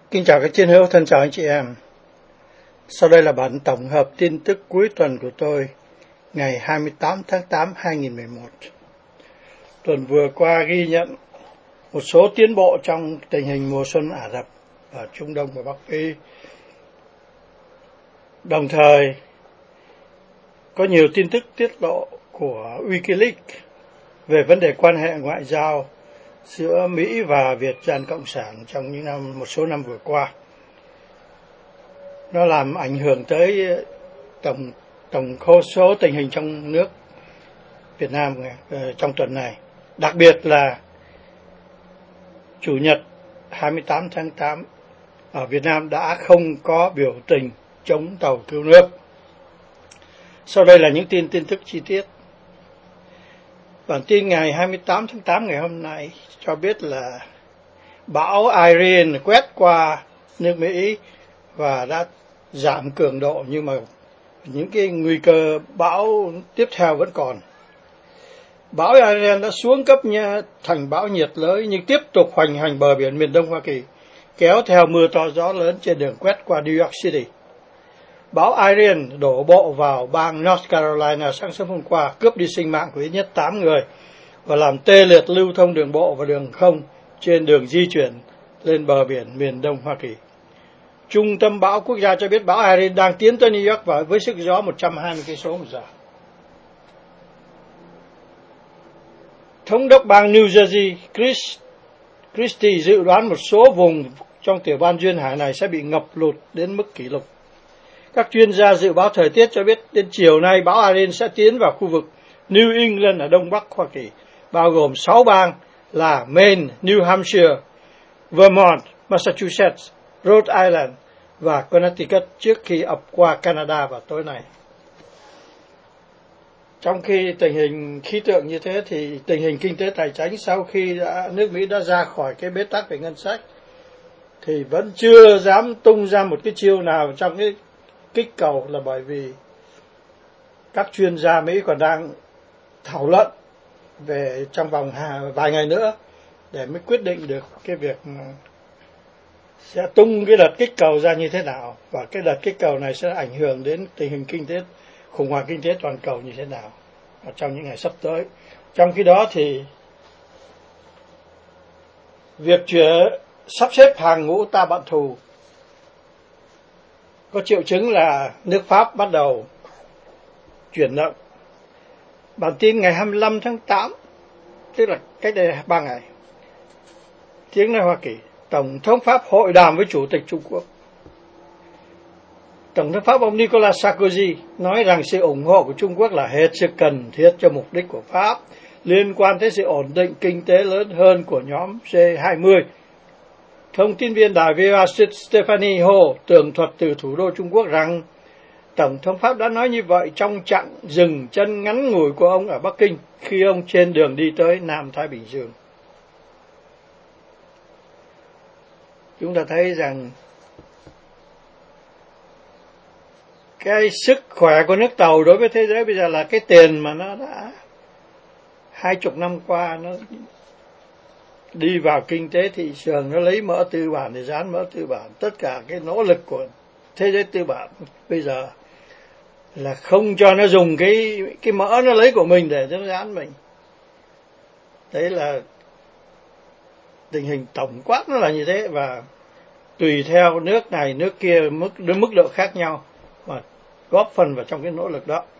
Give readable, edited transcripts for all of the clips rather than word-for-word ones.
Kính chào các chiến hữu, thân chào anh chị em. Sau đây là bản tổng hợp tin tức cuối tuần của tôi ngày 28 tháng 8 2011. Tuần vừa qua ghi nhận một số tiến bộ trong tình hình mùa xuân Ả Rập ở Trung Đông và Bắc Phi. Đồng thời có nhiều tin tức tiết lộ của Wikileaks về vấn đề quan hệ ngoại giao giữa Mỹ và Việt Dân Cộng sản trong một số năm vừa qua. Nó làm ảnh hưởng tới tổng số tình hình trong nước Việt Nam trong tuần này. Đặc biệt là Chủ nhật 28 tháng 8 ở Việt Nam đã không có biểu tình chống tàu cứu nước. Sau đây là những tin tức chi tiết. Bản tin ngày 28 tháng 8 ngày hôm nay cho biết là bão Irene quét qua nước Mỹ và đã giảm cường độ, nhưng mà những cái nguy cơ bão tiếp theo vẫn còn. Bão Irene đã xuống cấp thành bão nhiệt đới nhưng tiếp tục hoành hành bờ biển miền Đông Hoa Kỳ, kéo theo mưa to gió lớn trên đường quét qua New York City. Bão Irene đổ bộ vào bang North Carolina sáng sớm hôm qua, cướp đi sinh mạng của ít nhất 8 người và làm tê liệt lưu thông đường bộ và đường không trên đường di chuyển lên bờ biển miền Đông Hoa Kỳ. Trung tâm bão quốc gia cho biết bão Irene đang tiến tới New York và với sức gió 120 cây số một giờ. Thống đốc bang New Jersey Chris Christie dự đoán một số vùng trong tiểu bang duyên hải này sẽ bị ngập lụt đến mức kỷ lục. Các chuyên gia dự báo thời tiết cho biết đến chiều nay bão Irene sẽ tiến vào khu vực New England ở đông bắc Hoa Kỳ, bao gồm 6 bang là Maine, New Hampshire, Vermont, Massachusetts, Rhode Island và Connecticut trước khi ập qua Canada vào tối nay. Trong khi tình hình khí tượng như thế thì tình hình kinh tế tài chính sau khi nước Mỹ đã ra khỏi cái bế tắc về ngân sách thì vẫn chưa dám tung ra một cái chiêu nào trong cái kích cầu, là bởi vì các chuyên gia Mỹ còn đang thảo luận về trong vòng vài ngày nữa để mới quyết định được cái việc sẽ tung cái đợt kích cầu ra như thế nào, và cái đợt kích cầu này sẽ ảnh hưởng đến tình hình kinh tế, khủng hoảng kinh tế toàn cầu như thế nào trong những ngày sắp tới. Trong khi đó thì việc sắp xếp hàng ngũ ta bạn thù có triệu chứng là nước Pháp bắt đầu chuyển động. Bản tin ngày 25 tháng 8, tức là cách đây 3 ngày, tiếng nói Hoa Kỳ, Tổng thống Pháp hội đàm với Chủ tịch Trung Quốc. Tổng thống Pháp ông Nicolas Sarkozy nói rằng sự ủng hộ của Trung Quốc là hết sức cần thiết cho mục đích của Pháp liên quan tới sự ổn định kinh tế lớn hơn của nhóm G20. Thông tin viên đài VOA Stephanie Ho tường thuật từ thủ đô Trung Quốc rằng Tổng thống Pháp đã nói như vậy trong chặng dừng chân ngắn ngủi của ông ở Bắc Kinh khi ông trên đường đi tới Nam Thái Bình Dương. Chúng ta thấy rằng cái sức khỏe của nước Tàu đối với thế giới bây giờ là cái tiền mà nó đã 20 năm qua nó đi vào kinh tế thị trường, nó lấy mỡ tư bản để dán mỡ tư bản. Tất cả cái nỗ lực của thế giới tư bản bây giờ là không cho nó dùng cái mỡ nó lấy của mình để nó dán mình. Đấy là tình hình tổng quát nó là như thế, và tùy theo nước này nước kia mức độ khác nhau và góp phần vào trong cái nỗ lực đó.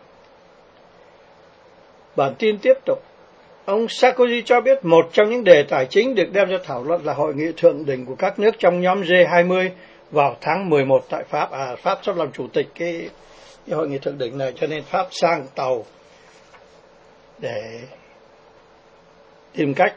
Bản tin tiếp tục. Ông Sarkozy cho biết một trong những đề tài chính được đem ra thảo luận là hội nghị thượng đỉnh của các nước trong nhóm G20 vào tháng 11 tại Pháp. Pháp sắp làm chủ tịch cái hội nghị thượng đỉnh này, cho nên Pháp sang Tàu để tìm cách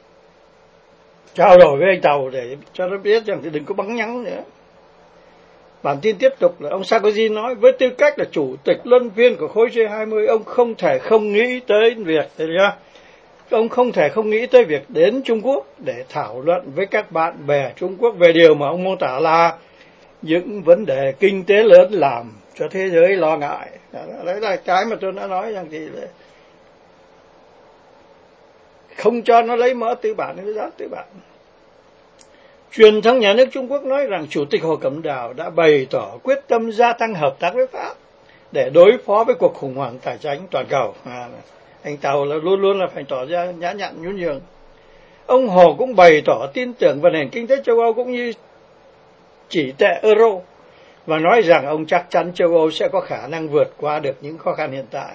trao đổi với anh Tàu để cho nó biết rằng thì đừng có bắn nhắng nữa. Bản tin tiếp tục là ông Sarkozy nói với tư cách là chủ tịch luân phiên của khối G20, ông không thể không nghĩ tới việc đến Trung Quốc để thảo luận với các bạn bè Trung Quốc về điều mà ông mô tả là những vấn đề kinh tế lớn làm cho thế giới lo ngại. Đấy là cái mà tôi đã nói rằng thì không cho nó lấy mỡ tư bản, nó dán tư bản. Truyền thông nhà nước Trung Quốc nói rằng Chủ tịch Hồ Cẩm Đào đã bày tỏ quyết tâm gia tăng hợp tác với Pháp để đối phó với cuộc khủng hoảng tài chính toàn cầu. Anh Tàu là luôn luôn là phải tỏ ra nhã nhặn nhún nhường. Ông Hồ cũng bày tỏ tin tưởng vào nền kinh tế châu Âu cũng như chỉ tệ euro và nói rằng ông chắc chắn châu Âu sẽ có khả năng vượt qua được những khó khăn hiện tại.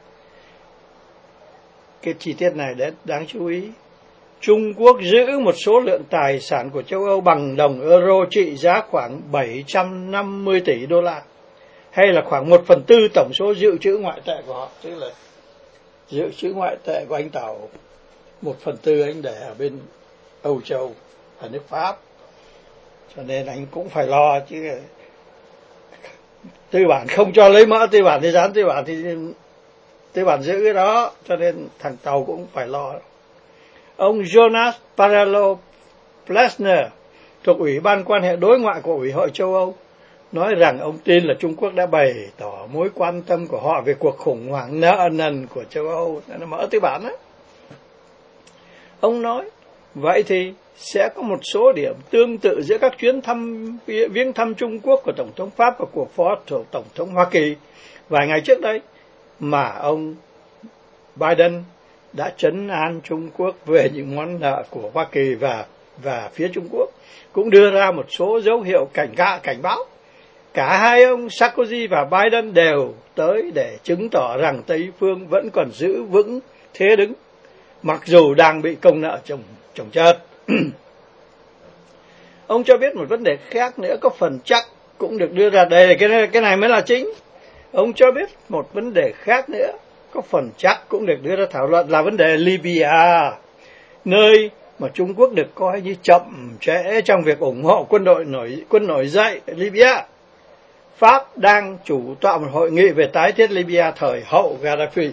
Cái chi tiết này đáng chú ý. Trung Quốc giữ một số lượng tài sản của châu Âu bằng đồng euro trị giá khoảng 750 tỷ đô la, hay là khoảng 1/4 tổng số dự trữ ngoại tệ của họ. Tức là dự trữ ngoại tệ của anh Tàu 1/4 anh để ở bên Âu Châu, ở nước Pháp. Cho nên anh cũng phải lo chứ. Tư bản không cho lấy mỡ tư bản thì dán tư bản thì tư bản giữ cái đó. Cho nên thằng Tàu cũng phải lo. Ông Jonas Parello Plesner thuộc Ủy ban quan hệ đối ngoại của Ủy hội châu Âu nói rằng ông tin là Trung Quốc đã bày tỏ mối quan tâm của họ về cuộc khủng hoảng nợ nần của châu Âu, nó mở tư bản đó. Ông nói, vậy thì sẽ có một số điểm tương tự giữa các chuyến viếng thăm Trung Quốc của Tổng thống Pháp và của Phó Tổng thống Hoa Kỳ vài ngày trước đây, mà ông Biden đã trấn an Trung Quốc về những món nợ của Hoa Kỳ và phía Trung Quốc, cũng đưa ra một số dấu hiệu cảnh báo. Cả hai ông Sarkozy và Biden đều tới để chứng tỏ rằng Tây phương vẫn còn giữ vững thế đứng, mặc dù đang bị công nợ chồng chất. Ông cho biết một vấn đề khác nữa có phần chắc cũng được đưa ra đây, cái này mới là chính. Ông cho biết một vấn đề khác nữa có phần chắc cũng được đưa ra thảo luận là vấn đề Libya, nơi mà Trung Quốc được coi như chậm trễ trong việc ủng hộ quân nổi dậy Libya. Pháp đang chủ tọa một hội nghị về tái thiết Libya thời hậu Gaddafi.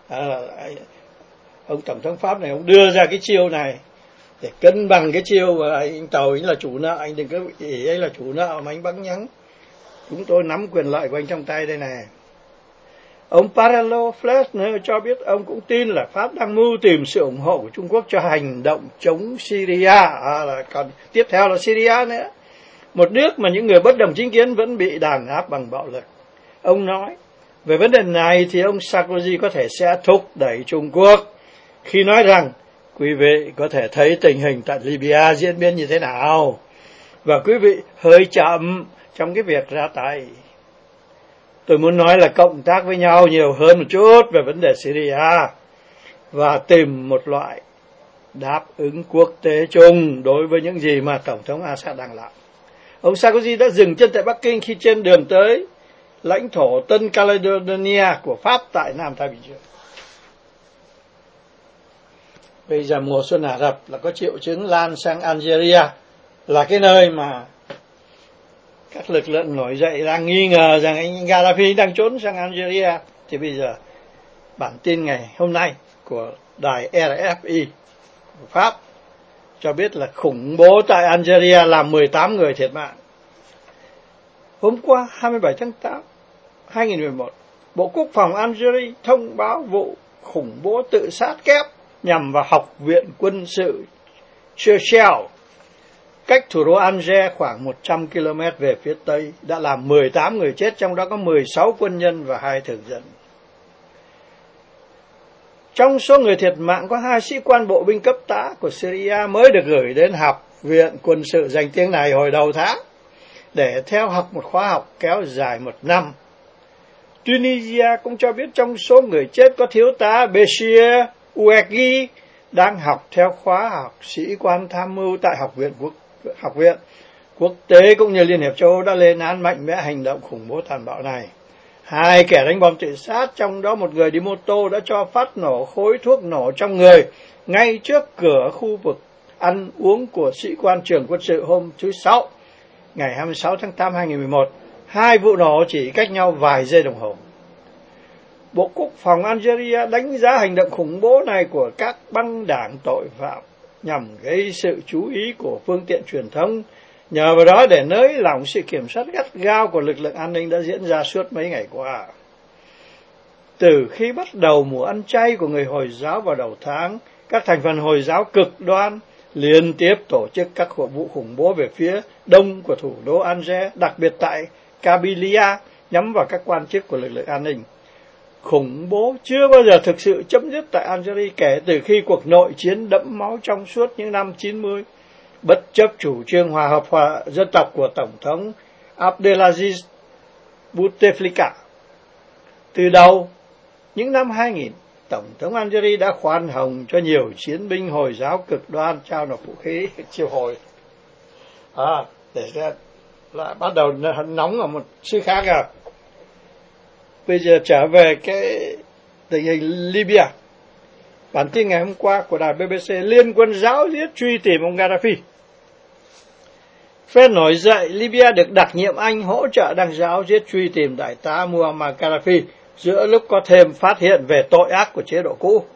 Ông Tổng thống Pháp này ông đưa ra cái chiêu này để cân bằng cái chiêu mà anh Tàu anh là chủ nợ, anh đừng có ý anh là chủ nợ mà anh bắn nhắng. Chúng tôi nắm quyền lợi của anh trong tay đây này. Ông Parello Plesner cho biết ông cũng tin là Pháp đang mưu tìm sự ủng hộ của Trung Quốc cho hành động chống Syria, còn tiếp theo là Syria nữa, một nước mà những người bất đồng chính kiến vẫn bị đàn áp bằng bạo lực. Ông nói, về vấn đề này thì ông Sarkozy có thể sẽ thúc đẩy Trung Quốc khi nói rằng quý vị có thể thấy tình hình tại Libya diễn biến như thế nào, và quý vị hơi chậm trong cái việc ra tay. Tôi muốn nói là cộng tác với nhau nhiều hơn một chút về vấn đề Syria và tìm một loại đáp ứng quốc tế chung đối với những gì mà Tổng thống Assad đang làm. Ông Sarkozy đã dừng chân tại Bắc Kinh khi trên đường tới lãnh thổ Tân Caledonia của Pháp tại Nam Thái Bình Dương. Bây giờ mùa xuân Ả Rập là có triệu chứng lan sang Algeria, là cái nơi mà các lực lượng nổi dậy đang nghi ngờ rằng anh Gaddafi đang trốn sang Algeria. Thì bây giờ bản tin ngày hôm nay của đài RFI của Pháp cho biết là khủng bố tại Algeria làm 18 người thiệt mạng. Hôm qua 27 tháng 8, 2011, Bộ Quốc phòng Algeria thông báo vụ khủng bố tự sát kép nhằm vào Học viện Quân sự Cherchell, cách thủ đô Alger khoảng 100 km về phía Tây, đã làm 18 người chết, trong đó có 16 quân nhân và 2 thường dân. Trong số người thiệt mạng có 2 sĩ quan bộ binh cấp tá của Syria mới được gửi đến Học viện Quân sự danh tiếng này hồi đầu tháng để theo học một khóa học kéo dài 1 năm. Tunisia cũng cho biết trong số người chết có thiếu tá Beshir Oueghi đang học theo khóa học sĩ quan tham mưu tại Học viện Quốc tế cũng như Liên hiệp châu Âu đã lên án mạnh mẽ hành động khủng bố tàn bạo này. 2 kẻ đánh bom tự sát, trong đó một người đi mô tô, đã cho phát nổ khối thuốc nổ trong người ngay trước cửa khu vực ăn uống của sĩ quan trưởng quân sự hôm thứ Sáu, ngày 26 tháng 8 2011. 2 vụ nổ chỉ cách nhau vài giây đồng hồ. Bộ Quốc phòng Algeria đánh giá hành động khủng bố này của các băng đảng tội phạm nhằm gây sự chú ý của phương tiện truyền thông, nhờ vào đó để nới lỏng sự kiểm soát gắt gao của lực lượng an ninh đã diễn ra suốt mấy ngày qua. Từ khi bắt đầu mùa ăn chay của người Hồi giáo vào đầu tháng, các thành phần Hồi giáo cực đoan liên tiếp tổ chức các vụ khủng bố về phía đông của thủ đô Alger, đặc biệt tại Kabylia, nhắm vào các quan chức của lực lượng an ninh. Khủng bố chưa bao giờ thực sự chấm dứt tại Algeria kể từ khi cuộc nội chiến đẫm máu trong suốt những năm 90, bất chấp chủ trương hòa hợp dân tộc của Tổng thống Abdelaziz Bouteflika. Từ đầu những năm 2000, Tổng thống Algeria đã khoan hồng cho nhiều chiến binh Hồi giáo cực đoan trao nộp vũ khí chiêu hồi. Để ra lại bắt đầu nóng ở một xứ khác rồi. Bây giờ trở về cái tình hình Libya. Bản tin ngày hôm qua của đài BBC, liên quân giáo giết truy tìm ông Gaddafi. Phe nổi dậy Libya được đặc nhiệm Anh hỗ trợ đang giáo giết truy tìm đại tá Muammar Gaddafi giữa lúc có thêm phát hiện về tội ác của chế độ cũ.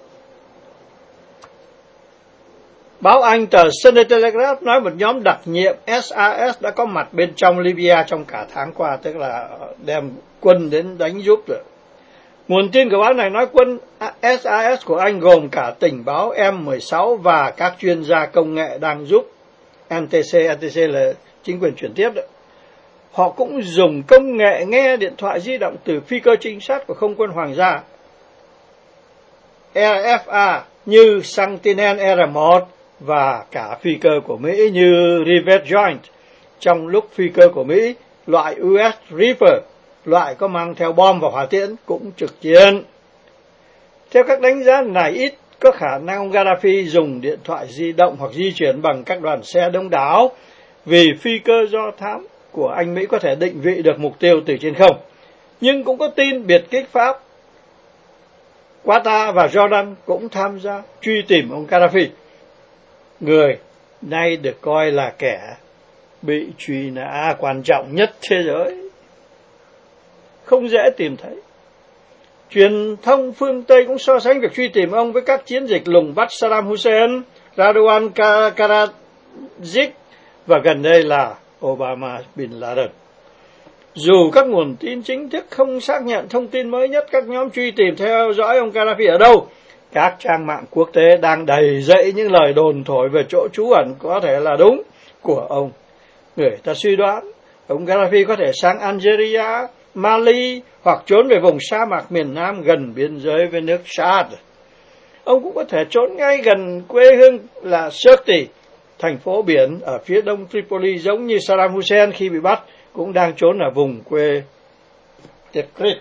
Báo Anh tờ Sunday Telegraph nói một nhóm đặc nhiệm SAS đã có mặt bên trong Libya trong cả tháng qua, tức là đem quân đến đánh giúp rồi. Nguồn tin của báo này nói quân SAS của Anh gồm cả tình báo M16 và các chuyên gia công nghệ đang giúp NTC là chính quyền chuyển tiếp đấy. Họ cũng dùng công nghệ nghe điện thoại di động từ phi cơ trinh sát của không quân hoàng gia RFA như Sentinel R1 và cả phi cơ của Mỹ như Rivet Joint, trong lúc phi cơ của Mỹ loại US Reaper, loại có mang theo bom và hỏa tiễn, cũng trực chiến. Theo các đánh giá này, ít có khả năng ông Gaddafi dùng điện thoại di động hoặc di chuyển bằng các đoàn xe đông đảo, vì phi cơ do thám của Anh Mỹ có thể định vị được mục tiêu từ trên không. Nhưng cũng có tin biệt kích Pháp, Qatar và Jordan cũng tham gia truy tìm ông Gaddafi, người nay được coi là kẻ bị truy nã quan trọng nhất thế giới, không dễ tìm thấy. Truyền thông phương Tây cũng so sánh việc truy tìm ông với các chiến dịch lùng bắt Saddam Hussein, Raduan Karadzic và gần đây là Osama Bin Laden. Dù các nguồn tin chính thức không xác nhận thông tin mới nhất các nhóm truy tìm theo dõi ông Gaddafi ở đâu, các trang mạng quốc tế đang đầy dẫy những lời đồn thổi về chỗ trú ẩn có thể là đúng của ông. Người ta suy đoán ông Gaddafi có thể sang Algeria, Mali hoặc trốn về vùng sa mạc miền Nam gần biên giới với nước Chad. Ông cũng có thể trốn ngay gần quê hương là Sirte, thành phố biển ở phía đông Tripoli, giống như Saddam Hussein khi bị bắt cũng đang trốn ở vùng quê Tikrit.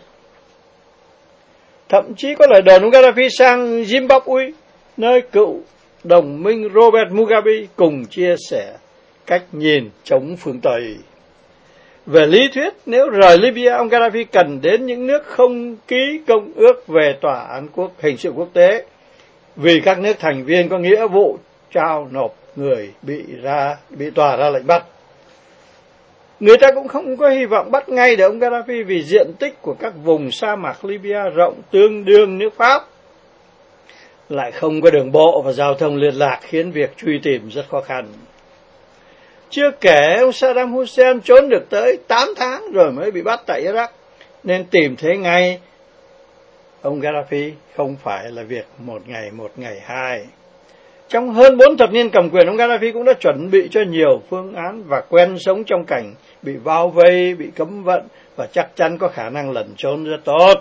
Thậm chí có lời đồn ông Gaddafi sang Zimbabwe, nơi cựu đồng minh Robert Mugabe cùng chia sẻ cách nhìn chống phương Tây. Về lý thuyết, nếu rời Libya, ông Gaddafi cần đến những nước không ký công ước về tòa án hình sự quốc tế, vì các nước thành viên có nghĩa vụ trao nộp người bị tòa ra lệnh bắt. Người ta cũng không có hy vọng bắt ngay được ông Gaddafi vì diện tích của các vùng sa mạc Libya rộng tương đương nước Pháp, lại không có đường bộ và giao thông liên lạc khiến việc truy tìm rất khó khăn. Chưa kể ông Saddam Hussein trốn được tới 8 tháng rồi mới bị bắt tại Iraq, nên tìm thấy ngay ông Gaddafi không phải là việc một ngày hai. Trong hơn 4 thập niên cầm quyền, ông Gaddafi cũng đã chuẩn bị cho nhiều phương án và quen sống trong cảnh bị bao vây, bị cấm vận và chắc chắn có khả năng lẩn trốn rất tốt.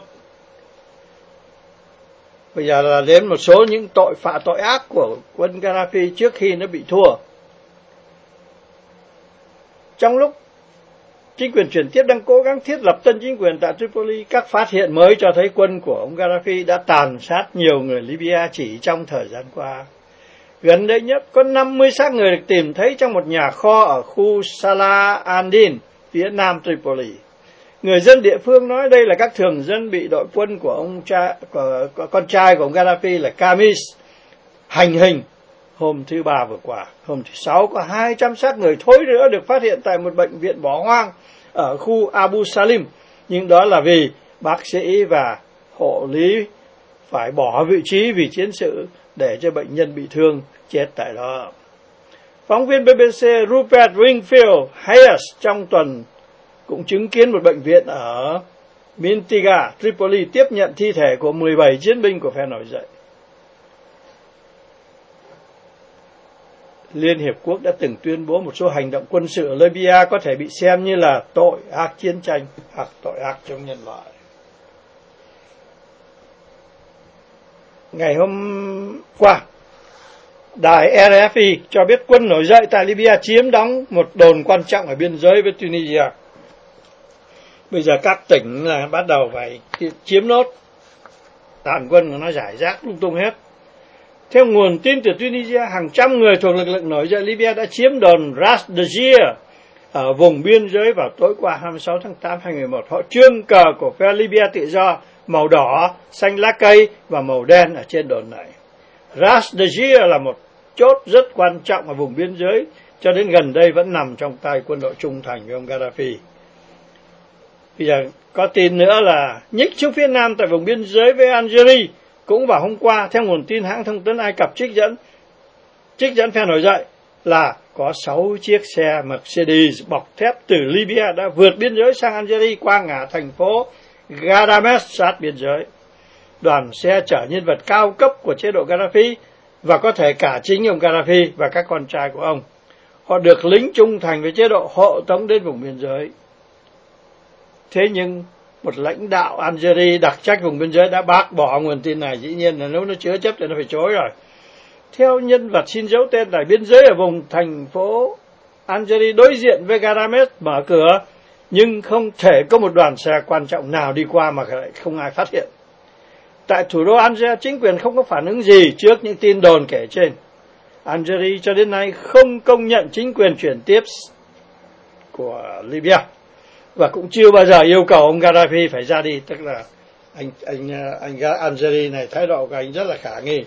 Bây giờ là đến một số những tội ác của quân Gaddafi trước khi nó bị thua. Trong lúc chính quyền chuyển tiếp đang cố gắng thiết lập tân chính quyền tại Tripoli, các phát hiện mới cho thấy quân của ông Gaddafi đã tàn sát nhiều người Libya chỉ trong thời gian qua. Gần đây nhất, có 50 xác người được tìm thấy trong một nhà kho ở khu Salah al-Din, phía nam Tripoli. Người dân địa phương nói đây là các thường dân bị đội quân của con trai của ông Gaddafi là Kamis hành hình hôm thứ Ba vừa qua. Hôm thứ Sáu có 200 xác người thối rữa được phát hiện tại một bệnh viện bỏ hoang ở khu Abu Salim, nhưng đó là vì bác sĩ và hộ lý phải bỏ vị trí vì chiến sự để cho bệnh nhân bị thương chết tại đó. Phóng viên BBC Rupert Wingfield Hayes trong tuần cũng chứng kiến một bệnh viện ở Mintiga, Tripoli tiếp nhận thi thể của 17 chiến binh của phe nổi dậy. Liên Hiệp Quốc đã từng tuyên bố một số hành động quân sự ở Libya có thể bị xem như là tội ác chiến tranh hoặc tội ác chống nhân loại. Ngày hôm qua, đài RFI cho biết quân nổi dậy tại Libya chiếm đóng một đồn quan trọng ở biên giới với Tunisia. Bây giờ các tỉnh là bắt đầu phải chiếm nốt, tàn quân của nó rải rác lung tung hết. Theo nguồn tin từ Tunisia, hàng trăm người thuộc lực lượng nổi dậy Libya đã chiếm đồn Ras Dajir ở vùng biên giới vào tối qua 26 tháng 8 2011. Họ trương cờ của phe Libya tự do màu đỏ, xanh lá cây và màu đen ở trên đồn này. Ras Dajir là một chốt rất quan trọng ở vùng biên giới, cho đến gần đây vẫn nằm trong tay quân đội trung thành với ông Gaddafi. Bây giờ có tin nữa là nhích xuống phía nam tại vùng biên giới với Algeria. Cũng vào hôm qua, theo nguồn tin hãng thông tấn Ai Cập trích dẫn phe nổi dậy là có 6 chiếc xe Mercedes bọc thép từ Libya đã vượt biên giới sang Algeria qua ngã thành phố Ghadames sát biên giới. Đoàn xe chở nhân vật cao cấp của chế độ Gaddafi và có thể cả chính ông Gaddafi và các con trai của ông. Họ được lính trung thành với chế độ hộ tống đến vùng biên giới. Thế nhưng một lãnh đạo Algeria đặc trách vùng biên giới đã bác bỏ nguồn tin này. Dĩ nhiên là nếu nó chứa chấp thì nó phải chối rồi. Theo nhân vật xin giấu tên tại biên giới ở vùng thành phố Algeria đối diện với Ghadames mở cửa, nhưng không thể có một đoàn xe quan trọng nào đi qua mà không ai phát hiện. Tại thủ đô Alger, chính quyền không có phản ứng gì trước những tin đồn kể trên. Algeria cho đến nay không công nhận chính quyền chuyển tiếp của Libya và cũng chưa bao giờ yêu cầu ông Gaddafi phải ra đi. Tức là anh Algeria này, thái độ của anh rất là khả nghi.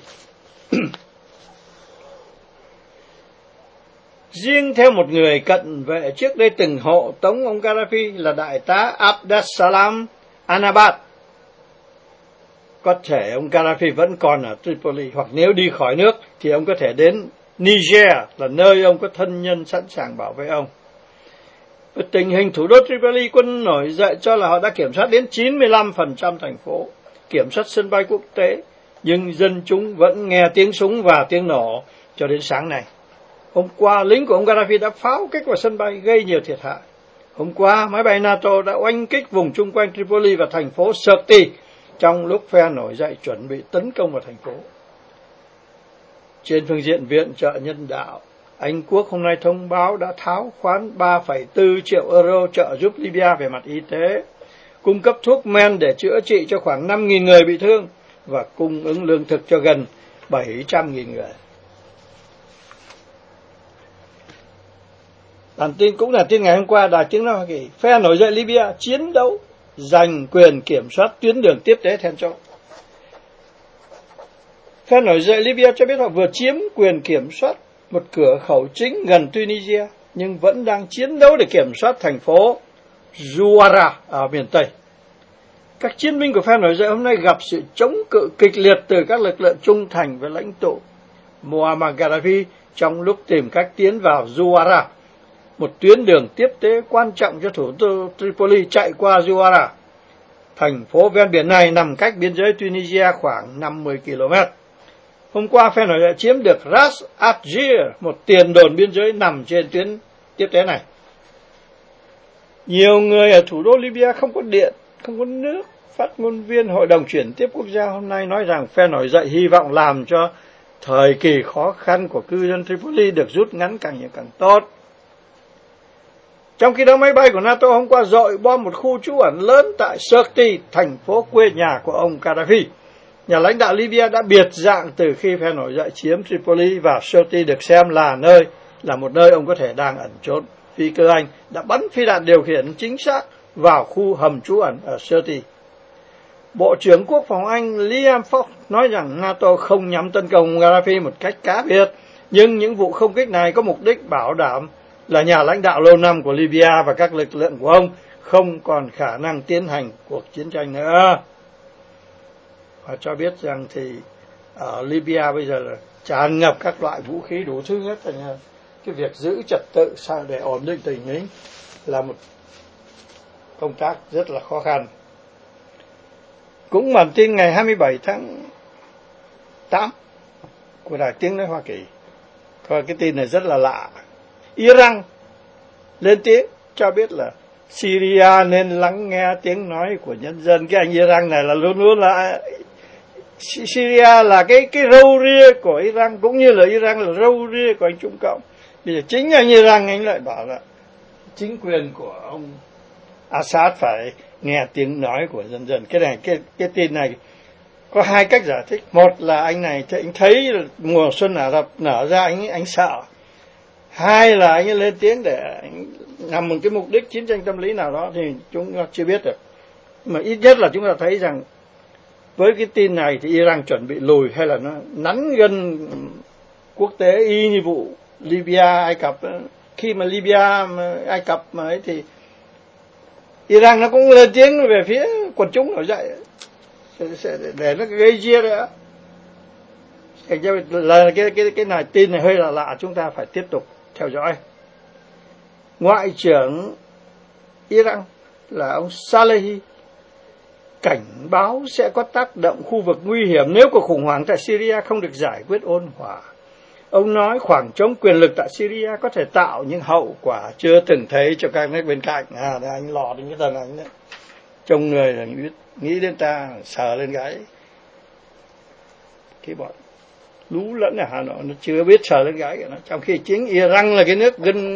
Riêng theo một người cận vệ trước đây từng hộ tống ông Gaddafi là đại tá Abdeslam Anabad, có thể ông Gaddafi vẫn còn ở Tripoli, hoặc nếu đi khỏi nước thì ông có thể đến Niger, là nơi ông có thân nhân sẵn sàng bảo vệ ông. Với tình hình thủ đô Tripoli, quân nổi dậy cho là họ đã kiểm soát đến 95% thành phố, kiểm soát sân bay quốc tế, nhưng dân chúng vẫn nghe tiếng súng và tiếng nổ cho đến sáng nay. Hôm qua, lính của ông Gaddafi đã pháo kích vào sân bay gây nhiều thiệt hại. Hôm qua, máy bay NATO đã oanh kích vùng chung quanh Tripoli và thành phố Sirte trong lúc phe nổi dậy chuẩn bị tấn công vào thành phố. Trên phương diện viện trợ nhân đạo, Anh Quốc hôm nay thông báo đã tháo khoán 3,4 triệu euro trợ giúp Libya về mặt y tế, cung cấp thuốc men để chữa trị cho khoảng 5.000 người bị thương và cung ứng lương thực cho gần 700.000 người. Bản tin cũng là tin ngày hôm qua, Đài Tiếng nói Hoa Kỳ, phe nổi dậy Libya chiến đấu giành quyền kiểm soát tuyến đường tiếp tế then chốt. Phe nổi dậy Libya cho biết họ vừa chiếm quyền kiểm soát một cửa khẩu chính gần Tunisia, nhưng vẫn đang chiến đấu để kiểm soát thành phố Zuwara ở miền Tây. Các chiến binh của phe nổi dậy hôm nay gặp sự chống cự kịch liệt từ các lực lượng trung thành với lãnh tụ Muammar Gaddafi trong lúc tìm cách tiến vào Zuwara, một tuyến đường tiếp tế quan trọng cho thủ đô Tripoli chạy qua Zuwara. Thành phố ven biển này nằm cách biên giới Tunisia khoảng 50 km. Hôm qua, phe nổi dậy chiếm được Ras Dajir, một tiền đồn biên giới nằm trên tuyến tiếp tế này. Nhiều người ở thủ đô Libya không có điện, không có nước. Phát ngôn viên Hội đồng chuyển tiếp quốc gia hôm nay nói rằng phe nổi dậy hy vọng làm cho thời kỳ khó khăn của cư dân Tripoli được rút ngắn càng nhiều càng tốt. Trong khi đó, máy bay của NATO hôm qua dội bom một khu trú ẩn lớn tại Sirte, thành phố quê nhà của ông Gaddafi. Nhà lãnh đạo Libya đã biệt dạng từ khi phe nổi dậy chiếm Tripoli, và Sirte được xem là một nơi ông có thể đang ẩn trốn. Phi cơ Anh đã bắn phi đạn điều khiển chính xác vào khu hầm trú ẩn ở Sirte. Bộ trưởng Quốc phòng Anh Liam Fox nói rằng NATO không nhắm tấn công Gaddafi một cách cá biệt, nhưng những vụ không kích này có mục đích bảo đảm là nhà lãnh đạo lâu năm của Libya và các lực lượng của ông không còn khả năng tiến hành cuộc chiến tranh nữa. Và cho biết rằng thì ở Libya bây giờ là tràn ngập các loại vũ khí đủ thứ hết. Cái việc giữ trật tự sao để ổn định tình hình là một công tác rất là khó khăn. Cũng bản tin ngày 27 tháng 8 của Đài Tiếng nói Hoa Kỳ Coi cái tin này rất là lạ. Iran lên tiếng cho biết là Syria nên lắng nghe tiếng nói của nhân dân. Cái anh Iran này là luôn luôn là Syria là cái râu ria của Iran, cũng như là Iran là râu ria của anh Trung Cộng. Bây giờ chính anh Iran anh lại bảo là chính quyền của ông Assad phải nghe tiếng nói của nhân dân. Cái này cái tin này có hai cách giải thích. Một là anh này anh thấy mùa xuân Ả Rập nở ra anh sợ. Hai là anh ấy lên tiếng để anh nhằm một cái mục đích chiến tranh tâm lý nào đó thì chúng ta chưa biết được. Mà ít nhất là chúng ta thấy rằng với cái tin này thì Iran chuẩn bị lùi hay là nó nắn gân quốc tế y như vụ Libya, Ai Cập. Khi mà Libya, Ai Cập mà ấy thì Iran nó cũng lên tiếng về phía quần chúng nổi dậy để nó gây chia nữa. Là cái này tin này hơi là lạ, chúng ta phải tiếp tục theo dõi. Ngoại trưởng Iran là ông Salehi cảnh báo sẽ có tác động khu vực nguy hiểm nếu cuộc khủng hoảng tại Syria không được giải quyết ôn hòa. Ông nói khoảng trống quyền lực tại Syria có thể tạo những hậu quả chưa từng thấy cho các nước bên cạnh. Anh lò đến cái tầng anh đấy. Trông người là nghĩ đến ta sờ lên gáy. Cái bọn lú lẫn ở Hà Nội nó chưa biết sờ lên gáy của nó. Trong khi chính Iran là cái nước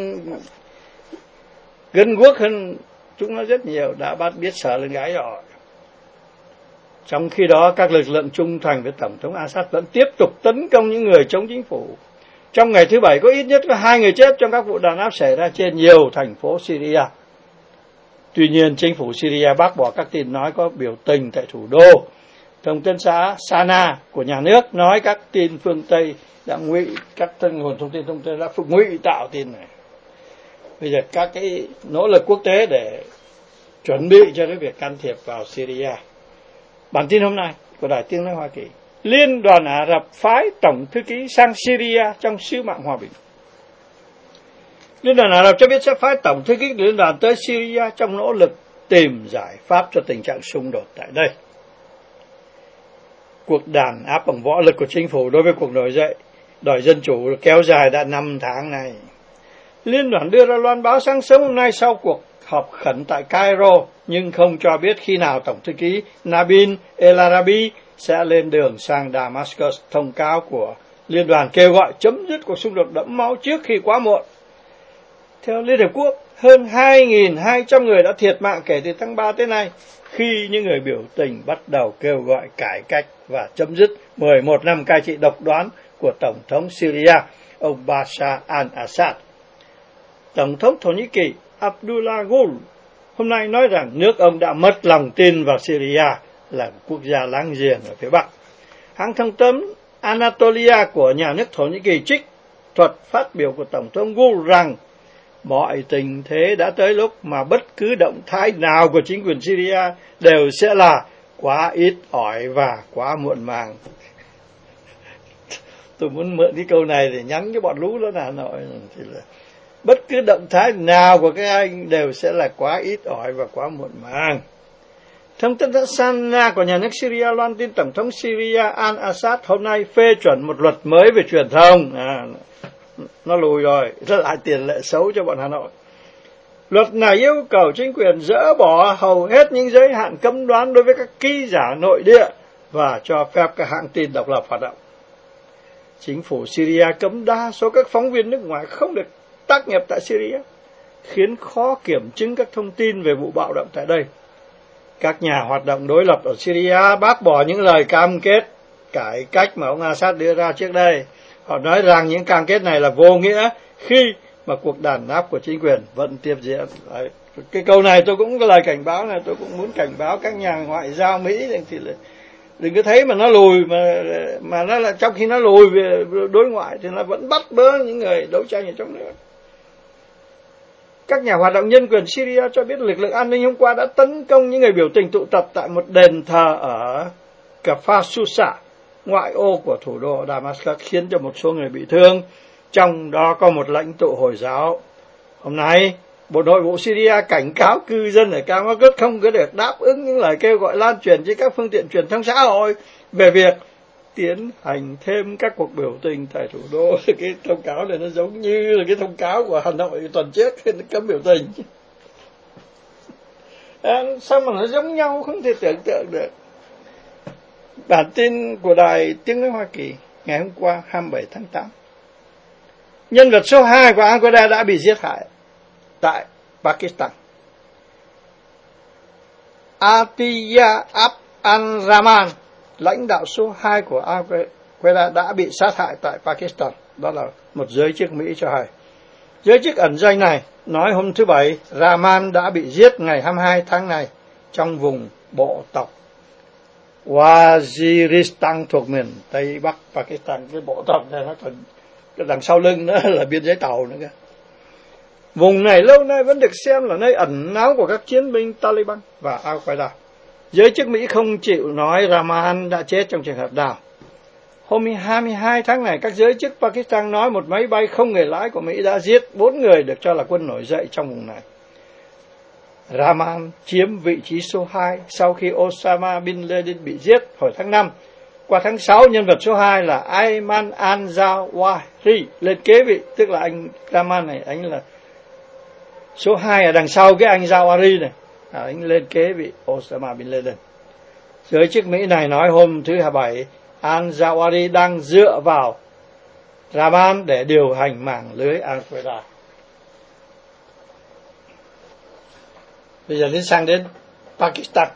gân guốc hơn chúng nó rất nhiều, đã biết sờ lên gáy rồi. Trong khi đó, các lực lượng trung thành với Tổng thống Assad vẫn tiếp tục tấn công những người chống chính phủ. Trong ngày thứ Bảy có ít nhất 2 người chết trong các vụ đàn áp xảy ra trên nhiều thành phố Syria. Tuy nhiên, chính phủ Syria bác bỏ các tin nói có biểu tình tại thủ đô. Thông tấn xã Sana của nhà nước nói các tin phương Tây đã các nguồn thông tin đã ngụy tạo tin này. Bây giờ các cái nỗ lực quốc tế để chuẩn bị cho cái việc can thiệp vào Syria. Bản tin hôm nay của Đài Tiếng nói Hoa Kỳ: Liên đoàn Ả Rập phái tổng thư ký sang Syria trong sứ mạng hòa bình. Liên đoàn Ả Rập cho biết sẽ phái tổng thư ký liên đoàn tới Syria trong nỗ lực tìm giải pháp cho tình trạng xung đột tại đây. Cuộc đàn áp bằng võ lực của chính phủ đối với cuộc nổi dậy đòi dân chủ kéo dài đã 5 tháng này. Liên đoàn đưa ra loan báo sáng sớm hôm nay sau cuộc họp khẩn tại Cairo, nhưng không cho biết khi nào Tổng thư ký Nabil El Arabi sẽ lên đường sang Damascus. Thông cáo của Liên đoàn kêu gọi chấm dứt cuộc xung đột đẫm máu trước khi quá muộn. Theo Liên Hợp Quốc, hơn 2.200 người đã thiệt mạng kể từ tháng 3 tới nay, khi những người biểu tình bắt đầu kêu gọi cải cách và chấm dứt 11 năm cai trị độc đoán của Tổng thống Syria, ông Bashar al-Assad. Tổng thống Thổ Nhĩ Kỳ Abdullah Gül hôm nay nói rằng nước ông đã mất lòng tin vào Syria là quốc gia láng giềng ở phía Bắc. Hãng thông tấn Anatolia của nhà nước Thổ Nhĩ Kỳ trích thuật phát biểu của Tổng thống Gül rằng mọi tình thế đã tới lúc mà bất cứ động thái nào của chính quyền Syria đều sẽ là quá ít ỏi và quá muộn màng. Tôi muốn mượn cái câu này để nhắn cho bọn lú lớn Hà Nội thì là bất cứ động thái nào của các anh đều sẽ là quá ít ỏi và quá muộn màng. Thông tấn Sana của nhà nước Syria loan tin Tổng thống Syria al-Assad hôm nay phê chuẩn một luật mới về truyền thông. Nó lùi rồi, rất lại tiền lệ xấu cho bọn Hà Nội. Luật này yêu cầu chính quyền dỡ bỏ hầu hết những giới hạn cấm đoán đối với các ký giả nội địa và cho phép các hãng tin độc lập hoạt động. Chính phủ Syria cấm đa số các phóng viên nước ngoài không được tác nghiệp tại Syria, khiến khó kiểm chứng các thông tin về vụ bạo động tại đây. Các nhà hoạt động đối lập ở Syria bác bỏ những lời cam kết cải cách mà ông Assad đưa ra trước đây. Họ nói rằng những cam kết này là vô nghĩa khi mà cuộc đàn áp của chính quyền vẫn tiếp diễn. Đấy. Cái câu này tôi cũng lời cảnh báo này, tôi cũng muốn cảnh báo các nhà ngoại giao Mỹ thì là đừng có thấy mà nó lùi mà nó là trong khi nó lùi về đối ngoại thì nó vẫn bắt bớ những người đấu tranh ở trong nước. Các nhà hoạt động nhân quyền Syria cho biết lực lượng an ninh hôm qua đã tấn công những người biểu tình tụ tập tại một đền thờ ở Kfar Sousa, ngoại ô của thủ đô Damascus, khiến cho một số người bị thương, trong đó có một lãnh tụ Hồi giáo. Hôm nay, Bộ Nội vụ Syria cảnh cáo cư dân ở Damascus không có được đáp ứng những lời kêu gọi lan truyền trên các phương tiện truyền thông xã hội về việc tiến hành thêm các cuộc biểu tình tại thủ đô. Cái thông cáo này nó giống như là cái thông cáo của Hà Nội tuần trước cấm biểu tình. Sao mà nó giống nhau, không thể tưởng tượng được. Bản tin của Đài Tiếng Nói Hoa Kỳ ngày hôm qua 27 tháng 8. Nhân vật số 2 của Al-Qaeda đã bị giết hại tại Pakistan. Atiyah al-Rahman, lãnh đạo số 2 của Al-Qaeda đã bị sát hại tại Pakistan. Đó là một giới chức Mỹ cho hay. Giới chức ẩn danh này nói hôm thứ Bảy, Rahman đã bị giết ngày 22 tháng này trong vùng bộ tộc Waziristan thuộc miền Tây Bắc Pakistan. Cái bộ tộc này nó còn đằng sau lưng nữa là biên giới tàu nữa kìa. Vùng này lâu nay vẫn được xem là nơi ẩn náu của các chiến binh Taliban và Al-Qaeda. Giới chức Mỹ không chịu nói Rahman đã chết trong trường hợp nào. Hôm 22 tháng này, các giới chức Pakistan nói một máy bay không người lái của Mỹ đã giết 4 người được cho là quân nổi dậy trong vùng này. Rahman chiếm vị trí số 2 sau khi Osama bin Laden bị giết hồi tháng 5. Qua tháng 6, nhân vật số 2 là Ayman al-Zawahiri lên kế vị, tức là anh Rahman này, anh là số 2 ở đằng sau cái anh Zawahiri này, anh lên kế vị Osama bin Laden. Giới chức Mỹ này nói hôm thứ Bảy, al-Zawahiri đang dựa vào Rahman để điều hành mạng lưới Al-Qaeda. Bây giờ sang đến Pakistan.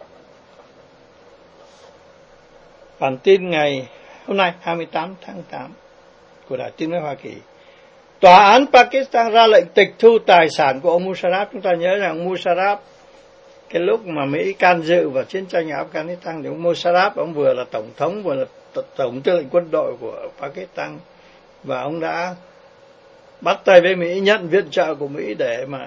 Bản tin ngày hôm nay 28 tháng 8 của Đài Tiếng Nói Hoa Kỳ. Tòa án Pakistan ra lệnh tịch thu tài sản của ông Musharraf. Chúng ta nhớ rằng ông Musharraf, cái lúc mà Mỹ can dự vào chiến tranh ở Afghanistan, thì ông Musharraf, ông vừa là tổng thống, vừa là tổng tư lệnh quân đội của Pakistan, và ông đã bắt tay với Mỹ, nhận viện trợ của Mỹ để mà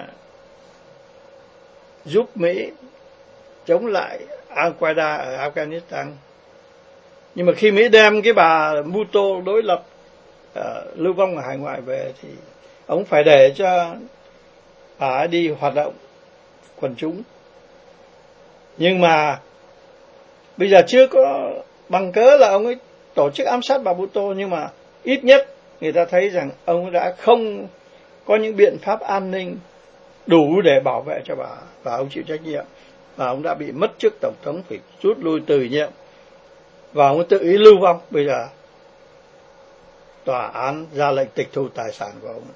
giúp Mỹ chống lại Al-Qaeda ở Afghanistan. Nhưng mà khi Mỹ đem cái bà Bhutto đối lập lưu vong ở hải ngoại về thì ông phải để cho bà đi hoạt động quần chúng. Nhưng mà bây giờ chưa có bằng cớ là ông ấy tổ chức ám sát bà Bhutto, nhưng mà ít nhất người ta thấy rằng ông đã không có những biện pháp an ninh đủ để bảo vệ cho bà, và ông chịu trách nhiệm, và ông đã bị mất chức tổng thống, phải rút lui từ nhiệm, và ông tự ý lưu vong. Bây giờ tòa án ra lệnh tịch thu tài sản của ông.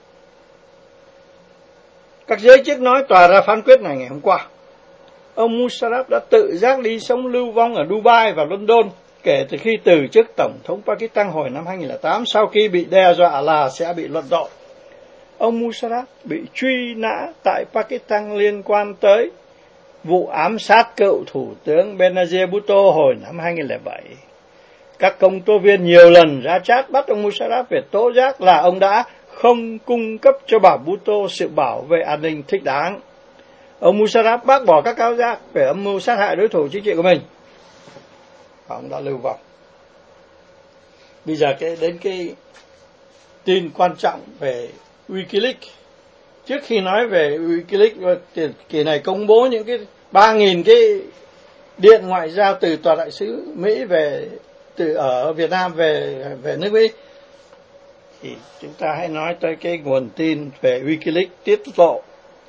Các giới chức nói tòa ra phán quyết này ngày hôm qua. Ông Musharraf đã tự giác đi sống lưu vong ở Dubai và London kể từ khi từ chức tổng thống Pakistan hồi năm 2008, sau khi bị đe dọa là sẽ bị luận tội. Ông Musharraf bị truy nã tại Pakistan liên quan tới vụ ám sát cựu thủ tướng Benazir Bhutto hồi năm 2007. Các công tố viên nhiều lần ra chát bắt ông Musharraf về tố giác là ông đã không cung cấp cho bà Bhutto sự bảo vệ an ninh thích đáng. Ông Musharraf bác bỏ các cáo giác về âm mưu sát hại đối thủ chính trị của mình, và ông đã lưu vong. Bây giờ đến cái tin quan trọng về Wikileaks. Trước khi nói về Wikileaks, kỳ này công bố những cái 3.000 cái điện ngoại giao từ tòa đại sứ Mỹ về từ ở Việt Nam về nước Mỹ, thì chúng ta hãy nói tới cái nguồn tin về Wikileaks tiết lộ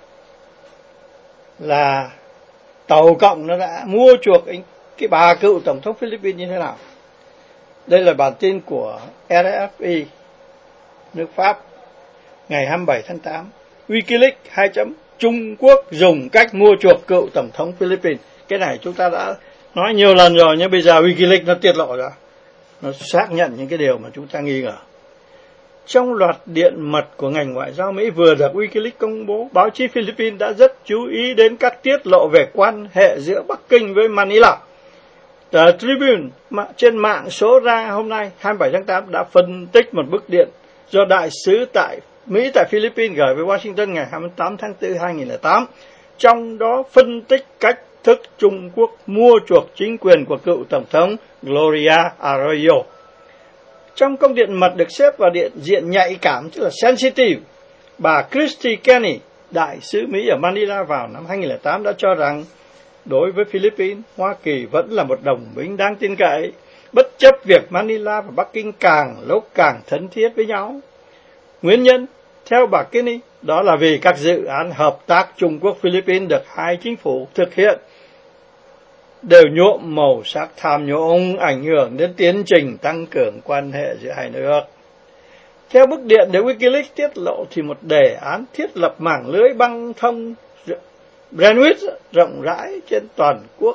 là Tàu Cộng nó đã mua chuộc cái bà cựu tổng thống Philippines như thế nào. Đây là bản tin của RFI nước Pháp ngày 27 tháng 8. Wikileaks Trung Quốc dùng cách mua chuộc cựu tổng thống Philippines. Cái này chúng ta đã nói nhiều lần rồi, nhưng bây giờ Wikileaks nó tiết lộ ra, nó xác nhận những cái điều mà chúng ta nghi ngờ. Trong loạt điện mật của ngành ngoại giao Mỹ vừa được Wikileaks công bố, báo chí Philippines đã rất chú ý đến các tiết lộ về quan hệ giữa Bắc Kinh với Manila. The Tribune trên mạng số ra hôm nay 27 tháng 8 đã phân tích một bức điện do đại sứ Mỹ tại Philippines gửi với Washington ngày 28 tháng 4 2008, trong đó phân tích cách thức Trung Quốc mua chuộc chính quyền của cựu tổng thống Gloria Arroyo. Trong công điện mật được xếp vào diện nhạy cảm, tức là sensitive, bà Christy Kenny, đại sứ Mỹ ở Manila vào năm 2008 đã cho rằng đối với Philippines, Hoa Kỳ vẫn là một đồng minh đáng tin cậy. bất chấp việc Manila và Bắc Kinh càng lúc càng thân thiết với nhau. Nguyên nhân, theo bà Kenny, đó là vì các dự án hợp tác Trung Quốc-Philippines được hai chính phủ thực hiện đều nhuộm màu sắc tham nhũng, ảnh hưởng đến tiến trình tăng cường quan hệ giữa hai nước. Theo bức điện để Wikileaks tiết lộ thì một đề án thiết lập mạng lưới băng thông Greenwich rộng rãi trên toàn quốc,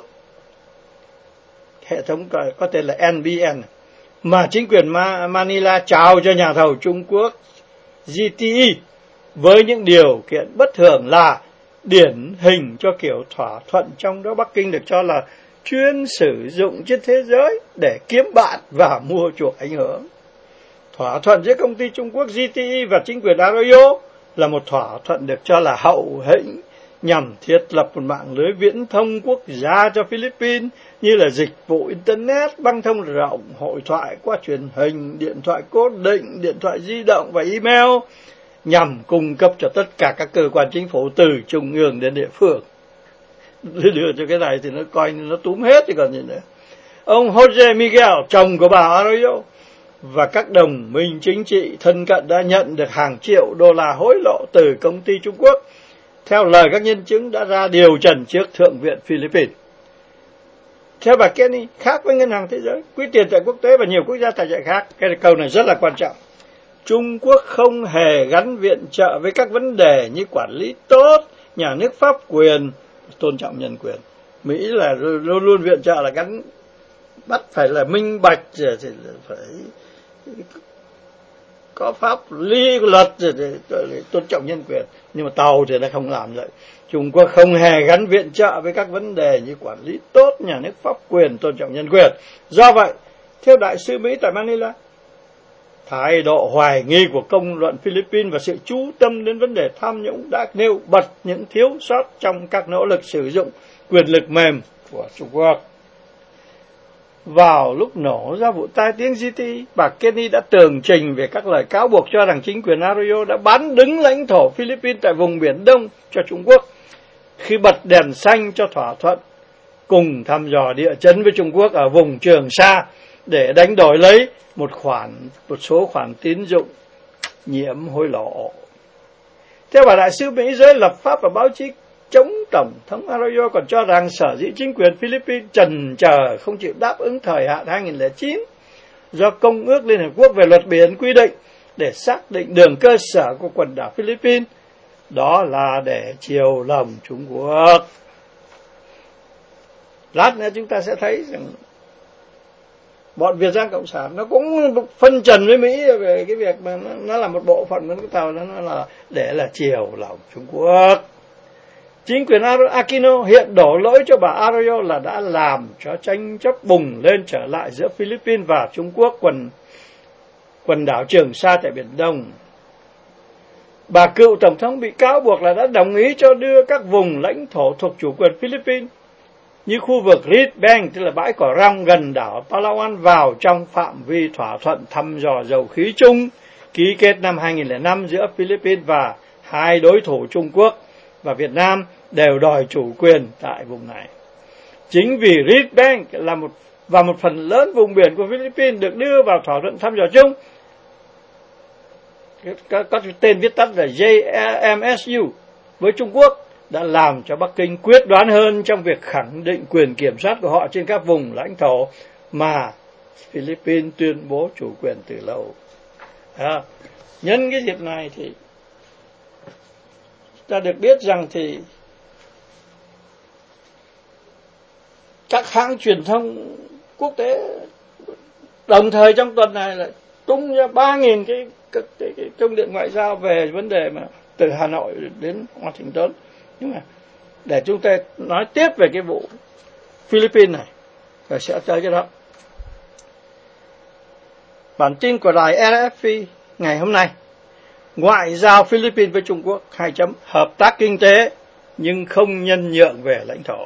hệ thống có tên là NBN, mà chính quyền Manila trao cho nhà thầu Trung Quốc GTE với những điều kiện bất thường là điển hình cho kiểu thỏa thuận trong đó Bắc Kinh được cho là chuyên sử dụng trên thế giới để kiếm bạn và mua chuộc ảnh hưởng. Thỏa thuận giữa công ty Trung Quốc GTE và chính quyền Arroyo là một thỏa thuận được cho là hậu hĩnh nhằm thiết lập một mạng lưới viễn thông quốc gia cho Philippines như là dịch vụ Internet, băng thông rộng, hội thoại qua truyền hình, điện thoại cố định, điện thoại di động và email, nhằm cung cấp cho tất cả các cơ quan chính phủ từ trung ương đến địa phương. Đưa cho cái này thì nó coi như nó túm hết thì còn gì nữa. Ông Jose Miguel, chồng của bà Arroyo, và các đồng minh chính trị thân cận đã nhận được hàng triệu đô la hối lộ từ công ty Trung Quốc, theo lời các nhân chứng đã ra điều trần trước Thượng viện Philippines. Theo bà Kenny, khác với Ngân hàng Thế giới, Quỹ tiền tệ quốc tế và nhiều quốc gia tài trợ khác, cái câu này rất là quan trọng. Trung Quốc không hề gắn viện trợ với các vấn đề như quản lý tốt, nhà nước pháp quyền, tôn trọng nhân quyền. Mỹ là luôn luôn viện trợ là gắn bắt phải là minh bạch, rồi thì phải có pháp lý luật, rồi để tôn trọng nhân quyền. Nhưng mà Tàu thì nó không làm vậy. Trung Quốc không hề gắn viện trợ với các vấn đề như quản lý tốt, nhà nước pháp quyền, tôn trọng nhân quyền. Do vậy, theo đại sứ Mỹ tại Manila, thái độ hoài nghi của công luận Philippines và sự chú tâm đến vấn đề tham nhũng đã nêu bật những thiếu sót trong các nỗ lực sử dụng quyền lực mềm của Trung Quốc. Vào lúc nổ ra vụ tai tiếng GT, bà Kenny đã tường trình về các lời cáo buộc cho rằng chính quyền Arroyo đã bán đứng lãnh thổ Philippines tại vùng Biển Đông cho Trung Quốc khi bật đèn xanh cho thỏa thuận cùng thăm dò địa chấn với Trung Quốc ở vùng Trường Sa để đánh đổi lấy một số khoản tín dụng nhiễm hối lộ. Theo bà đại sứ Mỹ, giới lập pháp và báo chí chống Tổng thống Arroyo còn cho rằng sở dĩ chính quyền Philippines chần chờ không chịu đáp ứng thời hạn 2009 do Công ước Liên Hợp Quốc về luật biển quy định để xác định đường cơ sở của quần đảo Philippines, đó là để chiều lòng Trung Quốc. Lát nữa chúng ta sẽ thấy rằng bọn Việt Giang Cộng sản nó cũng phân trần với Mỹ về cái việc mà nó là một bộ phận của cái tàu nó là để là chiều lòng Trung Quốc. Chính quyền Aquino hiện đổ lỗi cho bà Arroyo là đã làm cho tranh chấp bùng lên trở lại giữa Philippines và Trung Quốc quần đảo Trường Sa tại Biển Đông. Bà cựu Tổng thống bị cáo buộc là đã đồng ý cho đưa các vùng lãnh thổ thuộc chủ quyền Philippines như khu vực Reed Bank, tức là bãi cỏ rong gần đảo Palawan, vào trong phạm vi thỏa thuận thăm dò dầu khí chung ký kết năm 2005 giữa Philippines và hai đối thủ Trung Quốc và Việt Nam đều đòi chủ quyền tại vùng này. Chính vì Reed Bank là một phần lớn vùng biển của Philippines được đưa vào thỏa thuận thăm dò chung, có tên viết tắt là JMSU với Trung Quốc, đã làm cho Bắc Kinh quyết đoán hơn trong việc khẳng định quyền kiểm soát của họ trên các vùng lãnh thổ mà Philippines tuyên bố chủ quyền từ lâu. Nhân cái dịp này thì ta được biết rằng thì các hãng truyền thông quốc tế đồng thời trong tuần này là tung ra 3.000 cái công điện ngoại giao về vấn đề mà từ Hà Nội đến Washington. Nhưng mà để chúng ta nói tiếp về cái vụ Philippines này, rồi sẽ tới cái đó. Bản tin của đài RFP ngày hôm nay: ngoại giao Philippines với Trung Quốc hợp tác kinh tế nhưng không nhân nhượng về lãnh thổ.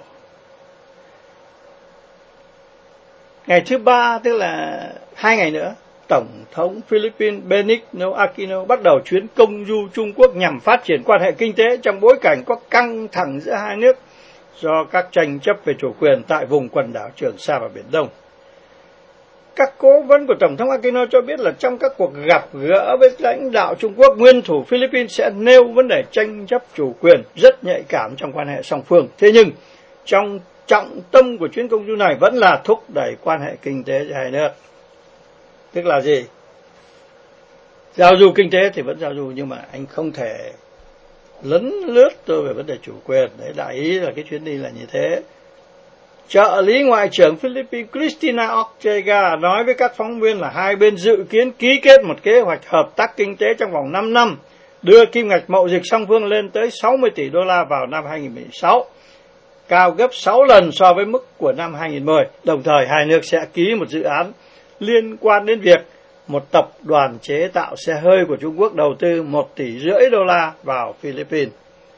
Ngày thứ Ba, tức là 2 ngày nữa, Tổng thống Philippines Benigno Aquino bắt đầu chuyến công du Trung Quốc nhằm phát triển quan hệ kinh tế trong bối cảnh có căng thẳng giữa hai nước do các tranh chấp về chủ quyền tại vùng quần đảo Trường Sa và Biển Đông. Các cố vấn của Tổng thống Aquino cho biết là trong các cuộc gặp gỡ với lãnh đạo Trung Quốc, nguyên thủ Philippines sẽ nêu vấn đề tranh chấp chủ quyền rất nhạy cảm trong quan hệ song phương. Thế nhưng, trong trọng tâm của chuyến công du này vẫn là thúc đẩy quan hệ kinh tế giữa hai nước. Tức là gì? Giao du kinh tế thì vẫn giao du, nhưng mà anh không thể lấn lướt tôi về vấn đề chủ quyền. Đấy, đại ý là cái chuyến đi là như thế. Trợ lý Ngoại trưởng Philippines Cristina Ortega nói với các phóng viên là hai bên dự kiến ký kết một kế hoạch hợp tác kinh tế trong vòng 5 năm, đưa kim ngạch mậu dịch song phương lên tới 60 tỷ đô la vào năm 2016, cao gấp 6 lần so với mức của năm 2010. Đồng thời, hai nước sẽ ký một dự án liên quan đến việc một tập đoàn chế tạo xe hơi của Trung Quốc đầu tư 1,5 tỷ đô la vào Philippines.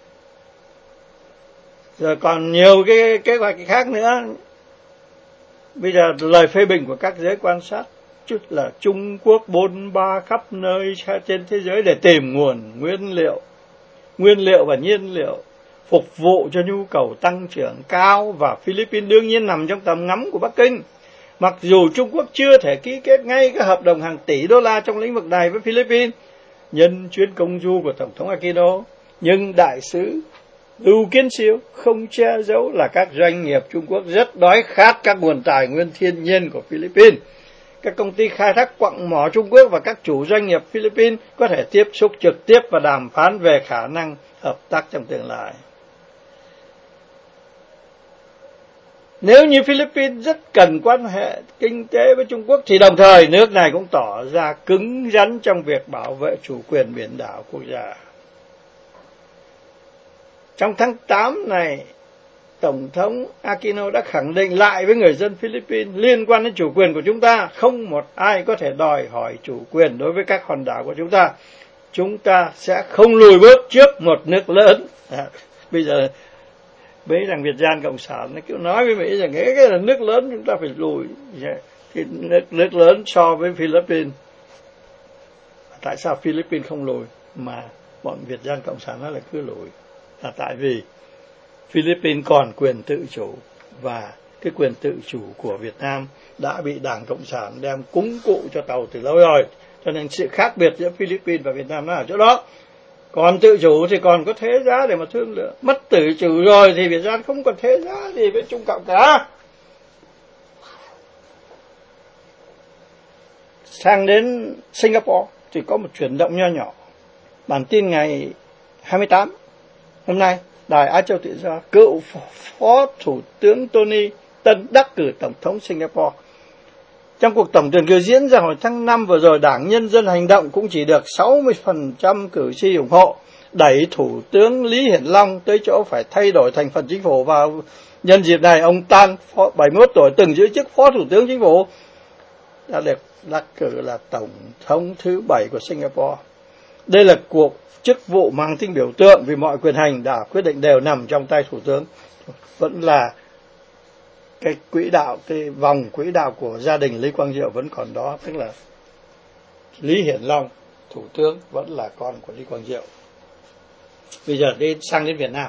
Rồi còn nhiều cái kế hoạch khác nữa. Bây giờ lời phê bình của các giới quan sát là Trung Quốc bôn ba khắp nơi trên thế giới để tìm nguồn nguyên liệu và nhiên liệu phục vụ cho nhu cầu tăng trưởng cao, và Philippines đương nhiên nằm trong tầm ngắm của Bắc Kinh. Mặc dù Trung Quốc chưa thể ký kết ngay các hợp đồng hàng tỷ đô la trong lĩnh vực này với Philippines nhân chuyến công du của Tổng thống Aquino, nhưng đại sứ Lưu Kiến Siêu không che giấu là các doanh nghiệp Trung Quốc rất đói khát các nguồn tài nguyên thiên nhiên của Philippines. Các công ty khai thác quặng mỏ Trung Quốc và các chủ doanh nghiệp Philippines có thể tiếp xúc trực tiếp và đàm phán về khả năng hợp tác trong tương lai. Nếu như Philippines rất cần quan hệ kinh tế với Trung Quốc thì đồng thời nước này cũng tỏ ra cứng rắn trong việc bảo vệ chủ quyền biển đảo quốc gia. Trong tháng 8 này, Tổng thống Aquino đã khẳng định lại với người dân Philippines liên quan đến chủ quyền của chúng ta, không một ai có thể đòi hỏi chủ quyền đối với các hòn đảo của chúng ta. Chúng ta sẽ không lùi bước trước một nước lớn. Bây giờ mấy thằng Việt Gian Cộng sản nó cứ nói với Mỹ rằng cái là nước lớn chúng ta phải lùi. Thì nước lớn so với Philippines. Tại sao Philippines không lùi mà bọn Việt Gian Cộng sản nó lại cứ lùi? Là tại vì Philippines còn quyền tự chủ, và cái quyền tự chủ của Việt Nam đã bị Đảng Cộng sản đem cúng cụ cho tàu từ lâu rồi. Cho nên sự khác biệt giữa Philippines và Việt Nam nó ở chỗ đó. Còn tự chủ thì còn có thế giá để mà thương lượng. Mất tự chủ rồi thì Việt Nam không còn thế giá gì với Trung Cộng cả. Sang đến Singapore thì có một chuyển động nho nhỏ. Bản tin ngày 28 hôm nay, Đài Á Châu Tự Do, cựu Phó Thủ tướng Tony Tân đắc cử Tổng thống Singapore. Trong cuộc tổng tuyển cử diễn ra hồi tháng 5 vừa rồi, Đảng Nhân dân Hành động cũng chỉ được 60% cử tri ủng hộ, đẩy Thủ tướng Lý Hiển Long tới chỗ phải thay đổi thành phần chính phủ. Vào nhân dịp này, ông Tan, 71 tuổi, từng giữ chức Phó Thủ tướng Chính phủ, đã được đắc cử là Tổng thống thứ 7 của Singapore. Đây là cuộc chức vụ mang tính biểu tượng vì mọi quyền hành đã quyết định đều nằm trong tay Thủ tướng. Vẫn là cái quỹ đạo, cái vòng quỹ đạo của gia đình Lý Quang Diệu vẫn còn đó, tức là Lý Hiển Long, Thủ tướng, vẫn là con của Lý Quang Diệu. Bây giờ sang đến Việt Nam.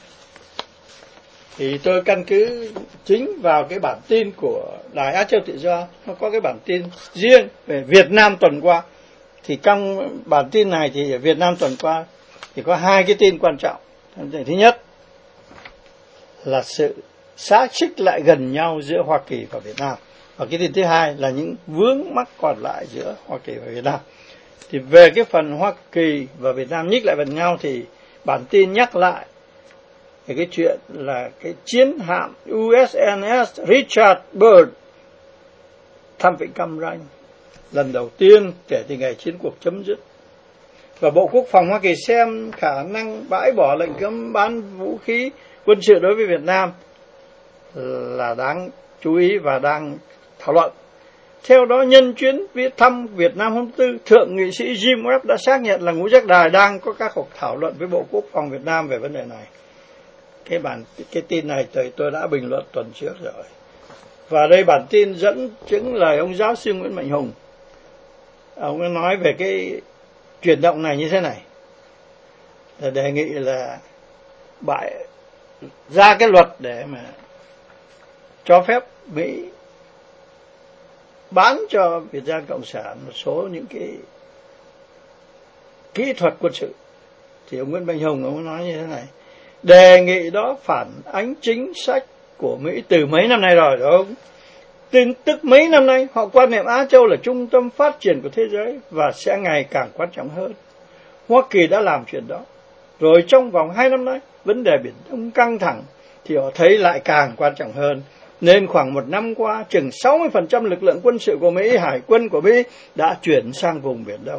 Thì tôi căn cứ chính vào cái bản tin của Đài Á Châu Tự Do, nó có cái bản tin riêng về Việt Nam tuần qua. Thì trong bản tin này thì Việt Nam tuần qua thì có hai cái tin quan trọng. Thứ nhất là sự xá xích lại gần nhau giữa Hoa Kỳ và Việt Nam. Và cái tin thứ hai là những vướng mắc còn lại giữa Hoa Kỳ và Việt Nam. Thì về cái phần Hoa Kỳ và Việt Nam nhích lại gần nhau thì bản tin nhắc lại về cái chuyện là cái chiến hạm USNS Richard Byrd thăm Vịnh Cam Ranh lần đầu tiên kể từ ngày chiến cuộc chấm dứt. Và Bộ Quốc phòng Hoa Kỳ xem khả năng bãi bỏ lệnh cấm bán vũ khí quân sự đối với Việt Nam là đáng chú ý và đang thảo luận. Theo đó, nhân chuyến thăm Việt Nam hôm Tư, Thượng nghị sĩ Jim Webb đã xác nhận là Ngũ Giác Đài đang có các cuộc thảo luận với Bộ Quốc phòng Việt Nam về vấn đề này. Cái tin này tôi đã bình luận tuần trước rồi. Và đây bản tin dẫn chứng lời ông giáo sư Nguyễn Mạnh Hùng. Ông ấy nói về cái chuyển động này như thế này, là đề nghị là ra cái luật để mà cho phép Mỹ bán cho Việt Nam Cộng sản một số những cái kỹ thuật quân sự. Thì ông Nguyễn Mạnh Hùng ông nói như thế này: đề nghị đó phản ánh chính sách của Mỹ từ mấy năm nay rồi, đúng không? Tức mấy năm nay họ quan niệm Á Châu là trung tâm phát triển của thế giới và sẽ ngày càng quan trọng hơn. Hoa Kỳ đã làm chuyện đó. Rồi trong vòng 2 năm nay, vấn đề Biển Đông căng thẳng thì họ thấy lại càng quan trọng hơn. Nên khoảng 1 năm qua, chừng 60% lực lượng quân sự của Mỹ, hải quân của Mỹ đã chuyển sang vùng Biển Đông.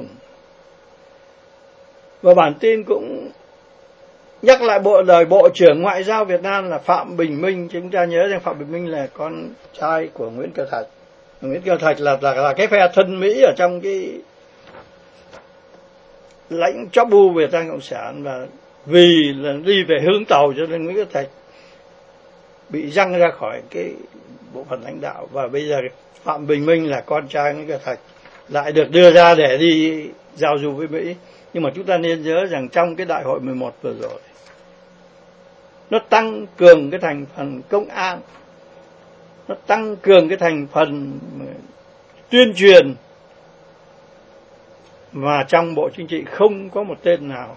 Và bản tin cũng nhắc lại Bộ trưởng Ngoại giao Việt Nam là Phạm Bình Minh. Chúng ta nhớ rằng Phạm Bình Minh là con trai của Nguyễn Cơ Thạch. Nguyễn Cơ Thạch là cái phe thân Mỹ ở trong cái lãnh chóp bu Việt Nam Cộng sản, và vì là đi về hướng Tàu cho nên Nguyễn Cơ Thạch bị giăng ra khỏi cái bộ phận lãnh đạo. Và bây giờ Phạm Bình Minh là con trai Nguyễn Cơ Thạch lại được đưa ra để đi giao du với Mỹ. Nhưng mà chúng ta nên nhớ rằng trong cái đại hội 11 vừa rồi, nó tăng cường cái thành phần công an, nó tăng cường cái thành phần tuyên truyền, mà trong Bộ Chính trị không có một tên nào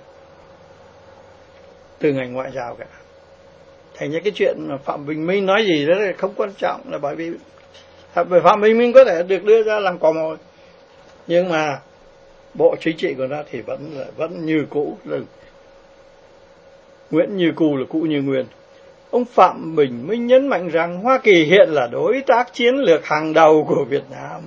từ ngành ngoại giao cả. Thành ra cái chuyện mà Phạm Bình Minh nói gì đó là không quan trọng, là bởi vì Phạm Bình Minh có thể được đưa ra làm cò mồi, nhưng mà Bộ Chính trị của nó thì vẫn như cũ, là Nguyễn như cũ là cũ như nguyên. Ông Phạm Bình Minh nhấn mạnh rằng Hoa Kỳ hiện là đối tác chiến lược hàng đầu của Việt Nam.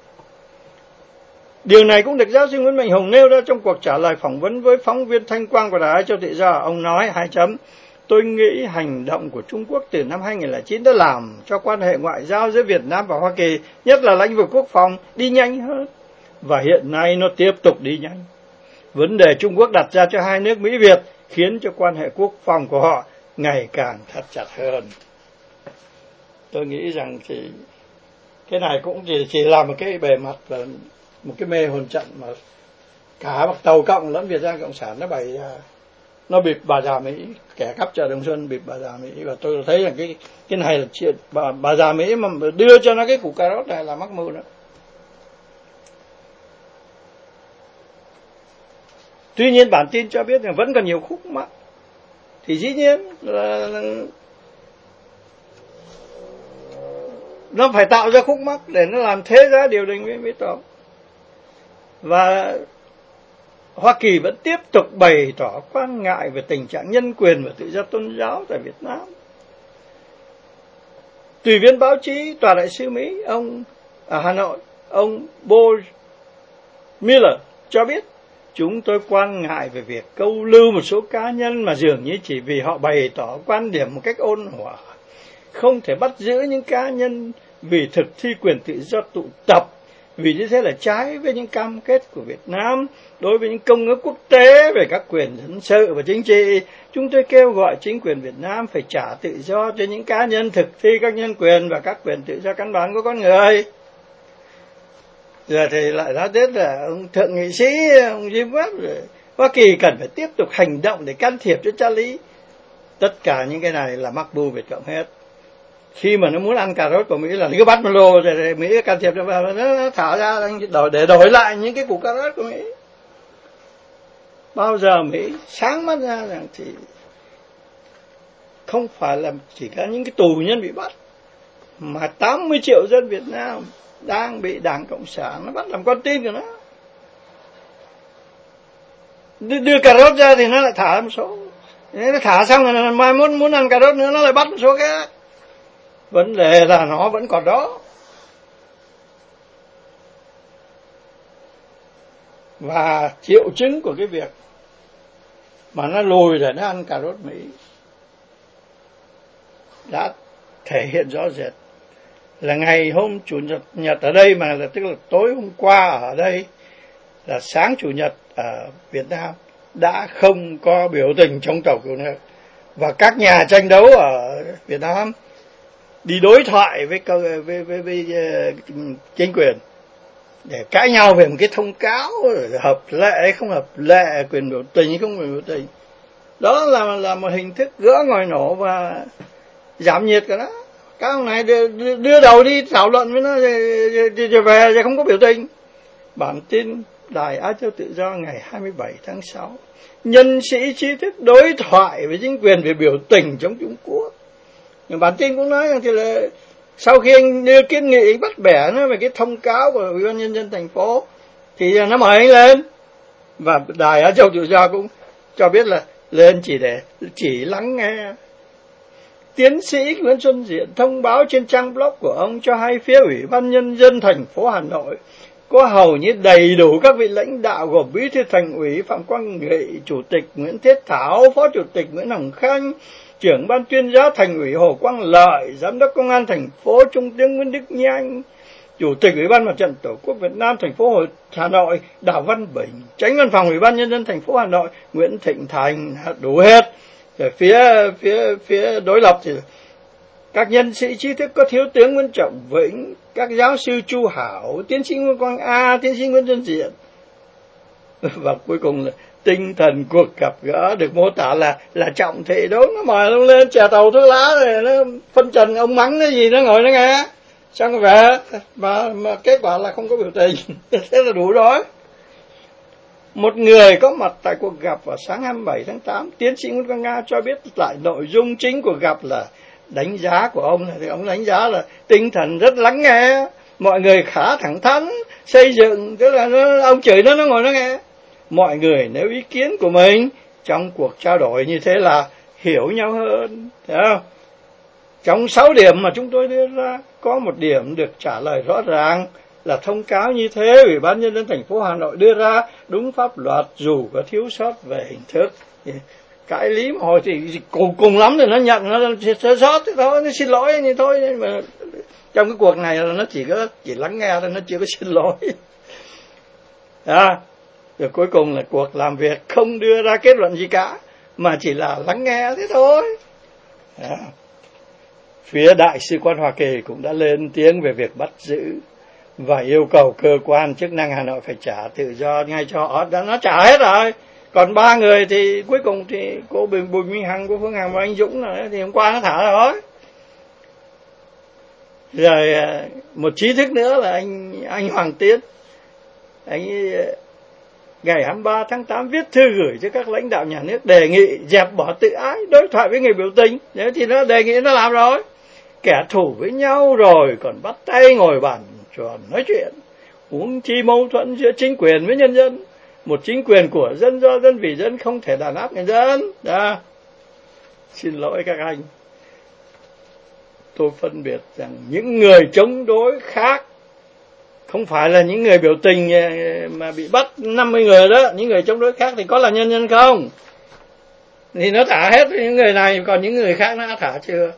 Điều này cũng được giáo sư Nguyễn Mạnh Hùng nêu ra trong cuộc trả lời phỏng vấn với phóng viên Thanh Quang của Đài Á Châu Tự Do. Ông nói: tôi nghĩ hành động của Trung Quốc từ năm 2009 đã làm cho quan hệ ngoại giao giữa Việt Nam và Hoa Kỳ, nhất là lĩnh vực quốc phòng, đi nhanh hơn. Và hiện nay nó tiếp tục đi nhanh. Vấn đề Trung Quốc đặt ra cho hai nước Mỹ Việt khiến cho quan hệ quốc phòng của họ ngày càng thắt chặt hơn. Tôi nghĩ rằng thì cái này cũng chỉ là một cái bề mặt và một cái mê hồn trận mà cả Tàu Cộng lẫn Việt Nam Cộng sản nó bịp bà già Mỹ, kẻ cắp chợ Đồng Xuân bịp bà già Mỹ. Và tôi thấy rằng cái này là chuyện bà già Mỹ mà đưa cho nó cái củ cà rốt này là mắc mưu nữa. Tuy nhiên bản tin cho biết rằng vẫn còn nhiều khúc mắc, thì dĩ nhiên là nó phải tạo ra khúc mắc để nó làm thế giá điều đình với Mỹ Tổng. Và Hoa Kỳ vẫn tiếp tục bày tỏ quan ngại về tình trạng nhân quyền và tự do tôn giáo tại Việt Nam. Tùy viên báo chí tòa đại sứ Mỹ ông ở Hà Nội, ông Bo Miller cho biết: chúng tôi quan ngại về việc câu lưu một số cá nhân mà dường như chỉ vì họ bày tỏ quan điểm một cách ôn hòa. Không thể bắt giữ những cá nhân vì thực thi quyền tự do tụ tập, vì như thế là trái với những cam kết của Việt Nam đối với những công ước quốc tế về các quyền dân sự và chính trị. Chúng tôi kêu gọi chính quyền Việt Nam phải trả tự do cho những cá nhân thực thi các nhân quyền và các quyền tự do căn bản của con người. Giờ thì lại nói đến là ông thượng nghị sĩ, ông Jim Webb, Hoa Kỳ cần phải tiếp tục hành động để can thiệp cho Charlie. Tất cả những cái này là mắc bưu Việt Cộng hết. Khi mà nó muốn ăn cà rốt của Mỹ là nó cứ bắt một lô rồi Mỹ can thiệp và nó thả ra để đổi lại những cái củ cà rốt của Mỹ. Bao giờ Mỹ sáng mắt ra rằng thì không phải là chỉ có những cái tù nhân bị bắt, mà 80 triệu dân Việt Nam đang bị Đảng Cộng sản nó bắt làm con tin của nó. Đưa cà rốt ra thì nó lại thả một số. Nó thả xong rồi mai muốn ăn cà rốt nữa nó lại bắt một số khác. Vấn đề là nó vẫn còn đó. Và triệu chứng của cái việc mà nó lùi để nó ăn cà rốt Mỹ đã thể hiện rõ rệt là ngày hôm Chủ nhật ở đây, mà là tức là tối hôm qua ở đây, là sáng Chủ nhật ở Việt Nam đã không có biểu tình chống tàu cứu nước. Và các nhà tranh đấu ở Việt Nam đi đối thoại với chính quyền để cãi nhau về một cái thông cáo hợp lệ không hợp lệ, quyền biểu tình không quyền biểu tình. Đó là một hình thức gỡ ngòi nổ và giảm nhiệt của nó. các ông này đưa đầu đi thảo luận với nó rồi về rồi không có biểu tình. Bản tin Đài Á Châu Tự Do ngày 27 tháng 6, nhân sĩ trí thức đối thoại với chính quyền về biểu tình chống Trung Quốc. Bản tin cũng nói rằng thì là sau khi anh đưa kiến nghị, anh bắt bẻ nó về cái thông cáo của Ủy ban Nhân dân thành phố thì nó mời anh lên. Và Đài Á Châu Tự Do cũng cho biết là lên chỉ lắng nghe. Tiến sĩ Nguyễn Xuân Diện thông báo trên trang blog của ông cho hay phía Ủy ban Nhân dân thành phố Hà Nội có hầu như đầy đủ các vị lãnh đạo gồm Bí thư Thành ủy Phạm Quang Nghị, Chủ tịch Nguyễn Thiết Thảo, Phó Chủ tịch Nguyễn Hồng Khanh, Trưởng ban tuyên giáo Thành ủy Hồ Quang Lợi, Giám đốc Công an thành phố Trung tướng Nguyễn Đức Nhanh, Chủ tịch Ủy ban Mặt trận Tổ quốc Việt Nam thành phố Hà Nội Đào Văn Bình, Chánh văn phòng Ủy ban Nhân dân thành phố Hà Nội Nguyễn Thịnh Thành, đủ hết. Rồi phía đối lập thì các nhân sĩ trí thức có Thiếu tướng Nguyễn Trọng Vĩnh, các giáo sư Chu Hảo, tiến sĩ Nguyễn Quang A, tiến sĩ Nguyễn Xuân Diện. Và cuối cùng là tinh thần cuộc gặp gỡ được mô tả là trọng thị đó, nó mời nó lên chè tàu thuốc lá rồi nó phân trần ông mắng cái gì nó ngồi nó nghe, xong rồi về mà kết quả là không có biểu tình. Thế là đủ rồi. Một người có mặt tại cuộc gặp vào sáng 27 tháng 8, tiến sĩ Nguyễn Quang Nga cho biết lại nội dung chính của gặp là đánh giá của ông. Thì ông đánh giá là tinh thần rất lắng nghe, mọi người khá thẳng thắn, xây dựng, tức là ông chửi nó ngồi nó nghe. Mọi người nêu ý kiến của mình trong cuộc trao đổi như thế là hiểu nhau hơn, thấy không? Trong 6 điểm mà chúng tôi đưa ra, có một điểm được trả lời rõ ràng là thông cáo như thế Ủy ban Nhân dân thành phố Hà Nội đưa ra đúng pháp luật dù có thiếu sót về hình thức. Cãi lý một hồi thì cùng lắm thì nó nhận nó sơ sót thì thôi, nó xin lỗi thì thôi. Nhưng mà trong cái cuộc này là nó chỉ lắng nghe thôi, nó chưa có xin lỗi. Rồi cuối cùng là cuộc làm việc không đưa ra kết luận gì cả mà chỉ là lắng nghe thế thôi. Phía Đại sứ quán Hoa Kỳ cũng đã lên tiếng về việc bắt giữ và yêu cầu cơ quan chức năng Hà Nội phải trả tự do ngay cho họ. Nó trả hết rồi. Còn 3 người thì cuối cùng thì cô Bùi Minh Hằng, cô Phương Hằng và anh Dũng này, thì hôm qua nó thả rồi. Rồi một trí thức nữa là anh Hoàng Tiến. Anh ngày 23 tháng 8 viết thư gửi cho các lãnh đạo nhà nước đề nghị dẹp bỏ tự ái, đối thoại với người biểu tình. Nếu thì nó đề nghị nó làm rồi. Kẻ thù với nhau rồi còn bắt tay ngồi bàn tròn nói chuyện. Huống chi mâu thuẫn giữa chính quyền với nhân dân. Một chính quyền của dân, do dân, vì dân, không thể đàn áp người dân. Xin lỗi các anh, tôi phân biệt rằng những người chống đối khác không phải là những người biểu tình mà bị bắt 50 người đó. Những người chống đối khác thì có là nhân dân không? Thì nó thả hết những người này, còn những người khác nó đã thả chưa?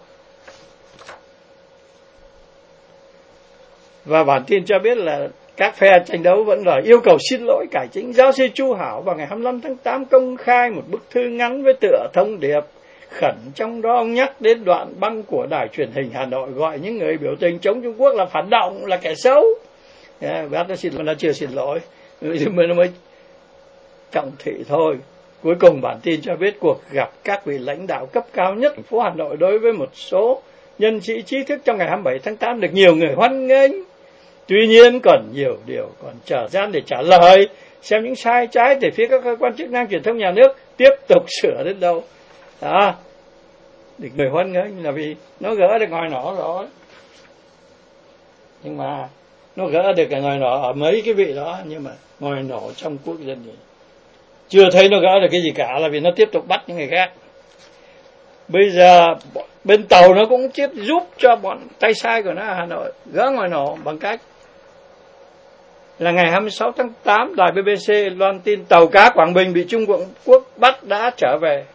Và bản tin cho biết là các phe tranh đấu vẫn đòi yêu cầu xin lỗi cải chính. Giáo sư Chu Hảo vào ngày 25 tháng 8 công khai một bức thư ngắn với tựa thông điệp khẩn, trong đó ông nhắc đến đoạn băng của đài truyền hình Hà Nội gọi những người biểu tình chống Trung Quốc là phản động, là kẻ xấu. Bác nó xin, nó chưa xin lỗi, nó mới trọng thị thôi. Cuối cùng bản tin cho biết cuộc gặp các vị lãnh đạo cấp cao nhất thành phố Hà Nội đối với một số nhân sĩ trí thức trong ngày 27 tháng 8 được nhiều người hoan nghênh. Tuy nhiên còn nhiều điều còn chờ gian để trả lời, xem những sai trái từ phía các cơ quan chức năng truyền thông nhà nước tiếp tục sửa đến đâu. Được người hoan nghênh là vì nó gỡ được ngòi nổ rồi. Nhưng mà nó gỡ được cái ngòi nổ ở mấy cái vị đó, nhưng mà ngòi nổ trong quốc dân thì chưa thấy nó gỡ được cái gì cả, là vì nó tiếp tục bắt những người khác. Bây giờ bên tàu nó cũng giúp cho bọn tay sai của nó ở Hà Nội gỡ ngòi nổ bằng cách là ngày 26 tháng 8 đài BBC loan tin tàu cá Quảng Bình bị Trung Quốc bắt đã trở về.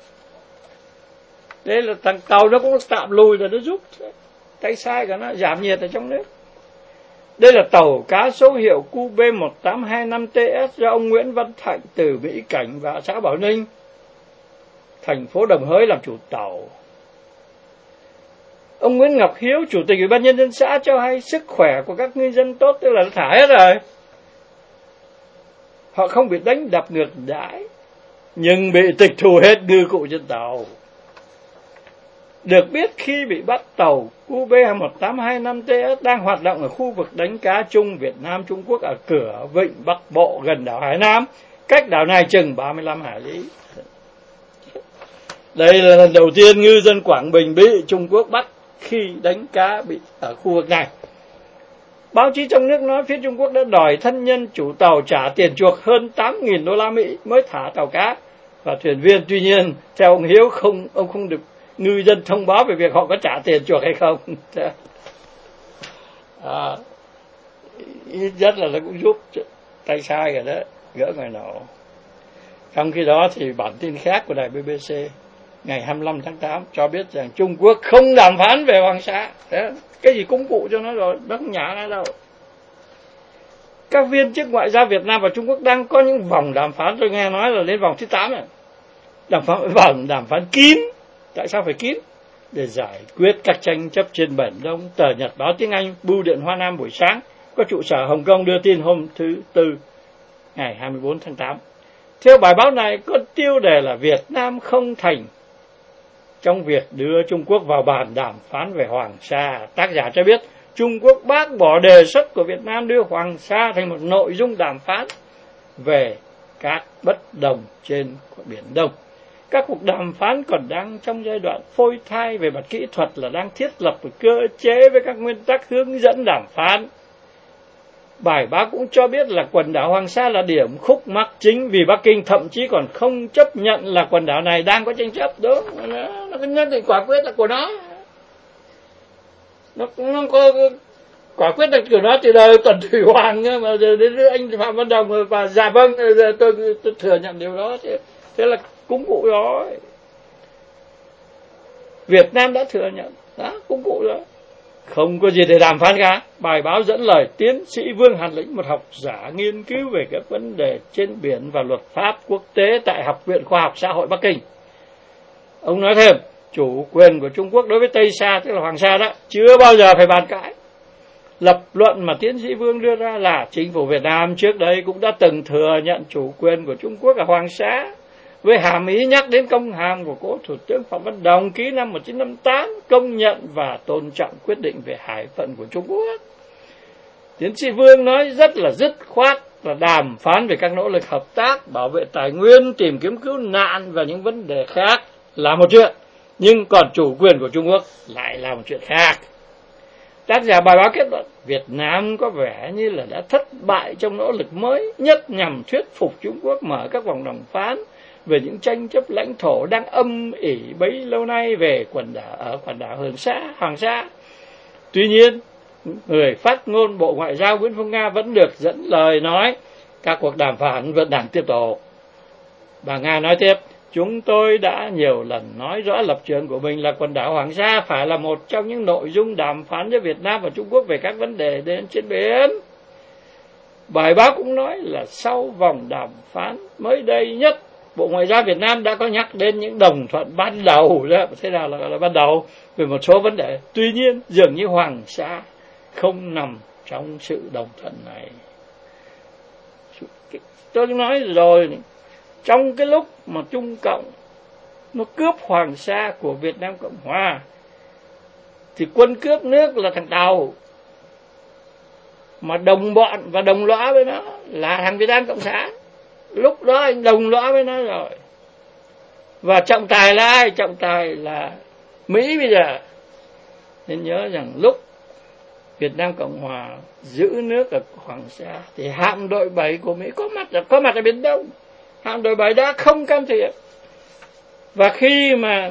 Đấy là thằng tàu nó cũng tạm lùi rồi, nó giúp tay sai của nó giảm nhiệt ở trong nước. Đây là tàu cá số hiệu QB1825TS do ông Nguyễn Văn Thạnh từ Mỹ Cảnh và xã Bảo Ninh, thành phố Đồng Hới làm chủ tàu. Ông Nguyễn Ngọc Hiếu, Chủ tịch Ủy ban Nhân dân xã cho hay sức khỏe của các ngư dân tốt, tức là nó thả hết rồi. Họ không bị đánh đập ngược đãi, nhưng bị tịch thu hết ngư cụ trên tàu. Được biết khi bị bắt, tàu QB18225TS đang hoạt động ở khu vực đánh cá chung Việt Nam Trung Quốc ở cửa vịnh Bắc Bộ gần đảo Hải Nam, cách đảo này chừng 35 hải lý. Đây là lần đầu tiên ngư dân Quảng Bình bị Trung Quốc bắt khi đánh cá bị ở khu vực này. Báo chí trong nước nói phía Trung Quốc đã đòi thân nhân chủ tàu trả tiền chuộc hơn 8.000 đô la Mỹ mới thả tàu cá và thuyền viên. Tuy nhiên, theo ông Hiếu, ông không được ngư dân thông báo về việc họ có trả tiền chuộc hay không. Ít nhất là nó cũng giúp tay sai rồi đó, gỡ người nọ. Trong khi đó thì bản tin khác của đài BBC ngày 25 tháng 8 cho biết rằng Trung Quốc không đàm phán về Hoàng Sa. Cái gì công cụ cho nó rồi, nó không nhả nó đâu. Các viên chức ngoại giao Việt Nam và Trung Quốc đang có những vòng đàm phán, tôi nghe nói là đến vòng thứ 8 này. Đàm phán kín. Tại sao phải kín? Để giải quyết các tranh chấp trên Biển Đông. Tờ Nhật báo tiếng Anh Bưu điện Hoa Nam buổi sáng có trụ sở Hồng Kông đưa tin hôm thứ Tư ngày 24 tháng 8. Theo bài báo này, có tiêu đề là Việt Nam không thành trong việc đưa Trung Quốc vào bàn đàm phán về Hoàng Sa. Tác giả cho biết Trung Quốc bác bỏ đề xuất của Việt Nam đưa Hoàng Sa thành một nội dung đàm phán về các bất đồng trên Biển Đông. Các cuộc đàm phán còn đang trong giai đoạn phôi thai. Về mặt kỹ thuật là đang thiết lập một cơ chế với các nguyên tắc hướng dẫn đàm phán. Bài báo cũng cho biết là quần đảo Hoàng Sa là điểm khúc mắc chính, vì Bắc Kinh thậm chí còn không chấp nhận là quần đảo này đang có tranh chấp. Đúng, nó nhất định quả quyết là của nó. Nó có quả quyết là của nó từ đời Tần Thủy Hoàng, mà đến anh Phạm Văn Đồng và dạ vâng, tôi thừa nhận điều đó. Thế là cúng cụ đó. Việt Nam đã thừa nhận đó, cúng cụ đó. Không có gì để đàm phán cả. Bài báo dẫn lời tiến sĩ Vương Hàn Lĩnh, một học giả nghiên cứu về các vấn đề trên biển và luật pháp quốc tế tại Học viện Khoa học Xã hội Bắc Kinh. Ông nói thêm, chủ quyền của Trung Quốc đối với Tây Sa, tức là Hoàng Sa đó, chưa bao giờ phải bàn cãi. Lập luận mà tiến sĩ Vương đưa ra là chính phủ Việt Nam trước đây cũng đã từng thừa nhận chủ quyền của Trung Quốc ở Hoàng Sa, với hàm ý nhắc đến công hàm của cố Thủ tướng Phạm Văn Đồng ký năm 1958 công nhận và tôn trọng quyết định về hải phận của Trung Quốc. Tiến sĩ Vương nói rất là dứt khoát là đàm phán về các nỗ lực hợp tác, bảo vệ tài nguyên, tìm kiếm cứu nạn và những vấn đề khác là một chuyện, nhưng còn chủ quyền của Trung Quốc lại là một chuyện khác. Tác giả bài báo kết luận Việt Nam có vẻ như là đã thất bại trong nỗ lực mới nhất nhằm thuyết phục Trung Quốc mở các vòng đàm phán về những tranh chấp lãnh thổ đang âm ỉ bấy lâu nay về quần đảo Hoàng Sa. Tuy nhiên, người phát ngôn Bộ Ngoại giao Nguyễn Phương Nga vẫn được dẫn lời nói các cuộc đàm phán vẫn đang tiếp tục. Bà Nga nói tiếp, chúng tôi đã nhiều lần nói rõ lập trường của mình là quần đảo Hoàng Sa phải là một trong những nội dung đàm phán giữa Việt Nam và Trung Quốc về các vấn đề trên biển. Bài báo cũng nói là sau vòng đàm phán mới đây nhất, Bộ Ngoại giao Việt Nam đã có nhắc đến những đồng thuận ban đầu, thế nào là ban đầu, về một số vấn đề. Tuy nhiên, dường như Hoàng Sa không nằm trong sự đồng thuận này. Tôi nói rồi, trong cái lúc mà Trung Cộng nó cướp Hoàng Sa của Việt Nam Cộng Hòa, thì quân cướp nước là thằng Tàu, mà đồng bọn và đồng lõa với nó là thằng Việt Nam Cộng sản. Lúc đó anh đồng lõa với nó rồi. Và trọng tài là ai? Trọng tài là Mỹ bây giờ. Nên nhớ rằng lúc Việt Nam Cộng Hòa giữ nước ở Hoàng Sa thì hạm đội 7 của Mỹ có mặt ở Biển Đông. Hạm đội 7 đã không can thiệp. Và khi mà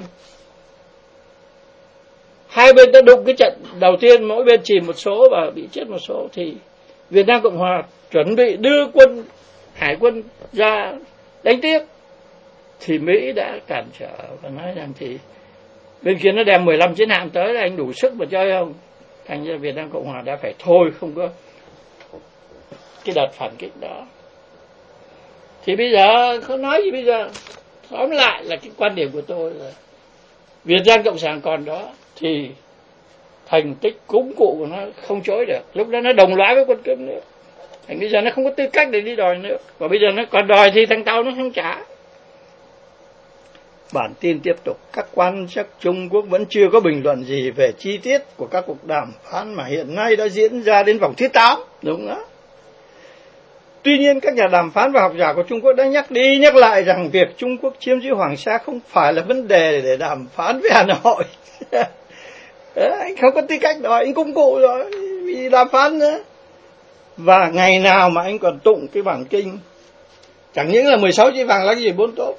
hai bên đã đụng cái trận đầu tiên, mỗi bên chìm một số và bị chết một số, thì Việt Nam Cộng Hòa chuẩn bị đưa hải quân ra đánh tiếp, thì Mỹ đã cản trở và nói rằng thì bên kia nó đem 15 chiến hạm tới là anh đủ sức mà chơi không. Thành ra Việt Nam Cộng Hòa đã phải thôi, không có cái đợt phản kích đó. Thì bây giờ không nói gì, bây giờ tóm lại là cái quan điểm của tôi là Việt Nam Cộng sản còn đó thì thành tích cúng cụ của nó không chối được. Lúc đó nó đồng lõa với quân cướp nước, thành bây giờ nó không có tư cách để đi đòi nước. Và bây giờ nó còn đòi thì thằng Tàu nó không trả. Bản tin tiếp tục, các quan chức Trung Quốc vẫn chưa có bình luận gì về chi tiết của các cuộc đàm phán mà hiện nay đã diễn ra đến vòng thứ 8, đúng đó. Tuy nhiên, các nhà đàm phán và học giả của Trung Quốc đã nhắc đi nhắc lại rằng việc Trung Quốc chiếm giữ Hoàng Sa không phải là vấn đề để đàm phán với Hà Nội. Anh không có tư cách đó, anh công cụ rồi, vì đàm phán nữa. Và ngày nào mà anh còn tụng cái bản kinh, chẳng những là 16 chữ vàng lá gì 4 tốt,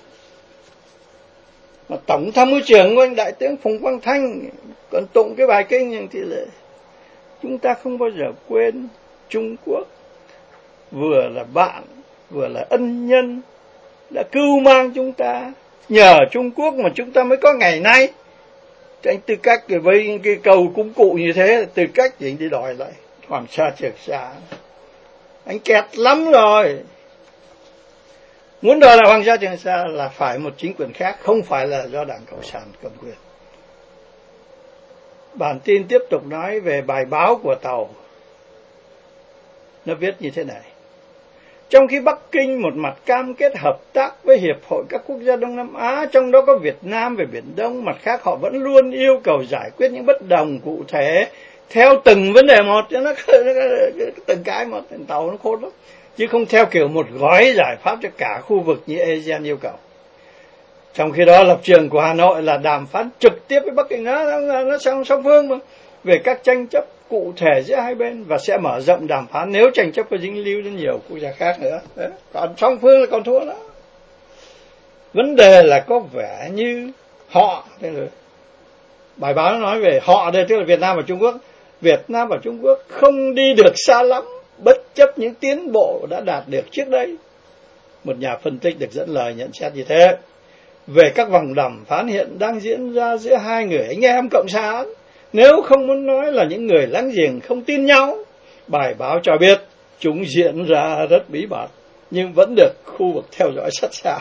mà Tổng tham mưu trưởng của anh Đại tướng Phùng Quang Thanh còn tụng cái bài kinh thì là chúng ta không bao giờ quên Trung Quốc vừa là bạn, vừa là ân nhân, đã cưu mang chúng ta. Nhờ Trung Quốc mà chúng ta mới có ngày nay. Thì anh tư cách với cái câu cúng cụ như thế, tư cách thì anh đi đòi lại Hoàng Sa Trường Sa. Anh kẹt lắm rồi. Muốn đòi lại Hoàng Sa Trường Sa là phải một chính quyền khác, không phải là do Đảng Cộng sản cầm quyền. Bản tin tiếp tục nói về bài báo của Tàu. Nó viết như thế này: trong khi Bắc Kinh một mặt cam kết hợp tác với Hiệp hội các quốc gia Đông Nam Á, trong đó có Việt Nam về Biển Đông, mặt khác họ vẫn luôn yêu cầu giải quyết những bất đồng cụ thể theo từng vấn đề một, cho nó từng cái một. Tàu nó khôn lắm, chứ không theo kiểu một gói giải pháp cho cả khu vực như ASEAN yêu cầu. Trong khi đó, lập trường của Hà Nội là đàm phán trực tiếp với Bắc Kinh, nó song phương mà, về các tranh chấp cụ thể giữa hai bên, và sẽ mở rộng đàm phán nếu tranh chấp có dính líu đến nhiều quốc gia khác nữa. Đấy. Còn song phương là còn thua đó. Vấn đề là có vẻ như họ, bài báo nói về họ đây, tức là Việt Nam và Trung Quốc. Việt Nam và Trung Quốc không đi được xa lắm, bất chấp những tiến bộ đã đạt được trước đây. Một nhà phân tích được dẫn lời nhận xét như thế về các vòng đàm phán hiện đang diễn ra giữa hai người anh em cộng sản, nếu không muốn nói là những người láng giềng không tin nhau. Bài báo cho biết chúng diễn ra rất bí mật, nhưng vẫn được khu vực theo dõi sát sao.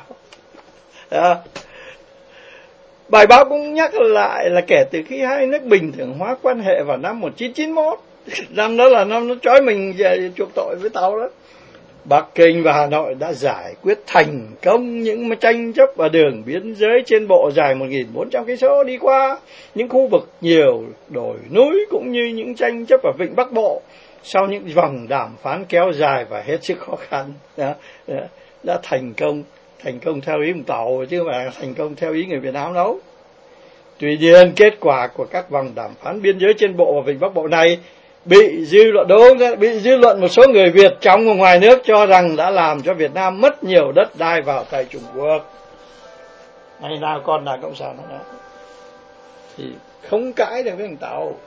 Bài báo cũng nhắc lại là kể từ khi hai nước bình thường hóa quan hệ vào năm 1991, năm đó là năm nó trói mình về chuộc tội với Tàu đó, Bắc Kinh và Hà Nội đã giải quyết thành công những tranh chấp ở đường biên giới trên bộ dài 1.400 cây số đi qua những khu vực nhiều đồi núi, cũng như những tranh chấp ở Vịnh Bắc Bộ sau những vòng đàm phán kéo dài và hết sức khó khăn. Đã thành công theo ý ông Tàu, chứ không phải thành công theo ý người Việt Nam đâu. Tuy nhiên, kết quả của các vòng đàm phán biên giới trên bộ và Vịnh Bắc Bộ này bị dư luận một số người Việt trong và ngoài nước cho rằng đã làm cho Việt Nam mất nhiều đất đai vào tay Trung Quốc. Ngày nào còn là Cộng sản đó thì không cãi được với thằng Tàu.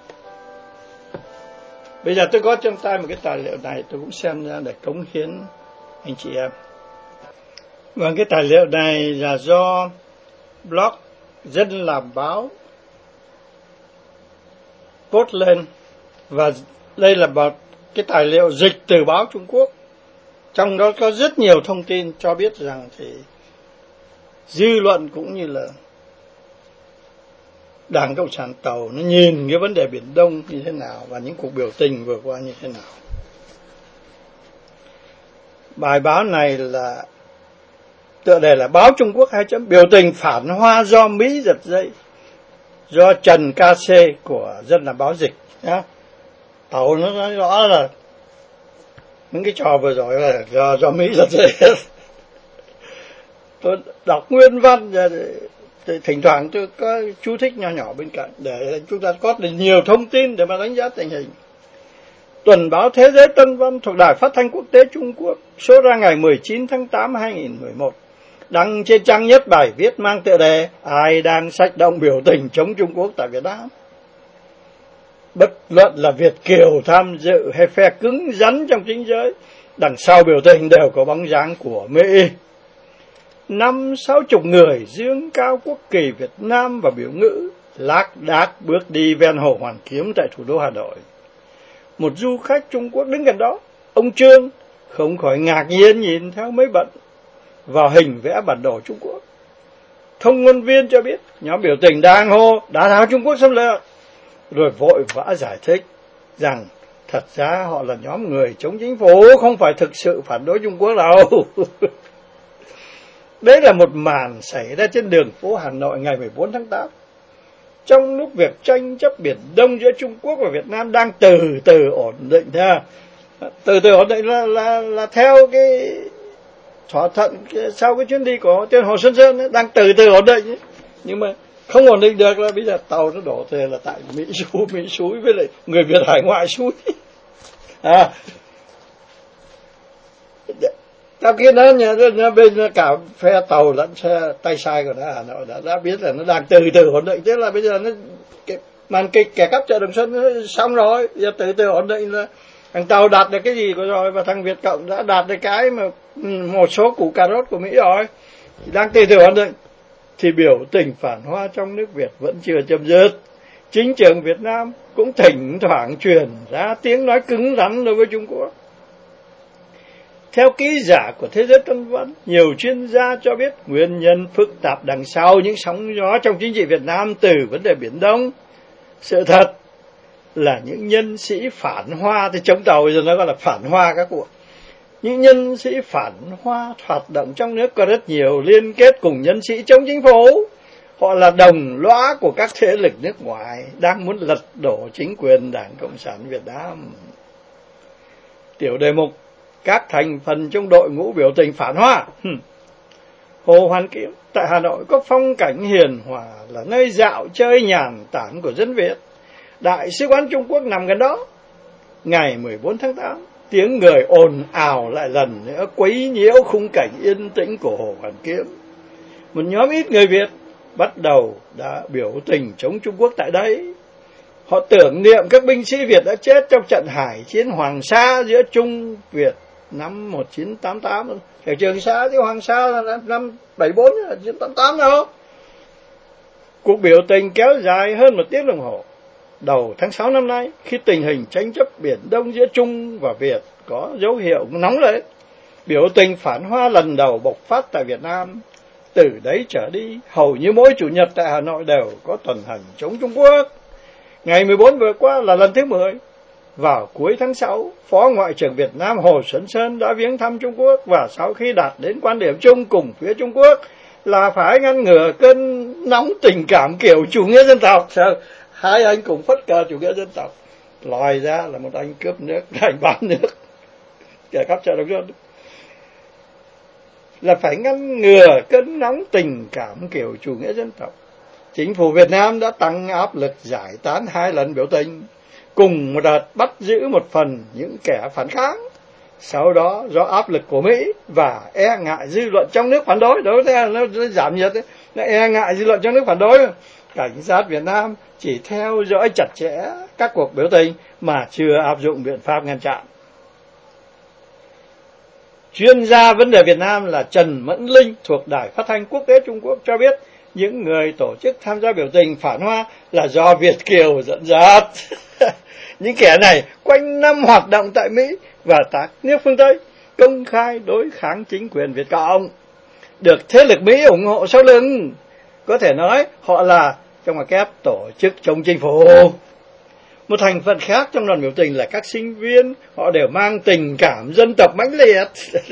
Bây giờ tôi có trong tay một cái tài liệu này, tôi cũng xem ra để cống hiến anh chị em. Và cái tài liệu này là do blog Dân Làm Báo post lên, và đây là cái tài liệu dịch từ báo Trung Quốc. Trong đó có rất nhiều thông tin cho biết rằng thì dư luận cũng như là Đảng Cộng sản Tàu nó nhìn cái vấn đề Biển Đông như thế nào và những cuộc biểu tình vừa qua như thế nào. Bài báo này là tựa đề là Báo Trung Quốc 2. Biểu tình phản Hoa do Mỹ giật dây, do Trần KC của Dân Làm Báo dịch. Tàu nó nói rõ là những cái trò vừa rồi là do Mỹ giật dây. Tôi đọc nguyên văn, thỉnh thoảng tôi có chú thích nhỏ nhỏ bên cạnh để chúng ta có được nhiều thông tin để mà đánh giá tình hình. Tuần báo Thế giới Tân Văn thuộc Đài Phát thanh Quốc tế Trung Quốc, số ra ngày 19 tháng 8 2011, đăng trên trang nhất bài viết mang tựa đề Ai đang sách động biểu tình chống Trung Quốc tại Việt Nam. Bất luận là Việt kiều tham dự hay phe cứng rắn trong chính giới, đằng sau biểu tình đều có bóng dáng của Mỹ. 50-60 người dương cao quốc kỳ Việt Nam và biểu ngữ, lác đác bước đi ven hồ Hoàn Kiếm tại thủ đô Hà Nội. Một du khách Trung Quốc đứng gần đó, ông Trương, không khỏi ngạc nhiên nhìn theo mấy bận vào hình vẽ bản đồ Trung Quốc. Thông ngôn viên cho biết nhóm biểu tình đang hô đã tháo Trung Quốc xâm lược, rồi vội vã giải thích rằng thật ra họ là nhóm người chống chính phủ, không phải thực sự phản đối Trung Quốc đâu. Đấy là một màn xảy ra trên đường phố Hà Nội ngày 14 tháng 8. Trong lúc việc tranh chấp Biển Đông giữa Trung Quốc và Việt Nam đang từ từ ổn định. Từ từ ổn định là theo cái thỏa thuận sau cái chuyến đi của trên Hồ Xuân Sơn ấy, đang từ từ ổn định ấy. Nhưng mà không ổn định được là bây giờ tàu nó đổ về là tại Mỹ xúi với lại người Việt hải ngoại xúi. Trong khi nó bên cả phe tàu lẫn xe tay sai của nó Hà Nội đã biết là nó đang từ từ ổn định, tức là bây giờ nó màn kịch kẻ cắp chợ Đồng Xuân nó xong rồi, giờ từ từ ổn định là thằng tàu đạt được cái gì của rồi và thằng Việt Cộng đã đạt được cái mà một số củ cà rốt của Mỹ rồi, đang từ từ ổn định thì biểu tình phản hoa trong nước Việt vẫn chưa chấm dứt. Chính trường Việt Nam cũng thỉnh thoảng truyền ra tiếng nói cứng rắn đối với Trung Quốc. Theo ký giả của Thế giới Tân Văn, nhiều chuyên gia cho biết nguyên nhân phức tạp đằng sau những sóng gió trong chính trị Việt Nam từ vấn đề Biển Đông. Sự thật là những nhân sĩ phản hoa, thì chống tàu giờ nó gọi là phản hoa các cụ. Những nhân sĩ phản hoa hoạt động trong nước có rất nhiều liên kết cùng nhân sĩ chống chính phủ. Họ là đồng lõa của các thế lực nước ngoài đang muốn lật đổ chính quyền Đảng Cộng sản Việt Nam. Tiểu đề mục: các thành phần trong đội ngũ biểu tình phản hoa. Hồ Hoàn Kiếm tại Hà Nội có phong cảnh hiền hòa, là nơi dạo chơi nhàn tản của dân Việt. Đại sứ quán Trung Quốc nằm gần đó. Ngày 14 tháng 8, tiếng người ồn ào lại lần nữa quấy nhiễu khung cảnh yên tĩnh của Hồ Hoàn Kiếm. Một nhóm ít người Việt bắt đầu đã biểu tình chống Trung Quốc tại đây. Họ tưởng niệm các binh sĩ Việt đã chết trong trận hải chiến Hoàng Sa giữa Trung Việt năm 1988. Ở Trường Sa chứ Hoàng Sa là năm 74, 1988 đâu. Cuộc biểu tình kéo dài hơn 1 tiếng đồng hồ. Đầu tháng 6 năm nay, khi tình hình tranh chấp Biển Đông giữa Trung và Việt có dấu hiệu nóng lên, biểu tình phản hoa lần đầu bộc phát tại Việt Nam. Từ đấy trở đi, hầu như mỗi chủ nhật tại Hà Nội đều có tuần hành chống Trung Quốc. Ngày 14 vừa qua là lần thứ 10. Vào cuối tháng 6, Phó Ngoại trưởng Việt Nam Hồ Xuân Sơn đã viếng thăm Trung Quốc, và sau khi đạt đến quan điểm chung cùng phía Trung Quốc là phải ngăn ngừa cơn nóng tình cảm kiểu chủ nghĩa dân tộc. Hai anh cùng phất cờ chủ nghĩa dân tộc. Lòi ra là một anh cướp nước, anh bán nước, kẻ cắp chợ Đồng Xuân. Là phải ngăn ngừa cơn nóng tình cảm kiểu chủ nghĩa dân tộc. Chính phủ Việt Nam đã tăng áp lực giải tán 2 lần biểu tình, cùng một đợt bắt giữ một phần những kẻ phản kháng. Sau đó do áp lực của Mỹ và e ngại dư luận trong nước phản đối, đối với nó giảm nhiệt đấy, nó e ngại dư luận trong nước phản đối, cảnh sát Việt Nam chỉ theo dõi chặt chẽ các cuộc biểu tình mà chưa áp dụng biện pháp ngăn chặn. Chuyên gia vấn đề Việt Nam là Trần Mẫn Linh thuộc Đài Phát thanh Quốc tế Trung Quốc cho biết những người tổ chức tham gia biểu tình phản hoa là do Việt kiều dẫn dắt. Những kẻ này quanh năm hoạt động tại Mỹ và các nước phương Tây, công khai đối kháng chính quyền Việt Cộng, được thế lực Mỹ ủng hộ sau lưng. Có thể nói họ là trong ngoặc kép tổ chức chống chính phủ. Một thành phần khác trong đoàn biểu tình là các sinh viên, họ đều mang tình cảm dân tộc mãnh liệt.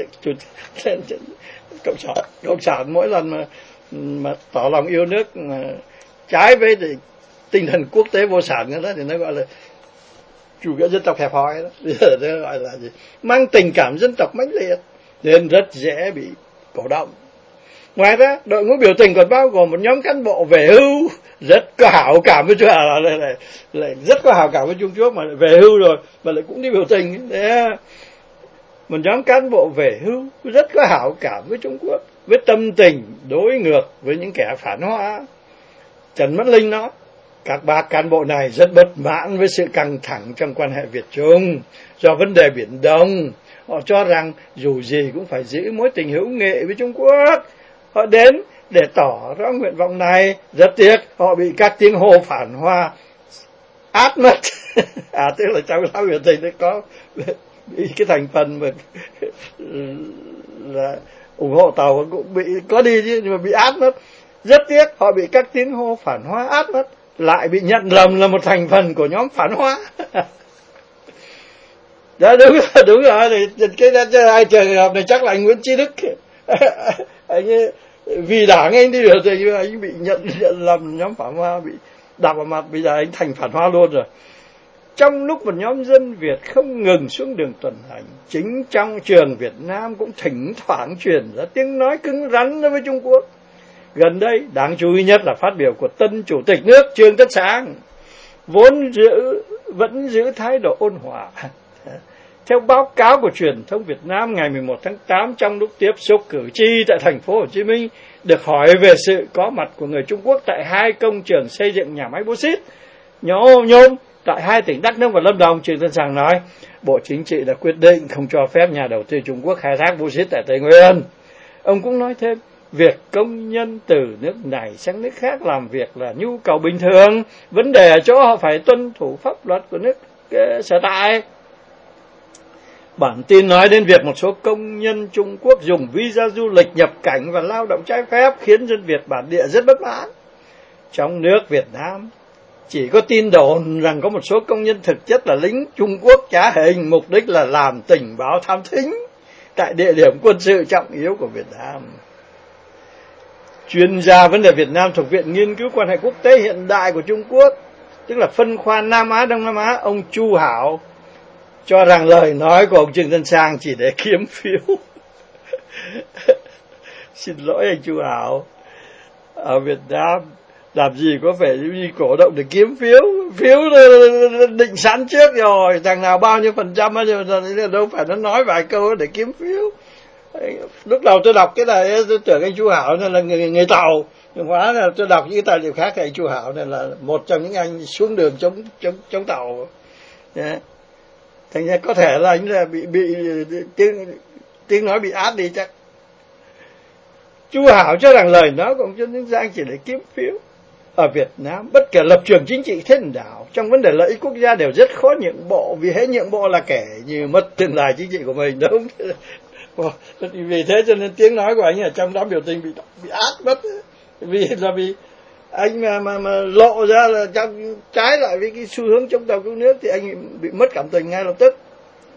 Cộng sản mỗi lần mà tỏ lòng yêu nước mà trái với tinh thần quốc tế vô sản đó thì nó gọi là chủ nghĩa dân tộc hẹp hòi đó. Nó gọi là gì? Mang tình cảm dân tộc mãnh liệt nên rất dễ bị cổ động. Ngoài ra, đội ngũ biểu tình còn bao gồm một nhóm cán bộ về hưu rất có hảo cảm với rất có hảo cảm với Trung Quốc, mà về hưu rồi mà lại cũng đi biểu tình. Một nhóm cán bộ về hưu rất có hảo cảm với Trung Quốc, với tâm tình đối ngược với những kẻ phản hoa. Trần Mẫn Linh nói, các bác cán bộ này rất bất mãn với sự căng thẳng trong quan hệ Việt-Trung do vấn đề Biển Đông. Họ cho rằng dù gì cũng phải giữ mối tình hữu nghị với Trung Quốc. Họ đến để tỏ rõ nguyện vọng này. Rất tiếc họ bị các tiếng hô phản hoa át mất. Tức là trong lão biểu tình có bị cái thành phần mà là ủng hộ tàu cũng bị có đi chứ, nhưng mà bị át mất. Rất tiếc họ bị các tiếng hô phản hoa át mất, lại bị nhận lầm là một thành phần của nhóm phản hoa. Đó, đúng rồi. Thì cái hai trường hợp này chắc là anh Nguyễn Chí Đức. Anh ấy, vì đảng anh đi được thì anh bị nhận làm nhóm phản hoa, bị đạp vào mặt, bây giờ anh thành phản hoa luôn rồi. Trong lúc một nhóm dân Việt không ngừng xuống đường tuần hành, chính trong trường Việt Nam cũng thỉnh thoảng truyền ra tiếng nói cứng rắn đối với Trung Quốc. Gần đây, đáng chú ý nhất là phát biểu của tân chủ tịch nước Trương Tấn Sang, vốn vẫn giữ thái độ ôn hòa. Theo báo cáo của truyền thông Việt Nam ngày 11 tháng 8, trong lúc tiếp xúc cử tri tại thành phố Hồ Chí Minh, được hỏi về sự có mặt của người Trung Quốc tại 2 công trường xây dựng nhà máy bauxit nhôm tại 2 tỉnh Đắk Nông và Lâm Đồng, Trương Tấn Sang nói Bộ Chính trị đã quyết định không cho phép nhà đầu tư Trung Quốc khai thác bauxit tại Tây Nguyên. Ông cũng nói thêm, việc công nhân từ nước này sang nước khác làm việc là nhu cầu bình thường, vấn đề ở chỗ họ phải tuân thủ pháp luật của nước sở tại. Bản tin nói đến việc một số công nhân Trung Quốc dùng visa du lịch nhập cảnh và lao động trái phép khiến dân Việt bản địa rất bất mãn. Trong nước Việt Nam, chỉ có tin đồn rằng có một số công nhân thực chất là lính Trung Quốc trá hình, mục đích là làm tình báo thám thính tại địa điểm quân sự trọng yếu của Việt Nam. Chuyên gia vấn đề Việt Nam thuộc Viện Nghiên cứu Quan hệ Quốc tế Hiện đại của Trung Quốc, tức là phân khoa Nam Á, Đông Nam Á, ông Chu Hảo, cho rằng lời nói của ông Trương Tấn Sang chỉ để kiếm phiếu. Xin lỗi anh Chu Hảo, ở Việt Nam làm gì có phải đi cổ động để kiếm phiếu, phiếu định sẵn trước rồi, thằng nào bao nhiêu %, đâu phải nó nói vài câu để kiếm phiếu. Lúc đầu tôi đọc cái này tôi tưởng anh Chu Hảo này là người Tàu, nhưng hóa là tôi đọc những tài liệu khác thì anh Chu Hảo này là một trong những anh xuống đường chống Tàu. Thành ra có thể là anh là bị tiếng nói bị át đi chắc. Chu Hảo cho rằng lời nói của ông Trương Tấn Sang chỉ để kiếm phiếu. Ở Việt Nam, bất kể lập trường chính trị thế nào, trong vấn đề lợi ích quốc gia đều rất khó nhượng bộ, vì hễ nhượng bộ là kẻ như mất tương lai chính trị của mình, đúng. Vì thế cho nên tiếng nói của anh ở trong đám biểu tình bị át mất, vì anh mà lộ ra là trong trái lại với cái xu hướng chống Tàu cứu nước thì anh bị mất cảm tình ngay lập tức,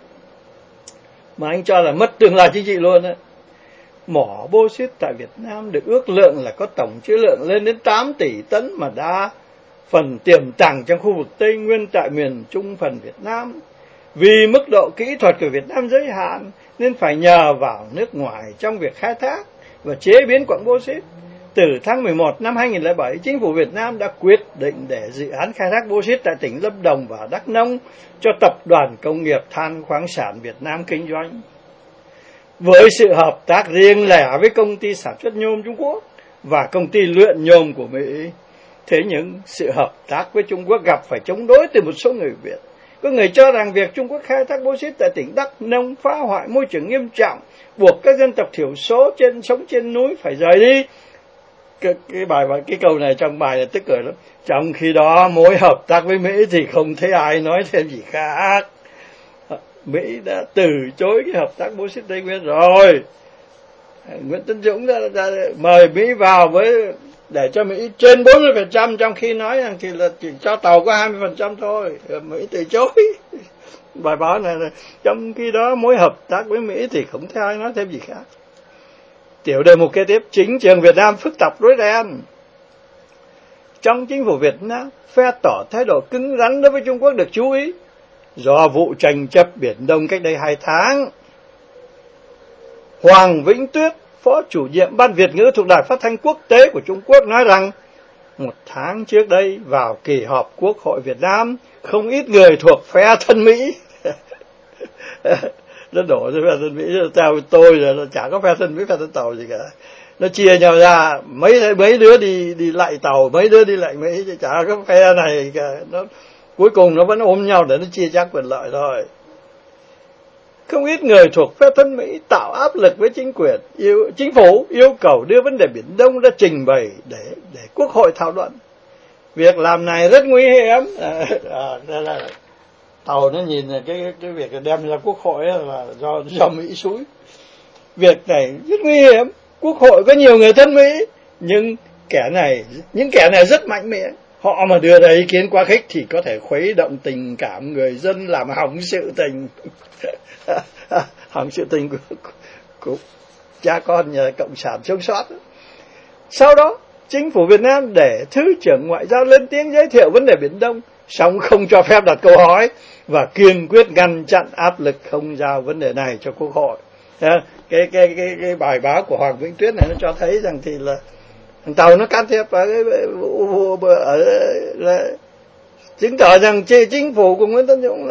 mà anh cho là mất tương lai chính trị luôn đấy. Mỏ bauxit tại Việt Nam được ước lượng là có tổng trữ lượng lên đến 8 tỷ tấn, mà đa phần tiềm tàng trong khu vực Tây Nguyên tại miền Trung phần Việt Nam. Vì mức độ kỹ thuật của Việt Nam giới hạn nên phải nhờ vào nước ngoài trong việc khai thác và chế biến quặng bauxit. Từ tháng 11 năm 2007, chính phủ Việt Nam đã quyết định để dự án khai thác bauxit tại tỉnh Lâm Đồng và Đắk Nông cho Tập đoàn Công nghiệp Than khoáng sản Việt Nam kinh doanh. Với sự hợp tác riêng lẻ với công ty sản xuất nhôm Trung Quốc và công ty luyện nhôm của Mỹ, thế nhưng sự hợp tác với Trung Quốc gặp phải chống đối từ một số người Việt. Có người cho rằng việc Trung Quốc khai thác bauxit tại tỉnh Đắk Nông phá hoại môi trường nghiêm trọng, buộc các dân tộc thiểu số sống trên núi phải rời đi. Cái câu này trong bài là tức cười lắm. Trong khi đó mối hợp tác với Mỹ thì không thấy ai nói thêm gì khác. Mỹ đã từ chối cái hợp tác bauxit Tây Nguyên rồi. Nguyễn Tấn Dũng đã mời Mỹ vào để cho Mỹ trên 40%, trong khi nói rằng thì là chỉ cho Tàu có 20% thôi. Mỹ từ chối. Bài báo này là trong khi đó mối hợp tác với Mỹ thì không thấy ai nói thêm gì khác. Tiểu đề mục kế tiếp, chính trường Việt Nam phức tạp rối ren. Trong chính phủ Việt Nam, phe tỏ thái độ cứng rắn đối với Trung Quốc được chú ý do vụ tranh chấp Biển Đông cách đây 2 tháng. Hoàng Vĩnh Tuyết, Phó chủ nhiệm Ban Việt ngữ thuộc Đài Phát thanh Quốc tế của Trung Quốc nói rằng 1 tháng trước đây vào kỳ họp Quốc hội Việt Nam, không ít người thuộc phe thân Mỹ nó đổ cho phe thân Mỹ, theo tôi là nó chả có phe thân Mỹ, phe thân Tàu gì cả. Nó chia nhau ra, mấy đứa đi lại Tàu, mấy đứa đi lại Mỹ, chứ chả có phe này cả. Cuối cùng nó vẫn ôm nhau để nó chia chác quyền lợi thôi. Không ít người thuộc phe thân Mỹ tạo áp lực với chính phủ yêu cầu đưa vấn đề Biển Đông ra trình bày để Quốc hội thảo luận. Việc làm này rất nguy hiểm. Đây là Tàu nó nhìn là cái việc đem ra Quốc hội là do Mỹ xúi. Việc này rất nguy hiểm. Quốc hội có nhiều người thân Mỹ, nhưng những kẻ này rất mạnh mẽ. Họ mà đưa ra ý kiến quá khích thì có thể khuấy động tình cảm người dân, làm hỏng sự tình hỏng sự tình cha con nhà cộng sản sống sót. Sau đó chính phủ Việt Nam để Thứ trưởng Ngoại giao lên tiếng giới thiệu vấn đề Biển Đông, song không cho phép đặt câu hỏi và kiên quyết ngăn chặn áp lực không giao vấn đề này cho Quốc hội. Cái bài báo của Hoàng Vĩnh Tuyết này nó cho thấy rằng thì là thằng Tàu nó can thiệp vào cái vụ là chứng tỏ rằng chính phủ của Nguyễn Tấn Dũng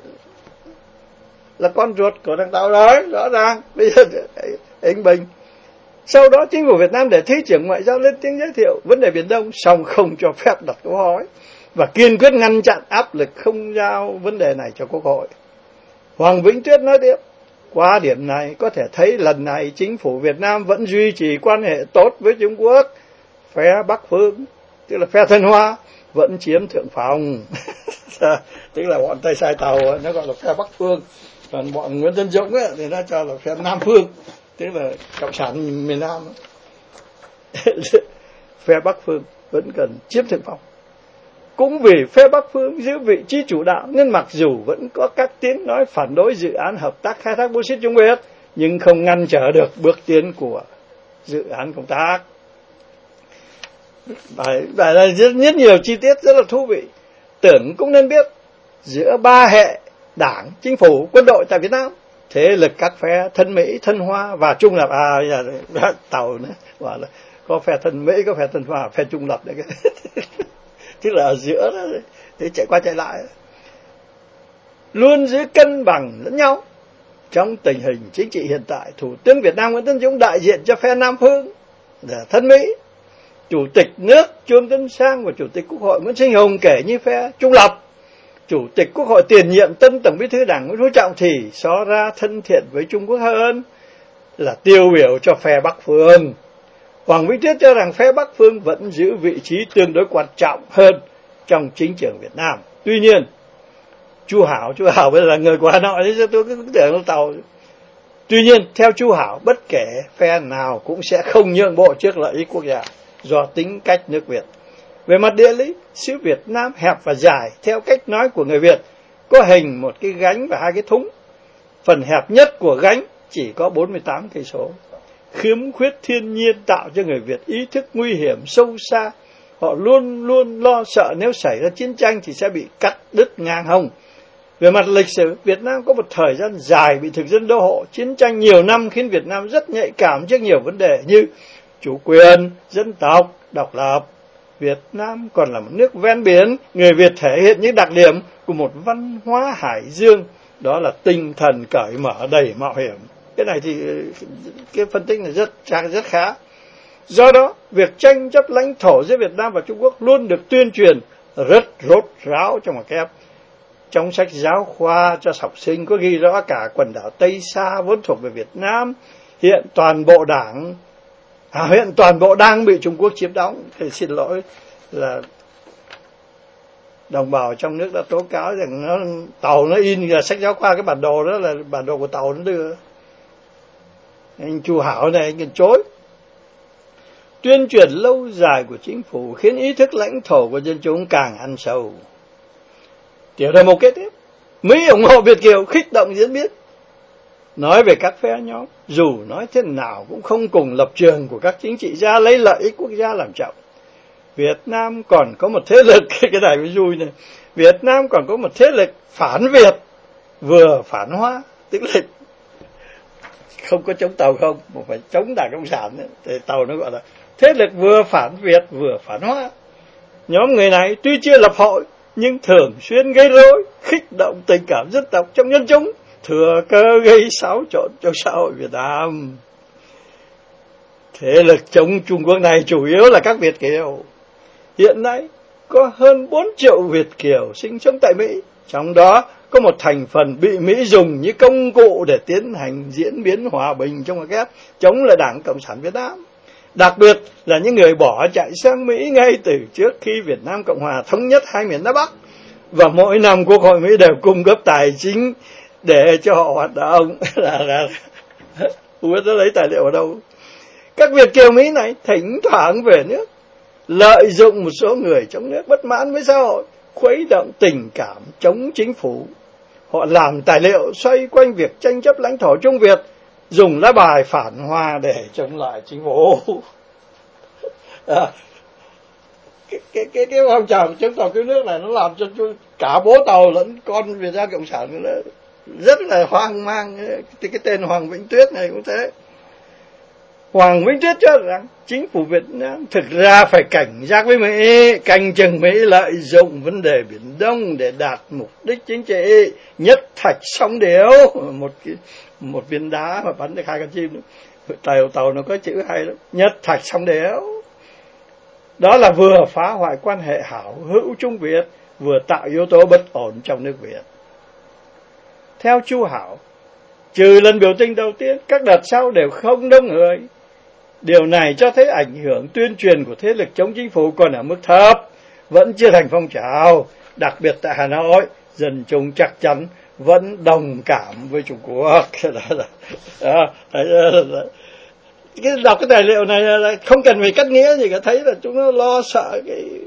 là con ruột của thằng Tàu đó, rõ ràng. Bây giờ anh Bình. Sau đó chính phủ Việt Nam để Thứ trưởng Ngoại giao lên tiếng giới thiệu vấn đề Biển Đông, song không cho phép đặt câu hỏi và kiên quyết ngăn chặn áp lực không giao vấn đề này cho Quốc hội. Hoàng Vĩnh Tuyết nói tiếp, qua điểm này có thể thấy lần này chính phủ Việt Nam vẫn duy trì quan hệ tốt với Trung Quốc. Phe Bắc Phương, tức là phe Thanh Hoa, vẫn chiếm thượng phong. Tức là bọn Tây Sai Tàu nó gọi là phe Bắc Phương, còn bọn Nguyễn Tấn Dũng thì nó cho là phe Nam Phương, tức là cộng sản miền Nam. Phe Bắc Phương vẫn cần chiếm thượng phong. Cũng vì phe Bắc Phương giữ vị trí chủ đạo nên mặc dù vẫn có các tiếng nói phản đối dự án hợp tác khai thác bauxit Trung Việt, nhưng không ngăn trở được bước tiến của dự án công tác. Bài này rất nhiều chi tiết rất là thú vị. Tưởng cũng nên biết, giữa ba hệ đảng, chính phủ, quân đội tại Việt Nam, thế lực các phe thân Mỹ, thân Hoa và Trung lập, Tàu nữa, bảo là có phe thân Mỹ, có phe thân Hoa, phe Trung lập đấy. Tức là ở giữa đó, thì chạy qua chạy lại, luôn giữ cân bằng lẫn nhau. Trong tình hình chính trị hiện tại, Thủ tướng Việt Nam Nguyễn Tấn Dũng đại diện cho phe Nam Phương là thân Mỹ, Chủ tịch nước Trương Tấn Sang và Chủ tịch Quốc hội Nguyễn Sinh Hùng kể như phe Trung lập. Chủ tịch Quốc hội tiền nhiệm tân Tổng Bí thư Đảng Nguyễn Phú Trọng thì so ra thân thiện với Trung Quốc hơn, là tiêu biểu cho phe Bắc Phương. Hoàng Vĩnh Tuyết cho rằng phe Bắc Phương vẫn giữ vị trí tương đối quan trọng hơn trong chính trường Việt Nam. Tuy nhiên, Chu Hảo bây giờ là người của Hà Nội, nên tôi cứ tưởng là Tàu. Tuy nhiên, theo Chu Hảo, bất kể phe nào cũng sẽ không nhượng bộ trước lợi ích quốc gia do tính cách nước Việt. Về mặt địa lý, xứ Việt Nam hẹp và dài, theo cách nói của người Việt, có hình một cái gánh và hai cái thúng. Phần hẹp nhất của gánh chỉ có 48 cây số. Khiếm khuyết thiên nhiên tạo cho người Việt ý thức nguy hiểm sâu xa. Họ luôn luôn lo sợ nếu xảy ra chiến tranh thì sẽ bị cắt đứt ngang hông. Về mặt lịch sử, Việt Nam có một thời gian dài bị thực dân đô hộ. Chiến tranh nhiều năm khiến Việt Nam rất nhạy cảm trước nhiều vấn đề như chủ quyền, dân tộc, độc lập. Việt Nam còn là một nước ven biển, người Việt thể hiện những đặc điểm của một văn hóa hải dương, đó là tinh thần cởi mở đầy mạo hiểm. Cái này thì cái phân tích này rất khá. Do đó, việc tranh chấp lãnh thổ giữa Việt Nam và Trung Quốc luôn được tuyên truyền rất rốt ráo trong một kép. Trong sách giáo khoa cho học sinh có ghi rõ cả quần đảo Tây Sa vốn thuộc về Việt Nam, hiện toàn bộ đang bị Trung Quốc chiếm đóng. Thì xin lỗi là đồng bào trong nước đã tố cáo rằng Tàu nó in là sách giáo khoa, cái bản đồ đó là bản đồ của Tàu nó đưa. Anh Chu Hảo này anh chối. Tuyên truyền lâu dài của chính phủ khiến ý thức lãnh thổ của dân chúng càng ăn sâu. Tiểu đề mục kế tiếp, Mỹ ủng hộ Việt kiều khích động diễn biến. Nói về các phe nhóm, dù nói thế nào cũng không cùng lập trường của các chính trị gia lấy lợi ích quốc gia làm trọng. Việt Nam còn có một thế lực, cái này mới vui này, Việt Nam còn có một thế lực phản Việt vừa phản Hoa, tức là không có chống Tàu không, mà phải chống Đảng Cộng sản ấy. Thì Tàu nó gọi là thế lực vừa phản Việt vừa phản Hoa. Nhóm người này tuy chưa lập hội nhưng thường xuyên gây rối, khích động tình cảm dân tộc trong nhân chúng, thừa cơ gây xáo trộn trong xã hội Việt Nam. Thế lực chống Trung Quốc này chủ yếu là các Việt kiều. Hiện nay có hơn 4 triệu Việt kiều sinh sống tại Mỹ, trong đó có một thành phần bị Mỹ dùng như công cụ để tiến hành diễn biến hòa bình trong một ghép chống lại Đảng Cộng sản Việt Nam. Đặc biệt là những người bỏ chạy sang Mỹ ngay từ trước khi Việt Nam Cộng Hòa thống nhất hai miền Nam Bắc, và mỗi năm Quốc hội Mỹ đều cung cấp tài chính để cho họ hoạt động. Không biết nó lấy tài liệu ở đâu. Các Việt kiều Mỹ này thỉnh thoảng về nước, lợi dụng một số người trong nước bất mãn với xã hội, khuấy động tình cảm chống chính phủ. Họ làm tài liệu xoay quanh việc tranh chấp lãnh thổ Trung Việt dùng lá bài phản hoa để chống lại chính phủ. Cái phong trào chống tàu cứu nước này nó làm cho cả bố Tàu lẫn con Việt Nam Cộng sản nó rất là hoang mang. Cái tên Hoàng Vĩnh Tuyết này cũng thế. Hoàng Vĩnh Tuyết cho rằng chính phủ Việt Nam thực ra phải cảnh giác với Mỹ, canh chừng Mỹ lợi dụng vấn đề Biển Đông để đạt mục đích chính trị, nhất thạch song điếu, một viên đá mà bắn được 2 con chim. Tàu nó có chữ hay lắm, nhất thạch song điếu. Đó là vừa phá hoại quan hệ hảo hữu Trung Việt, vừa tạo yếu tố bất ổn trong nước Việt. Theo Chu Hảo, trừ lần biểu tình đầu tiên, các đợt sau đều không đông người. Điều này cho thấy ảnh hưởng tuyên truyền của thế lực chống chính phủ còn ở mức thấp, vẫn chưa thành phong trào. Đặc biệt tại Hà Nội, dân chúng chắc chắn vẫn đồng cảm với Trung Quốc. Đọc cái tài liệu này là không cần phải cắt nghĩa gì cả, thấy là chúng nó lo sợ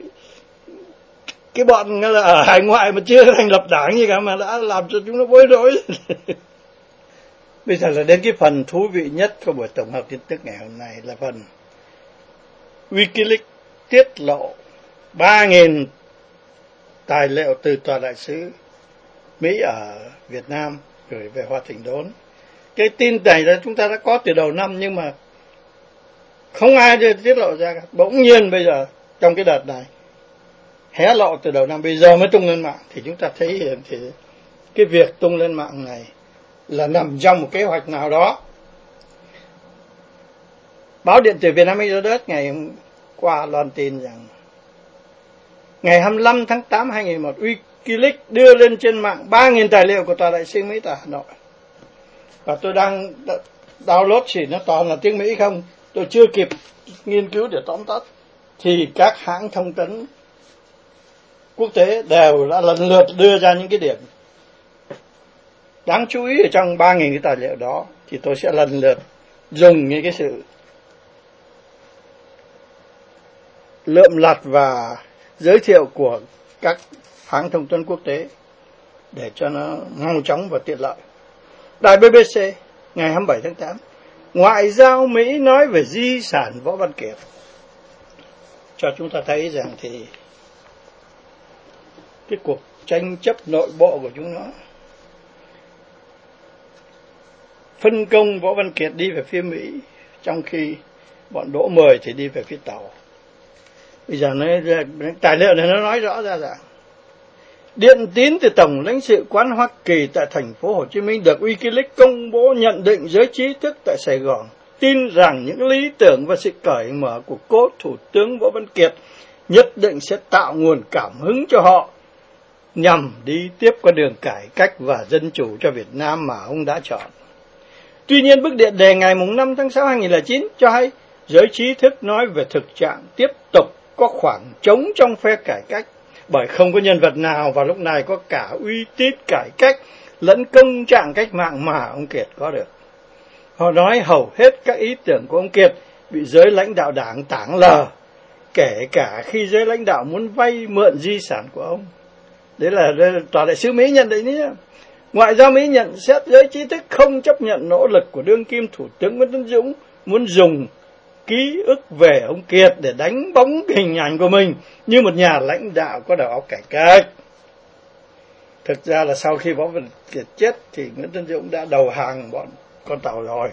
cái bọn ở hải ngoại mà chưa thành lập đảng gì cả mà đã làm cho chúng nó bối rối. Bây giờ là đến cái phần thú vị nhất của buổi tổng hợp tin tức ngày hôm nay là phần WikiLeaks tiết lộ 3.000 tài liệu từ tòa đại sứ Mỹ ở Việt Nam gửi về Hoa Thịnh Đốn. Cái tin này là chúng ta đã có từ đầu năm nhưng mà không ai tiết lộ ra cả. Bỗng nhiên bây giờ trong cái đợt này hé lộ từ đầu năm bây giờ mới tung lên mạng, thì chúng ta thấy thì cái việc tung lên mạng này là nằm trong một kế hoạch nào đó. Báo điện tử Việt Nam Exodus ngày hôm qua loan tin rằng ngày 25 tháng 8 2001, WikiLeaks đưa lên trên mạng 3.000 tài liệu của tòa đại sứ Mỹ tại Hà Nội. Và tôi đang download chỉ nó toàn là tiếng Mỹ không, tôi chưa kịp nghiên cứu để tóm tắt, thì các hãng thông tấn quốc tế đều đã lần lượt đưa ra những cái điểm đáng chú ý ở trong 3.000 cái tài liệu đó. Thì tôi sẽ lần lượt dùng những cái sự lượm lặt và giới thiệu của các hãng thông tấn quốc tế để cho nó mau chóng và tiện lợi. Đài BBC ngày 27 tháng 8, Ngoại giao Mỹ nói về di sản Võ Văn Kiệt, cho chúng ta thấy rằng thì cái cuộc tranh chấp nội bộ của chúng nó phân công Võ Văn Kiệt đi về phía Mỹ, trong khi bọn Đỗ Mười thì đi về phía Tàu. Bây giờ tài liệu này nó nói rõ ra rằng điện tín từ Tổng lãnh sự quán Hoa Kỳ tại thành phố Hồ Chí Minh được WikiLeaks công bố nhận định giới trí thức tại Sài Gòn tin rằng những lý tưởng và sự cởi mở của cố Thủ tướng Võ Văn Kiệt nhất định sẽ tạo nguồn cảm hứng cho họ nhằm đi tiếp con đường cải cách và dân chủ cho Việt Nam mà ông đã chọn. Tuy nhiên, bức điện đề ngày 5 tháng 6 2009 cho hay giới trí thức nói về thực trạng tiếp tục có khoảng trống trong phe cải cách, bởi không có nhân vật nào vào lúc này có cả uy tín cải cách lẫn công trạng cách mạng mà ông Kiệt có được. Họ nói hầu hết các ý tưởng của ông Kiệt bị giới lãnh đạo đảng tảng lờ, kể cả khi giới lãnh đạo muốn vay mượn di sản của ông. Đấy là tòa đại sứ Mỹ nhận định nhé. Ngoại giao Mỹ nhận xét giới trí thức không chấp nhận nỗ lực của đương kim Thủ tướng Nguyễn Tấn Dũng muốn dùng ký ức về ông Kiệt để đánh bóng hình ảnh của mình như một nhà lãnh đạo có đầu óc cải cách. Thực ra là sau khi Võ Văn Kiệt chết thì Nguyễn Tấn Dũng đã đầu hàng bọn con Tàu rồi.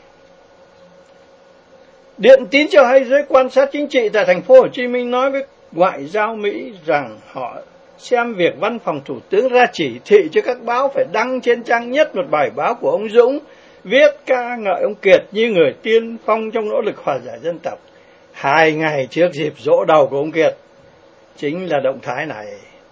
Điện tín cho hay giới quan sát chính trị tại thành phố Hồ Chí Minh nói với ngoại giao Mỹ rằng họ xem việc văn phòng thủ tướng ra chỉ thị cho các báo phải đăng trên trang nhất một bài báo của ông Dũng viết ca ngợi ông Kiệt như người tiên phong trong nỗ lực hòa giải dân tộc 2 ngày trước dịp giỗ đầu của ông Kiệt. Chính là động thái này.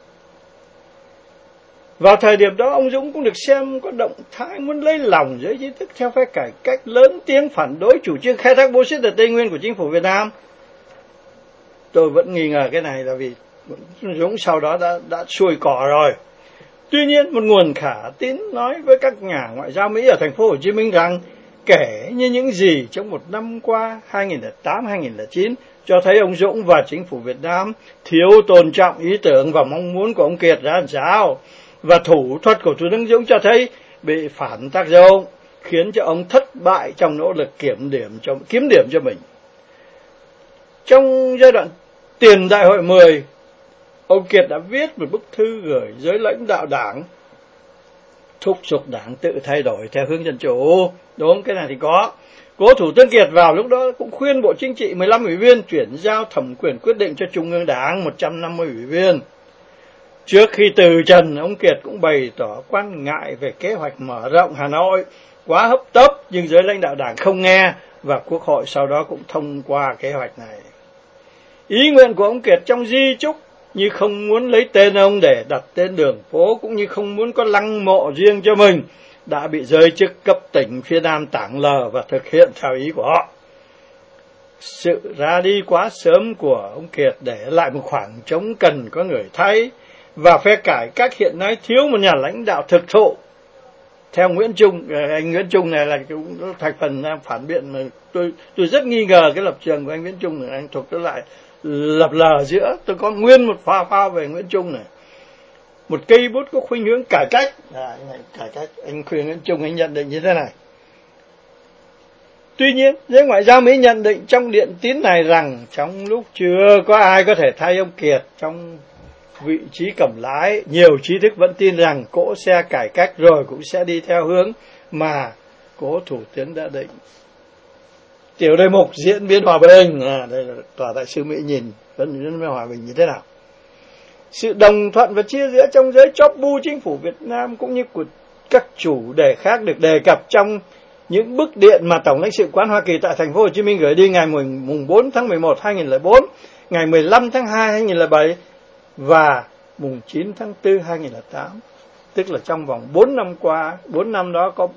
Vào thời điểm đó, ông Dũng cũng được xem có động thái muốn lấy lòng giới trí thức theo phe cải cách, lớn tiếng phản đối chủ trương khai thác bauxit ở Tây Nguyên của chính phủ Việt Nam. Tôi vẫn nghi ngờ cái này là vì Dũng sau đó đã xuôi cỏ rồi. Tuy nhiên, một nguồn khả tín nói với các nhà ngoại giao Mỹ ở thành phố Hồ Chí Minh rằng kể như những gì trong một năm qua 2008-2009 cho thấy ông Dũng và chính phủ Việt Nam thiếu tôn trọng ý tưởng và mong muốn của ông Kiệt ra làm sao, và thủ thuật của Thủ tướng Dũng cho thấy bị phản tác dụng. khiến cho ông thất bại trong nỗ lực kiếm điểm cho mình. Trong giai đoạn tiền Đại hội 10, ông Kiệt đã viết một bức thư gửi giới lãnh đạo đảng, thúc giục đảng tự thay đổi theo hướng dân chủ. Đúng, cái này thì có. Cố Thủ tướng Kiệt vào lúc đó cũng khuyên Bộ Chính trị 15 ủy viên chuyển giao thẩm quyền quyết định cho Trung ương Đảng 150 ủy viên. Trước khi từ trần, ông Kiệt cũng bày tỏ quan ngại về kế hoạch mở rộng Hà Nội quá hấp tấp, nhưng giới lãnh đạo đảng không nghe và Quốc hội sau đó cũng thông qua kế hoạch này. Ý nguyện của ông Kiệt trong di chúc như không muốn lấy tên ông để đặt tên đường phố, cũng như không muốn có lăng mộ riêng cho mình, đã bị giới chức cấp tỉnh phía Nam tảng lờ và thực hiện theo ý của họ. Sự ra đi quá sớm của ông Kiệt để lại một khoảng trống cần có người thay, và phe cải cách hiện nay thiếu một nhà lãnh đạo thực thụ. Theo Nguyễn Trung, anh Nguyễn Trung này là cũng thành phần phản biện mà tôi rất nghi ngờ cái lập trường của anh Nguyễn Trung này, anh thuộc nó lại lập lờ giữa. Tôi có nguyên một pha về Nguyễn Trung này, một cây bút có khuynh hướng cải cách. Cải cách, anh khuyên Nguyễn Trung anh nhận định như thế này. Tuy nhiên, giới ngoại giao Mỹ nhận định trong điện tín này rằng trong lúc chưa có ai có thể thay ông Kiệt trong vị trí cầm lái, nhiều trí thức vẫn tin rằng cỗ xe cải cách rồi cũng sẽ đi theo hướng mà cố Thủ tướng đã định. Tiểu đề mục diễn biến hòa bình, đây là tòa đại sứ Mỹ nhìn vẫn diễn biến hòa bình như thế nào. Sự đồng thuận và chia rẽ trong giới chóp bu chính phủ Việt Nam cũng như của các chủ đề khác được đề cập trong những bức điện mà Tổng lãnh sự quán Hoa Kỳ tại thành phố Hồ Chí Minh gửi đi ngày mùng 4 tháng 11 2004, ngày 15 tháng 2 2007 và mùng 9 tháng 4 2008. Tức là trong vòng 4 năm qua, 4 năm đó có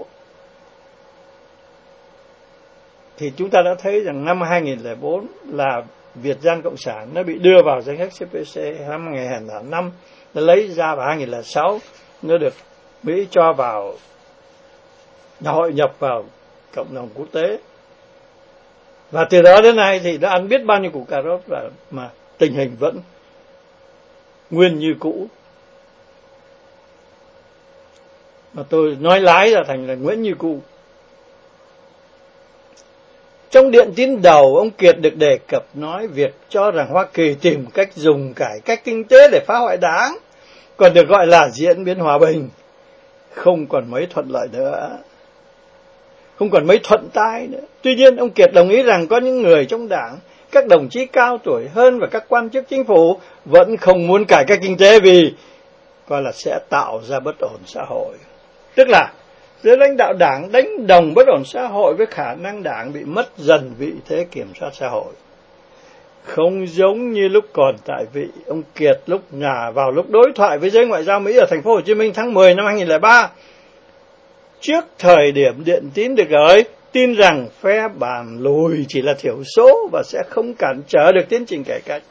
thì chúng ta đã thấy rằng năm 2004 là Việt Gian Cộng sản nó bị đưa vào danh sách CPC ngày 2005, nó lấy ra vào 2006, nó được Mỹ cho vào hội nhập vào cộng đồng quốc tế. Và từ đó đến nay thì đã ăn biết bao nhiêu củ cà rốt mà tình hình vẫn nguyên như cũ. Mà tôi nói lái ra thành là Nguyễn Như Cũ. Trong điện tín đầu, ông Kiệt được đề cập nói việc cho rằng Hoa Kỳ tìm cách dùng cải cách kinh tế để phá hoại đảng, còn được gọi là diễn biến hòa bình, không còn mấy thuận lợi nữa, không còn mấy thuận tai nữa. Tuy nhiên, ông Kiệt đồng ý rằng có những người trong đảng, các đồng chí cao tuổi hơn và các quan chức chính phủ vẫn không muốn cải cách kinh tế vì coi là sẽ tạo ra bất ổn xã hội. Tức là giới lãnh đạo đảng đánh đồng bất ổn xã hội với khả năng đảng bị mất dần vị thế kiểm soát xã hội. Không giống như lúc còn tại vị, ông Kiệt vào lúc đối thoại với giới ngoại giao Mỹ ở thành phố Hồ Chí Minh tháng 10 năm 2003, trước thời điểm điện tín được gửi, tin rằng phe bàn lùi chỉ là thiểu số và sẽ không cản trở được tiến trình cải cách.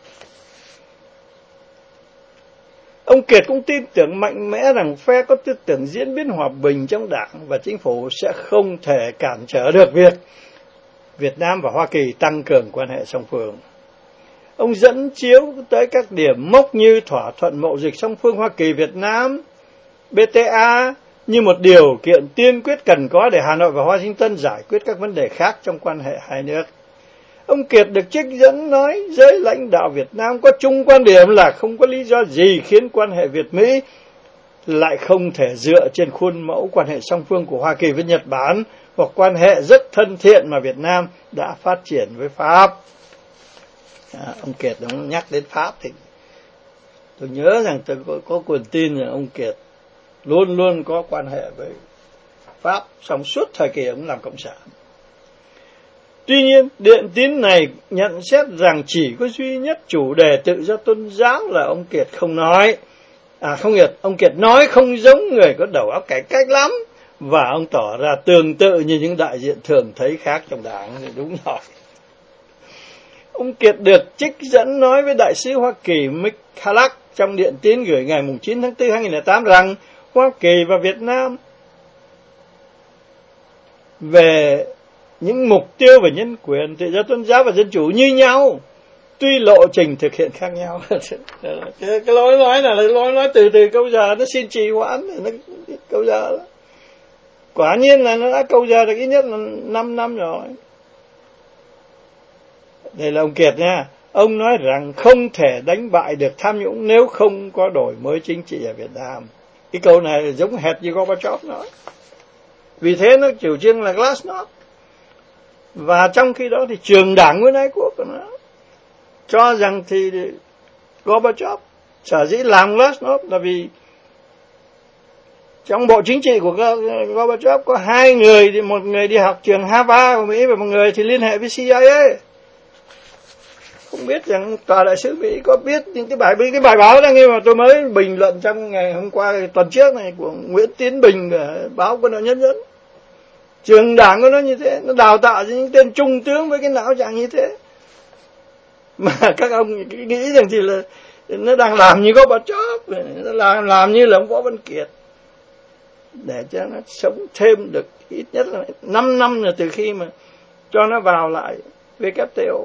Ông Kiệt cũng tin tưởng mạnh mẽ rằng phe có tư tưởng diễn biến hòa bình trong đảng và chính phủ sẽ không thể cản trở được việc Việt Nam và Hoa Kỳ tăng cường quan hệ song phương. Ông dẫn chiếu tới các điểm mốc như thỏa thuận mậu dịch song phương Hoa Kỳ Việt Nam, BTA, như một điều kiện tiên quyết cần có để Hà Nội và Washington giải quyết các vấn đề khác trong quan hệ hai nước. Ông Kiệt được trích dẫn nói giới lãnh đạo Việt Nam có chung quan điểm là không có lý do gì khiến quan hệ Việt-Mỹ lại không thể dựa trên khuôn mẫu quan hệ song phương của Hoa Kỳ với Nhật Bản hoặc quan hệ rất thân thiện mà Việt Nam đã phát triển với Pháp. Ông Kiệt ông nhắc đến Pháp thì tôi nhớ rằng tôi có quyền tin rằng ông Kiệt luôn luôn có quan hệ với Pháp trong suốt thời kỳ ông làm cộng sản. Tuy nhiên, điện tín này nhận xét rằng chỉ có duy nhất chủ đề tự do tôn giáo là ông Kiệt không nói. Ông Kiệt nói không giống người có đầu óc cải cách lắm, và ông tỏ ra tương tự như những đại diện thường thấy khác trong đảng. Đúng rồi. Ông Kiệt được trích dẫn nói với đại sứ Hoa Kỳ Mick Halleck trong điện tín gửi ngày 9 tháng 4 2008 rằng Hoa Kỳ và Việt Nam về những mục tiêu về nhân quyền, tự do tôn giáo và dân chủ như nhau, tuy lộ trình thực hiện khác nhau. Cái lối nói này là lối nói từ câu giờ nó xin trì hoãn, câu giờ đó. Quả nhiên là nó đã câu giờ được ít nhất là 5 năm rồi. Đây là ông Kiệt nha. Ông nói rằng không thể đánh bại được tham nhũng nếu không có đổi mới chính trị ở Việt Nam. Cái câu này giống hệt như Gorbachev nói. Vì thế nó chủ trương là glasnost. Và trong khi đó thì trường đảng Nguyễn Ái Quốc của nó cho rằng thì Gorbachev sở dĩ làm glasnost là vì trong bộ chính trị của Gorbachev có 2 người, một người đi học trường Harvard của Mỹ và một người thì liên hệ với CIA. Không biết rằng tòa đại sứ Mỹ có biết những cái bài báo đó nghe mà tôi mới bình luận trong ngày hôm qua tuần trước này của Nguyễn Tiến Bình ở báo Quân đội Nhân dân. Trường đảng của nó như thế, nó đào tạo những tên trung tướng với cái não trạng như thế. Mà các ông nghĩ rằng thì là nó đang làm như Gorbachev, nó làm như là ông Võ Văn Kiệt. Để cho nó sống thêm được ít nhất là 5 năm là từ khi mà cho nó vào lại WTO.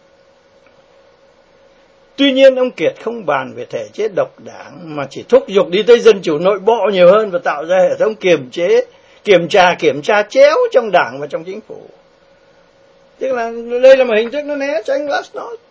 Tuy nhiên ông Kiệt không bàn về thể chế độc đảng mà chỉ thúc giục đi tới dân chủ nội bộ nhiều hơn và tạo ra hệ thống kiểm tra chéo trong đảng và trong chính phủ. Tức là đây là một hình thức nó né tránh glasnost.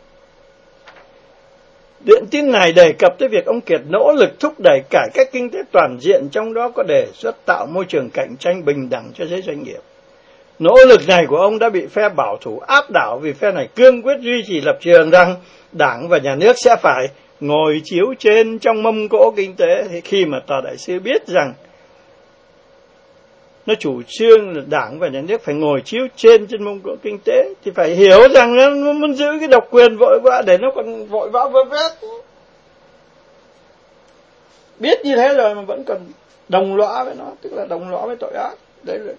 Điện tin này đề cập tới việc ông Kiệt nỗ lực thúc đẩy cải cách kinh tế toàn diện, trong đó có đề xuất tạo môi trường cạnh tranh bình đẳng cho giới doanh nghiệp. Nỗ lực này của ông đã bị phe bảo thủ áp đảo vì phe này cương quyết duy trì lập trường rằng Đảng và nhà nước sẽ phải ngồi chiếu trên trong mâm cỗ kinh tế. Thì khi mà tòa đại sứ biết rằng nó chủ trương là Đảng và nhà nước phải ngồi chiếu trên mâm cỗ kinh tế thì phải hiểu rằng nó muốn giữ cái độc quyền vội vã để nó còn vội vã vơ vét. Biết như thế rồi mà vẫn còn đồng lõa với nó, tức là đồng lõa với tội ác. Đấy là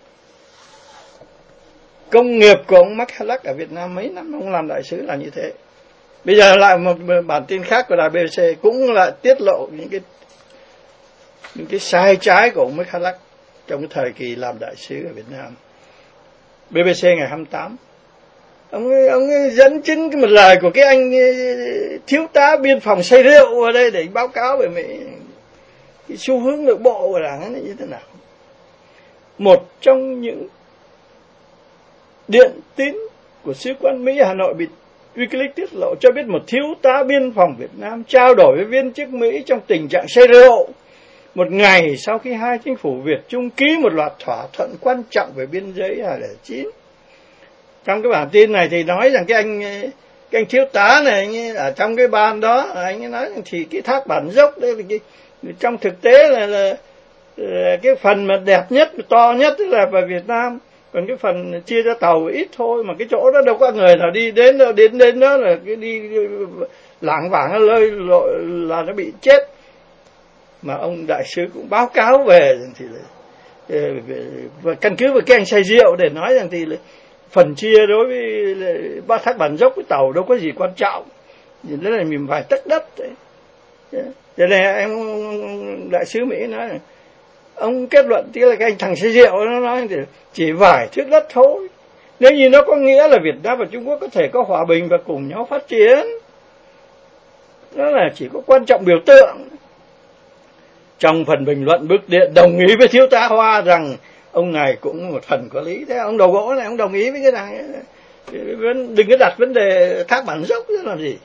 công nghiệp của ông McCulloch ở Việt Nam mấy năm ông làm đại sứ là như thế. Bây giờ lại một bản tin khác của đài BBC cũng là tiết lộ những cái sai trái của ông McCulloch trong cái thời kỳ làm đại sứ ở Việt Nam. BBC ngày 28. Ông ấy dẫn chứng một lời của cái anh thiếu tá biên phòng say rượu ở đây để báo cáo về Mỹ. Cái xu hướng nội bộ của Đảng ấy như thế nào. Một trong những điện tín của Sứ quán Mỹ Hà Nội bị Wikileaks tiết lộ cho biết một thiếu tá biên phòng Việt Nam trao đổi với viên chức Mỹ trong tình trạng say rượu một ngày sau khi hai chính phủ Việt Trung ký một loạt thỏa thuận quan trọng về biên giới 2009. Trong cái bản tin này thì nói rằng cái anh thiếu tá này anh ở trong cái ban đó anh ấy nói rằng thì cái thác Bản Dốc đây là trong thực tế là cái phần mà đẹp nhất to nhất tức là về Việt Nam, còn cái phần chia ra tàu ít thôi, mà cái chỗ đó đâu có người nào đi đến đâu, đến đó là cái đi lảng vảng lơi là nó bị chết. Mà ông đại sứ cũng báo cáo về thì và căn cứ vào cái anh say rượu để nói rằng thì phần chia đối với ba thác Bản Dốc với tàu đâu có gì quan trọng, đó là mình vài tấc đất đấy. Cho nên anh đại sứ Mỹ nói này, ông kết luận tức là cái anh thằng say rượu nó nói thì chỉ vài thước đất thôi, nếu như nó có nghĩa là Việt Nam và Trung Quốc có thể có hòa bình và cùng nhau phát triển, đó là chỉ có quan trọng biểu tượng. Trong phần bình luận bức điện đồng ý với thiếu tá Hoa rằng ông này cũng một phần có lý. Thế ông đầu gỗ này ông đồng ý với cái này, đừng có đặt vấn đề thác Bản Dốc làm gì.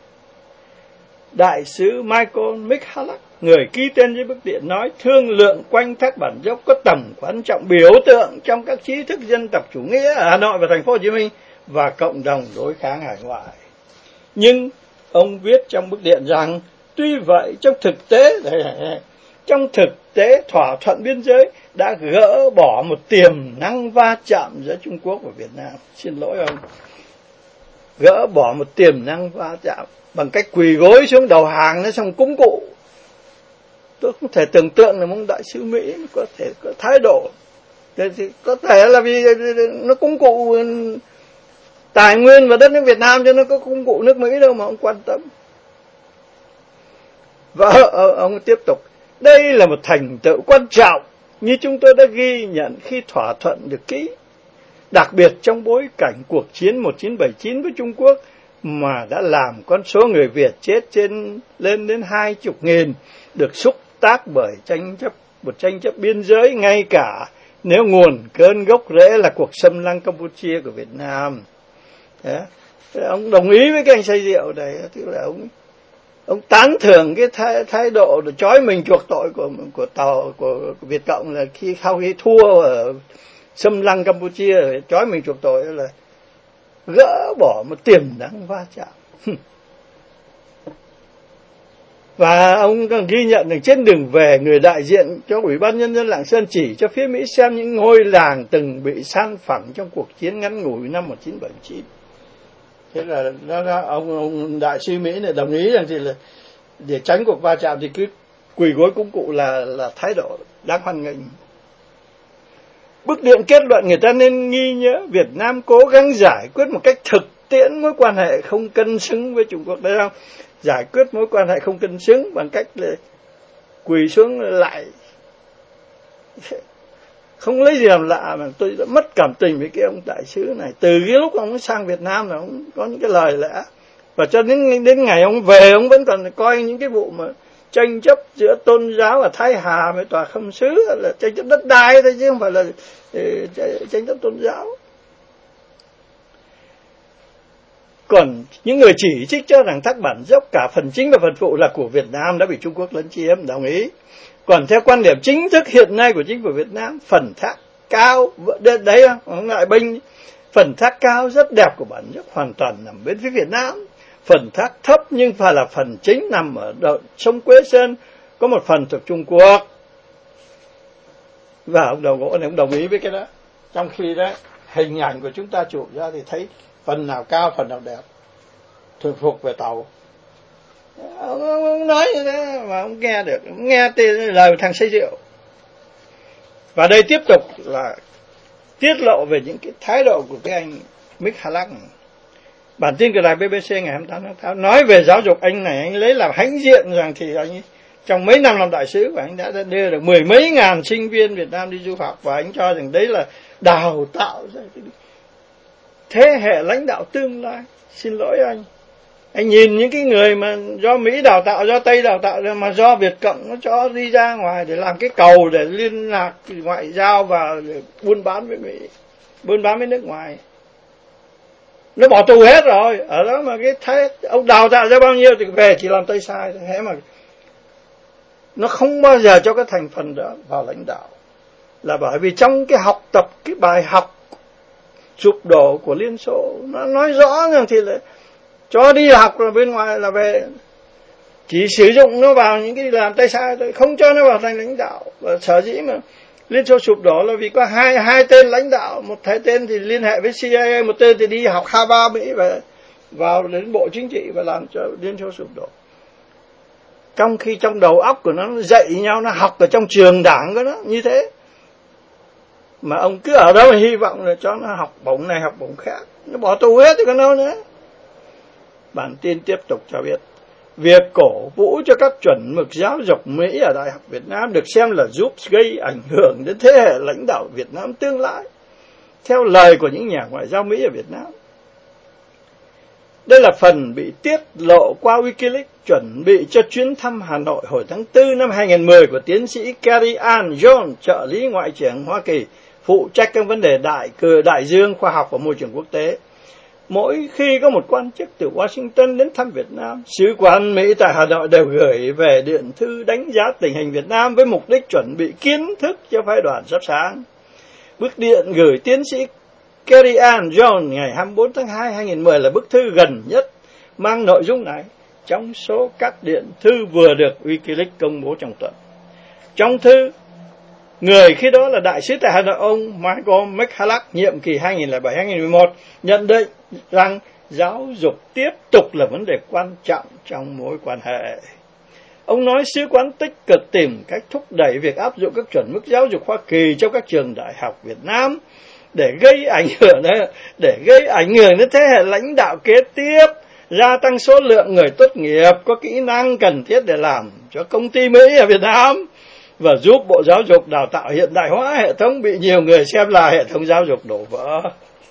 Đại sứ Michael McCulloch, người ký tên dưới bức điện, nói thương lượng quanh thác Bản Dốc có tầm quan trọng biểu tượng trong các trí thức dân tộc chủ nghĩa ở Hà Nội và thành phố Hồ Chí Minh và cộng đồng đối kháng hải ngoại. Nhưng ông viết trong bức điện rằng tuy vậy trong thực tế thỏa thuận biên giới đã gỡ bỏ một tiềm năng va chạm giữa Trung Quốc và Việt Nam. Xin lỗi ông, gỡ bỏ một tiềm năng va chạm bằng cách quỳ gối xuống đầu hàng nó xong cúng cụ. Tôi không thể tưởng tượng là một đại sứ Mỹ có thể có thái độ, có thể là vì nó cúng cụ tài nguyên và đất nước Việt Nam cho nó có cúng cụ nước Mỹ đâu mà ông quan tâm. Và ông tiếp tục, đây là một thành tựu quan trọng như chúng tôi đã ghi nhận khi thỏa thuận được ký, đặc biệt trong bối cảnh cuộc chiến 1979 với Trung Quốc mà đã làm con số người Việt chết lên đến 20.000, được xúc tác bởi một tranh chấp biên giới ngay cả nếu nguồn cơn gốc rễ là cuộc xâm lăng Campuchia của Việt Nam. Đấy. Ông đồng ý với cái anh Say Rượu này, tức là ông tán thưởng cái thái độ để trói mình chuộc tội của Việt Cộng, là sau khi thua ở xâm lăng Campuchia, trói mình chuộc tội là gỡ bỏ một tiềm năng va chạm. Và ông còn ghi nhận rằng trên đường về, người đại diện cho Ủy ban Nhân dân Lạng Sơn chỉ cho phía Mỹ xem những ngôi làng từng bị san phẳng trong cuộc chiến ngắn ngủi năm 1979. Thế là ông đại sứ Mỹ này đồng ý rằng thì là để tránh cuộc va chạm thì cứ quỳ gối cúng cụ là thái độ đáng hoan nghênh. Bức điện kết luận người ta nên ghi nhớ Việt Nam cố gắng giải quyết một cách thực tiễn mối quan hệ không cân xứng với Trung Quốc, đấy không? Giải quyết mối quan hệ không cân xứng bằng cách là quỳ xuống lại. Không lấy gì làm lạ mà tôi đã mất cảm tình với cái ông đại sứ này. Từ cái lúc ông sang Việt Nam là ông có những cái lời lẽ. Và cho đến ngày ông về, ông vẫn còn coi những cái vụ mà tranh chấp giữa tôn giáo ở Thái Hà với Tòa Khâm Sứ là tranh chấp đất đai thôi, chứ không phải là tranh chấp tôn giáo. Còn những người chỉ trích cho rằng Thác Bản Dốc cả phần chính và phần phụ là của Việt Nam đã bị Trung Quốc lấn chiếm, đồng ý. Còn theo quan điểm chính thức hiện nay của chính phủ Việt Nam, phần thác cao, đấy không, lại bênh, phần thác cao rất đẹp của Bản Dốc hoàn toàn nằm bên phía Việt Nam. Phần thác thấp nhưng phải là phần chính nằm ở sông Quế Sơn, có một phần thuộc Trung Quốc. Và ông Đầu Gỗ này cũng đồng ý với cái đó. Trong khi đó hình ảnh của chúng ta chụp ra thì thấy phần nào cao, phần nào đẹp, thuộc về Tàu. Ông nói như thế mà ông nghe được, ông nghe lời thằng Say Rượu. Và đây tiếp tục là tiết lộ về những cái thái độ của cái anh Mick Halak. Bản tin của đài BBC ngày 28 tháng 8 nói về giáo dục anh này, anh lấy làm hãnh diện rằng thì anh trong mấy năm làm đại sứ của anh đã đưa được 10 mấy ngàn sinh viên Việt Nam đi du học, và anh cho rằng đấy là đào tạo ra thế hệ lãnh đạo tương lai. Xin lỗi anh nhìn những cái người mà do Mỹ đào tạo, do Tây đào tạo ra, mà do Việt Cộng nó cho đi ra ngoài để làm cái cầu để liên lạc ngoại giao và buôn bán với Mỹ, buôn bán với nước ngoài, nó bỏ tù hết rồi. Ở đó mà ông đào tạo ra bao nhiêu thì về chỉ làm tay sai thôi. Thế mà nó không bao giờ cho cái thành phần đó vào lãnh đạo, là bởi vì trong cái học tập, cái bài học sụp đổ của Liên Xô, nó nói rõ rằng thì là cho đi học là bên ngoài là về, chỉ sử dụng nó vào những cái làm tay sai thôi, không cho nó vào thành lãnh đạo. Và sở dĩ mà Liên Xô sụp đổ là vì có hai tên lãnh đạo, một tên thì liên hệ với CIA, một tên thì đi học Harvard Mỹ và vào đến Bộ Chính trị và làm cho Liên Xô sụp đổ. Trong khi trong đầu óc của nó dạy nhau, nó học ở trong trường đảng của nó như thế, mà ông cứ ở đó mà hy vọng là cho nó học bổng này học bổng khác, nó bỏ tù hết thì còn đâu nữa. Bản tin tiếp tục cho biết việc cổ vũ cho các chuẩn mực giáo dục Mỹ ở Đại học Việt Nam được xem là giúp gây ảnh hưởng đến thế hệ lãnh đạo Việt Nam tương lai, theo lời của những nhà ngoại giao Mỹ ở Việt Nam. Đây là phần bị tiết lộ qua Wikileaks chuẩn bị cho chuyến thăm Hà Nội hồi tháng 4 năm 2010 của tiến sĩ Carrie Ann Jones, trợ lý Ngoại trưởng Hoa Kỳ, phụ trách các vấn đề đại dương, khoa học và môi trường quốc tế. Mỗi khi có một quan chức từ Washington đến thăm Việt Nam, Sứ quán Mỹ tại Hà Nội đều gửi về điện thư đánh giá tình hình Việt Nam với mục đích chuẩn bị kiến thức cho phái đoàn sắp sáng. Bức điện gửi tiến sĩ Carrie Ann Jones ngày 24 tháng 2 2010 là bức thư gần nhất mang nội dung này trong số các điện thư vừa được Wikileaks công bố trong tuần. Trong thư, người khi đó là đại sứ tại Hà Nội ông Michael McHallock nhiệm kỳ 2007-2011 nhận định rằng giáo dục tiếp tục là vấn đề quan trọng trong mối quan hệ. Ông nói sứ quán tích cực tìm cách thúc đẩy việc áp dụng các chuẩn mực giáo dục Hoa Kỳ trong các trường đại học Việt Nam để gây ảnh hưởng đến thế hệ lãnh đạo kế tiếp, gia tăng số lượng người tốt nghiệp có kỹ năng cần thiết để làm cho công ty Mỹ ở Việt Nam, và giúp Bộ Giáo dục Đào tạo hiện đại hóa hệ thống bị nhiều người xem là hệ thống giáo dục đổ vỡ.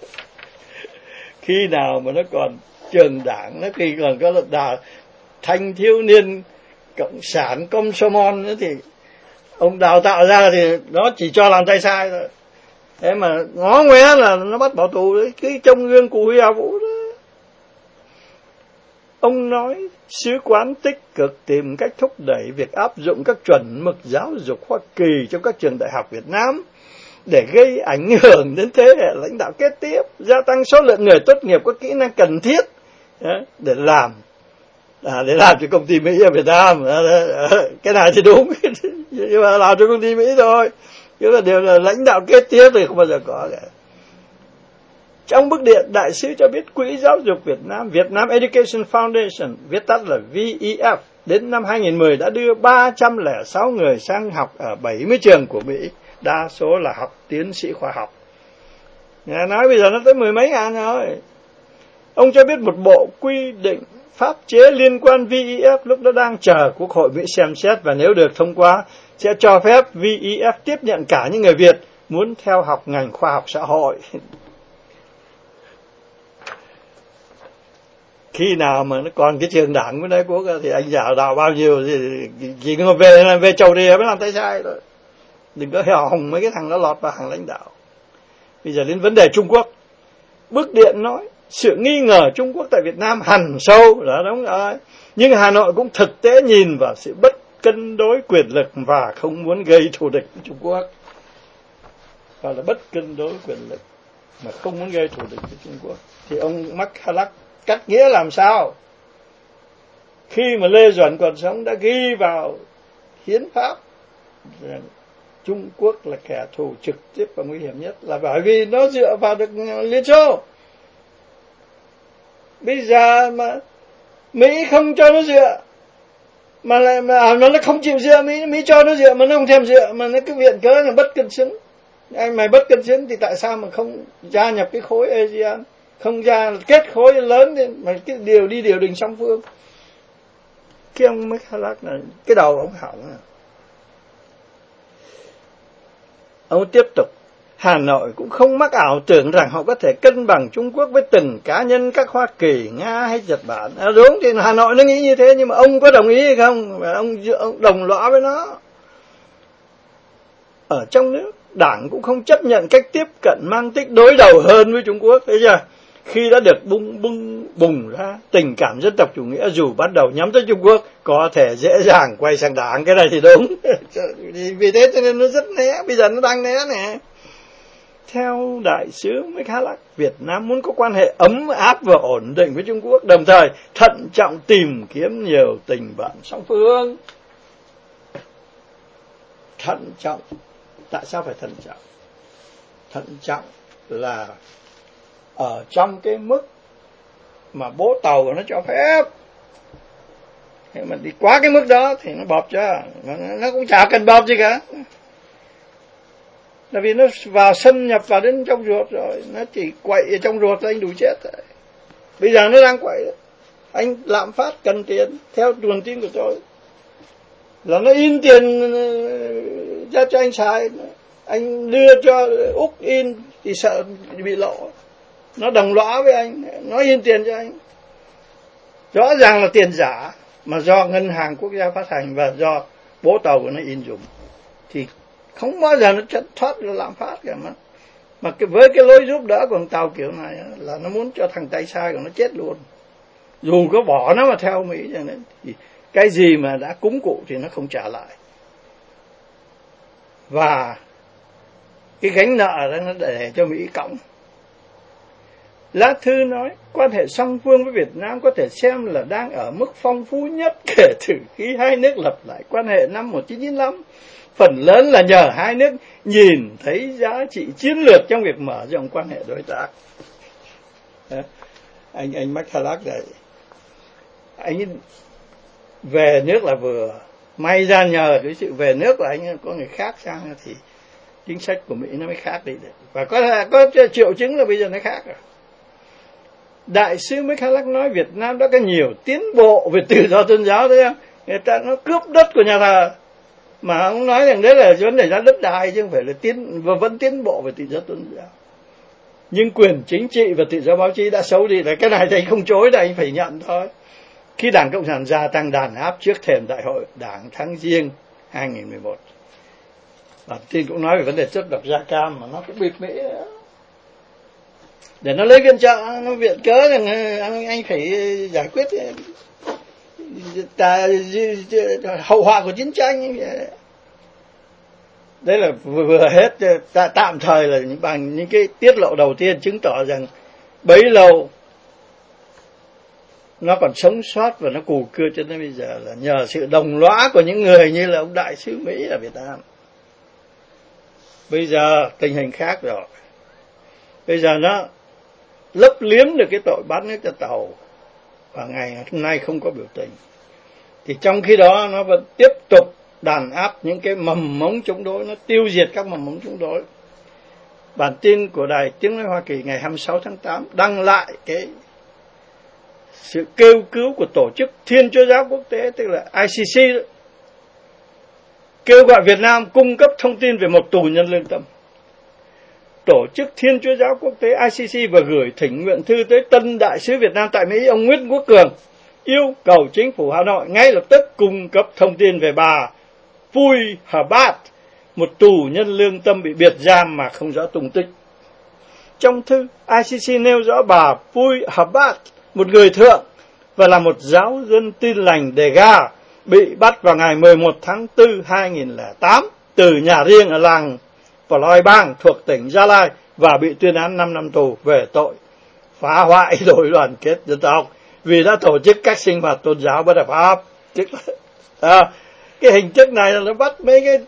Khi nào mà nó còn trường đảng, nó khi còn có thanh thiếu niên cộng sản Komsomol nữa thì ông đào tạo ra thì nó chỉ cho làm tay sai thôi. Thế mà ngó ngoé là nó bắt bỏ tù đấy, cái trong gương cụ Huy Hà Vũ đó. Ông nói sứ quán tích cực tìm cách thúc đẩy việc áp dụng các chuẩn mực giáo dục Hoa Kỳ trong các trường đại học Việt Nam để gây ảnh hưởng đến thế hệ lãnh đạo kế tiếp, gia tăng số lượng người tốt nghiệp có kỹ năng cần thiết để làm cho công ty Mỹ ở Việt Nam. Cái này thì đúng, nhưng mà làm cho công ty Mỹ thôi, chứ là điều là lãnh đạo kế tiếp thì không bao giờ có cả. Trong bức điện, đại sứ cho biết Quỹ Giáo dục Việt Nam, Vietnam Education Foundation, viết tắt là VEF, đến năm 2010 đã đưa 306 người sang học ở 70 trường của Mỹ, đa số là học tiến sĩ khoa học. Nghe nói bây giờ nó tới 10 mấy ngàn rồi. Ông cho biết một bộ quy định pháp chế liên quan VEF lúc đó đang chờ Quốc hội Mỹ xem xét, và nếu được thông qua sẽ cho phép VEF tiếp nhận cả những người Việt muốn theo học ngành khoa học xã hội. Khi nào mà nó còn cái trường đảng của Đế Quốc thì anh đào bao nhiêu thì chỉ có về chầu đi mới làm tay sai thôi. Đừng có hòng mấy cái thằng nó lọt vào hàng lãnh đạo. Bây giờ đến vấn đề Trung Quốc, bức điện nói sự nghi ngờ Trung Quốc tại Việt Nam hằn sâu, đó đúng rồi, nhưng Hà Nội cũng thực tế nhìn vào sự bất cân đối quyền lực và không muốn gây thù địch với Trung Quốc. Gọi là bất cân đối quyền lực mà không muốn gây thù địch với Trung Quốc. Thì ông McCulloch cắt nghĩa làm sao? Khi mà Lê Duẩn còn sống đã ghi vào hiến pháp rằng Trung Quốc là kẻ thù trực tiếp và nguy hiểm nhất, là bởi vì nó dựa vào được Liên Xô. Bây giờ mà Mỹ không cho nó dựa, mà nó không chịu dựa, Mỹ cho nó dựa mà nó không thèm dựa, mà nó cứ viện cớ là bất cân xứng. Anh mày bất cân xứng thì tại sao mà không gia nhập cái khối ASEAN, không kết khối lớn lên mà cái điều đình song phương. Cái ông McCulloch là cái đầu ông hỏng. Ông tiếp tục, Hà Nội cũng không mắc ảo tưởng rằng họ có thể cân bằng Trung Quốc với từng cá nhân các Hoa Kỳ, Nga hay Nhật Bản. Đúng thì Hà Nội nó nghĩ như thế, nhưng mà ông có đồng ý hay không? Và ông đồng lõa với nó. Ở trong nước, Đảng cũng không chấp nhận cách tiếp cận mang tính đối đầu hơn với Trung Quốc. Thấy chưa? Khi đã được bùng ra tình cảm dân tộc chủ nghĩa, dù bắt đầu nhắm tới Trung Quốc, có thể dễ dàng quay sang Đảng. Cái này thì đúng. Vì thế cho nên nó rất né, bây giờ nó đang né nè. Theo đại sứ McCulloch, Việt Nam muốn có quan hệ ấm áp và ổn định với Trung Quốc, đồng thời thận trọng tìm kiếm nhiều tình bạn song phương. Thận trọng. Tại sao phải thận trọng? Thận trọng là ở trong cái mức mà bố tàu của nó cho phép. Nếu mà đi quá cái mức đó thì nó bóp cho. Nó cũng chả cần bóp gì cả. Là vì nó xâm nhập vào đến trong ruột rồi. Nó chỉ quậy ở trong ruột là anh đủ chết rồi. Bây giờ nó đang quậy đó. Anh lạm phát cần tiền. Theo nguồn tin của tôi là nó in tiền ra cho anh xài. Anh đưa cho Úc in thì sợ bị lộ. Nó đồng lõa với anh, nó in tiền cho anh. Rõ ràng là tiền giả mà do ngân hàng quốc gia phát hành và do bố tàu của nó in dùng, thì không bao giờ nó thoát được lạm phát cả mà với cái lối giúp đỡ của thằng Tàu kiểu này là nó muốn cho thằng tay sai của nó chết luôn. Dù có bỏ nó mà theo Mỹ cho nên thì cái gì mà đã cúng cụ thì nó không trả lại. Và cái gánh nợ đó nó để cho Mỹ cõng. Lá thư nói quan hệ song phương với Việt Nam có thể xem là đang ở mức phong phú nhất kể từ khi hai nước lập lại quan hệ năm 1995. Phần lớn là nhờ hai nước nhìn thấy giá trị chiến lược trong việc mở rộng quan hệ đối tác. Anh McCulloch này, anh về nước là vừa, may ra nhờ cái sự về nước của anh có người khác sang thì chính sách của Mỹ nó mới khác đi được. Và có triệu chứng là bây giờ nó khác rồi. Đại sứ McCulloch nói Việt Nam đã có nhiều tiến bộ về tự do tôn giáo, thấy không? Người ta nó cướp đất của nhà thờ mà ông nói rằng đấy là vấn đề ra đất đai chứ không phải là vẫn tiến bộ về tự do tôn giáo. Nhưng quyền chính trị và tự do báo chí đã xấu đi. Cái này thì anh không chối, anh phải nhận thôi. Khi Đảng Cộng sản gia tăng đàn áp trước thềm đại hội Đảng tháng Giêng 2011, Bản tin cũng nói về vấn đề chất độc da cam mà nó cũng bịt Mỹ đó. Để nó lấy viện trợ, nó viện cớ rằng anh phải giải quyết hậu họa của chiến tranh. Đấy là vừa hết, tạm thời là bằng những cái tiết lộ đầu tiên chứng tỏ rằng bấy lâu nó còn sống sót và nó cù cưa cho đến bây giờ là nhờ sự đồng lõa của những người như là ông đại sứ Mỹ ở Việt Nam. Bây giờ tình hình khác rồi. Bây giờ nó lấp liếm được cái tội bán nước cho tàu và ngày hôm nay không có biểu tình. Thì trong khi đó nó vẫn tiếp tục đàn áp những cái mầm mống chống đối, nó tiêu diệt các mầm mống chống đối. Bản tin của Đài Tiếng nói Hoa Kỳ ngày 26 tháng 8 đăng lại cái sự kêu cứu của Tổ chức Thiên Chúa Giáo Quốc tế, tức là ICC đó, kêu gọi Việt Nam cung cấp thông tin về một tù nhân lương tâm. Tổ chức Thiên Chúa Giáo Quốc tế ICC vừa gửi thỉnh nguyện thư tới tân đại sứ Việt Nam tại Mỹ ông Nguyễn Quốc Cường, yêu cầu chính phủ Hà Nội ngay lập tức cung cấp thông tin về bà Pui Habat, một tù nhân lương tâm bị biệt giam mà không rõ tung tích. Trong thư, ICC nêu rõ bà Pui Habat, một người thượng và là một giáo dân Tin lành Dega, bị bắt vào ngày 11 tháng 4 2008 từ nhà riêng ở làng Ploy Bang thuộc tỉnh Gia Lai và bị tuyên án 5 năm tù về tội phá hoại đội đoàn kết dân tộc vì đã tổ chức các sinh hoạt tôn giáo bất hợp pháp. Cái hình thức này là nó bắt mấy cái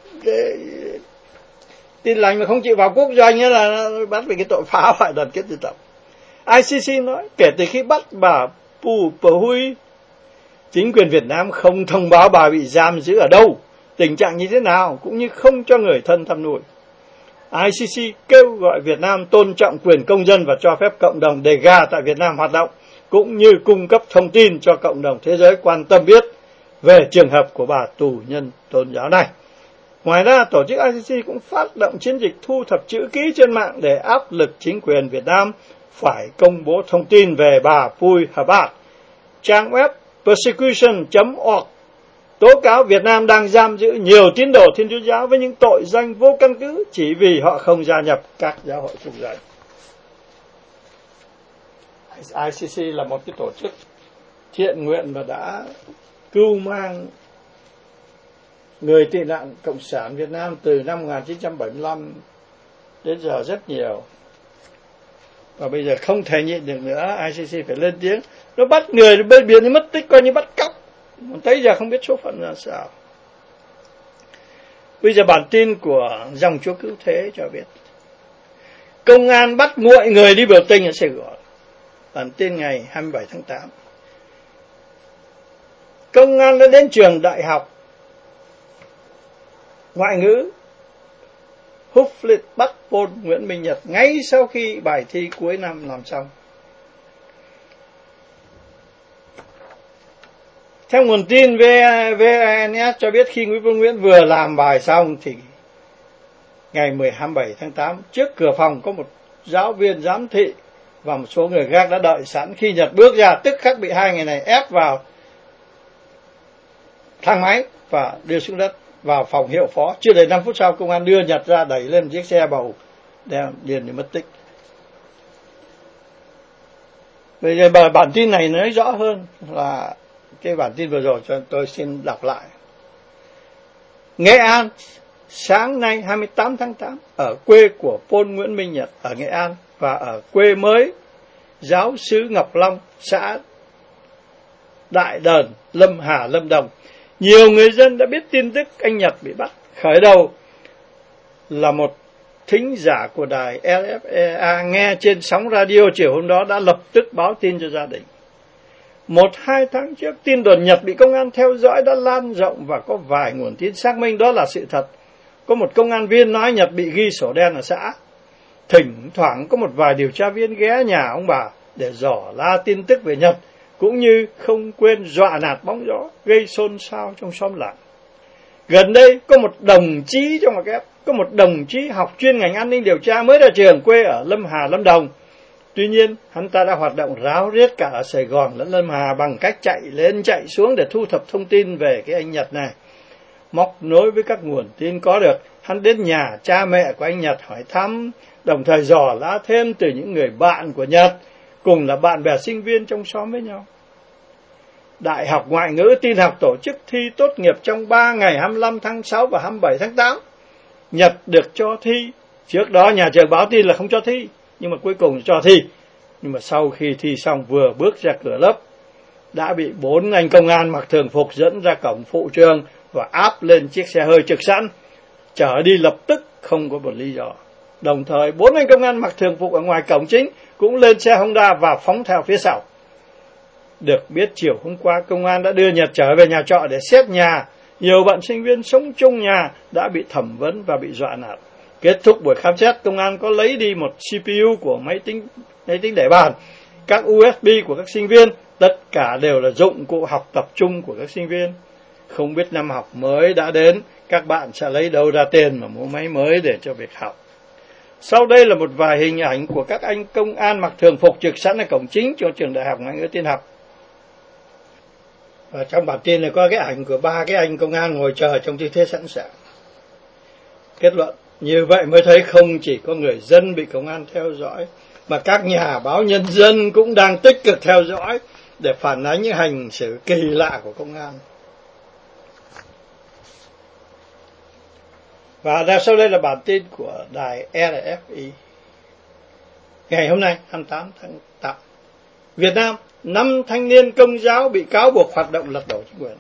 Tin lành mà không chịu vào quốc doanh là nó bắt về cái tội phá hoại đoàn kết dân tộc. ICC nói kể từ khi bắt bà Pu Phui, chính quyền Việt Nam không thông báo bà bị giam giữ ở đâu, tình trạng như thế nào, cũng như không cho người thân thăm nuôi. ICC kêu gọi Việt Nam tôn trọng quyền công dân và cho phép cộng đồng Dega tại Việt Nam hoạt động, cũng như cung cấp thông tin cho cộng đồng thế giới quan tâm biết về trường hợp của bà tù nhân tôn giáo này. Ngoài ra, tổ chức ICC cũng phát động chiến dịch thu thập chữ ký trên mạng để áp lực chính quyền Việt Nam phải công bố thông tin về bà Pui Habat. Trang web persecution.org tố cáo Việt Nam đang giam giữ nhiều tín đồ Thiên Chúa Giáo với những tội danh vô căn cứ chỉ vì họ không gia nhập các giáo hội phục dân. ICC là một cái tổ chức thiện nguyện và đã cưu mang người tị nạn Cộng sản Việt Nam từ năm 1975 đến giờ rất nhiều. Và bây giờ không thể nhịn được nữa, ICC phải lên tiếng. Nó bắt người bên biển, nó mất tích coi như bắt cóc. Tới giờ không biết số phận là sao. Bây giờ bản tin của dòng Chúa Cứu Thế cho biết công an bắt nguội người đi biểu tình ở Sài Gòn. Bản tin ngày 27 tháng 8. Công an đã đến trường đại học ngoại ngữ Hufflet bắt Paul Nguyễn Minh Nhật ngay sau khi bài thi cuối năm làm xong. Theo nguồn tin VNS cho biết khi Nguyễn Văn Nguyễn vừa làm bài xong thì ngày 27 tháng 8 trước cửa phòng có một giáo viên giám thị và một số người khác đã đợi sẵn. Khi Nhật bước ra tức khắc bị hai người này ép vào thang máy và đưa xuống đất vào phòng hiệu phó. Chưa đầy 5 phút sau công an đưa Nhật ra đẩy lên chiếc xe bầu đem điền để mất tích. Bây giờ bản tin này nói rõ hơn là cái bản tin vừa rồi, cho tôi xin đọc lại. Nghệ An, sáng nay 28 tháng 8, ở quê của Paul Nguyễn Minh Nhật ở Nghệ An và ở quê mới giáo xứ Ngọc Long, xã Đại Đờn, Lâm Hà, Lâm Đồng, nhiều người dân đã biết tin tức anh Nhật bị bắt. Khởi đầu là một thính giả của đài LFA nghe trên sóng radio chiều hôm đó đã lập tức báo tin cho gia đình. 1-2 tháng trước, tin đồn Nhật bị công an theo dõi đã lan rộng và có vài nguồn tin xác minh đó là sự thật. Có một công an viên nói Nhật bị ghi sổ đen ở xã. Thỉnh thoảng có một vài điều tra viên ghé nhà ông bà để dò la tin tức về Nhật, cũng như không quên dọa nạt bóng gió, gây xôn xao trong xóm làng. Gần đây có một đồng chí trong ngoặc kép, có một đồng chí học chuyên ngành an ninh điều tra mới ra trường, quê ở Lâm Hà, Lâm Đồng. Tuy nhiên, hắn ta đã hoạt động ráo riết cả ở Sài Gòn lẫn Lâm Hà bằng cách chạy lên chạy xuống để thu thập thông tin về cái anh Nhật này. móc nối với các nguồn tin có được. Hắn đến nhà cha mẹ của anh Nhật hỏi thăm, đồng thời dò la thêm từ những người bạn của Nhật, cùng là bạn bè sinh viên trong xóm với nhau. Đại học Ngoại ngữ Tin học tổ chức thi tốt nghiệp trong 3 ngày 25 tháng 6 và 27 tháng 8. Nhật được cho thi. Trước đó nhà trường báo tin là không cho thi, nhưng mà cuối cùng cho thi. Nhưng mà sau khi thi xong vừa bước ra cửa lớp, đã bị 4 anh công an mặc thường phục dẫn ra cổng phụ trường và áp lên chiếc xe hơi trực sẵn, chở đi lập tức không có một lý do. Đồng thời 4 anh công an mặc thường phục ở ngoài cổng chính cũng lên xe Honda và phóng theo phía sau. Được biết chiều hôm qua công an đã đưa Nhật trở về nhà trọ để xét nhà. Nhiều bạn sinh viên sống chung nhà đã bị thẩm vấn và bị dọa nạt. Kết thúc buổi khám xét, công an có lấy đi một CPU của máy tính để bàn, các USB của các sinh viên, tất cả đều là dụng cụ học tập chung của các sinh viên. Không biết năm học mới đã đến, các bạn sẽ lấy đâu ra tiền mà mua máy mới để cho việc học. Sau đây là một vài hình ảnh của các anh công an mặc thường phục trực sẵn ở cổng chính cho trường Đại học Ngoại ngữ Tin học. Và trong bản tin này có cái ảnh của 3 cái anh công an ngồi chờ trong tư thế sẵn sàng. Kết luận, như vậy mới thấy không chỉ có người dân bị công an theo dõi, mà các nhà báo nhân dân cũng đang tích cực theo dõi để phản ánh những hành xử kỳ lạ của công an. Và sau đây là bản tin của đài RFI. Ngày hôm nay, 28 tháng 8, Việt Nam, 5 thanh niên Công giáo bị cáo buộc hoạt động lật đổ chính quyền.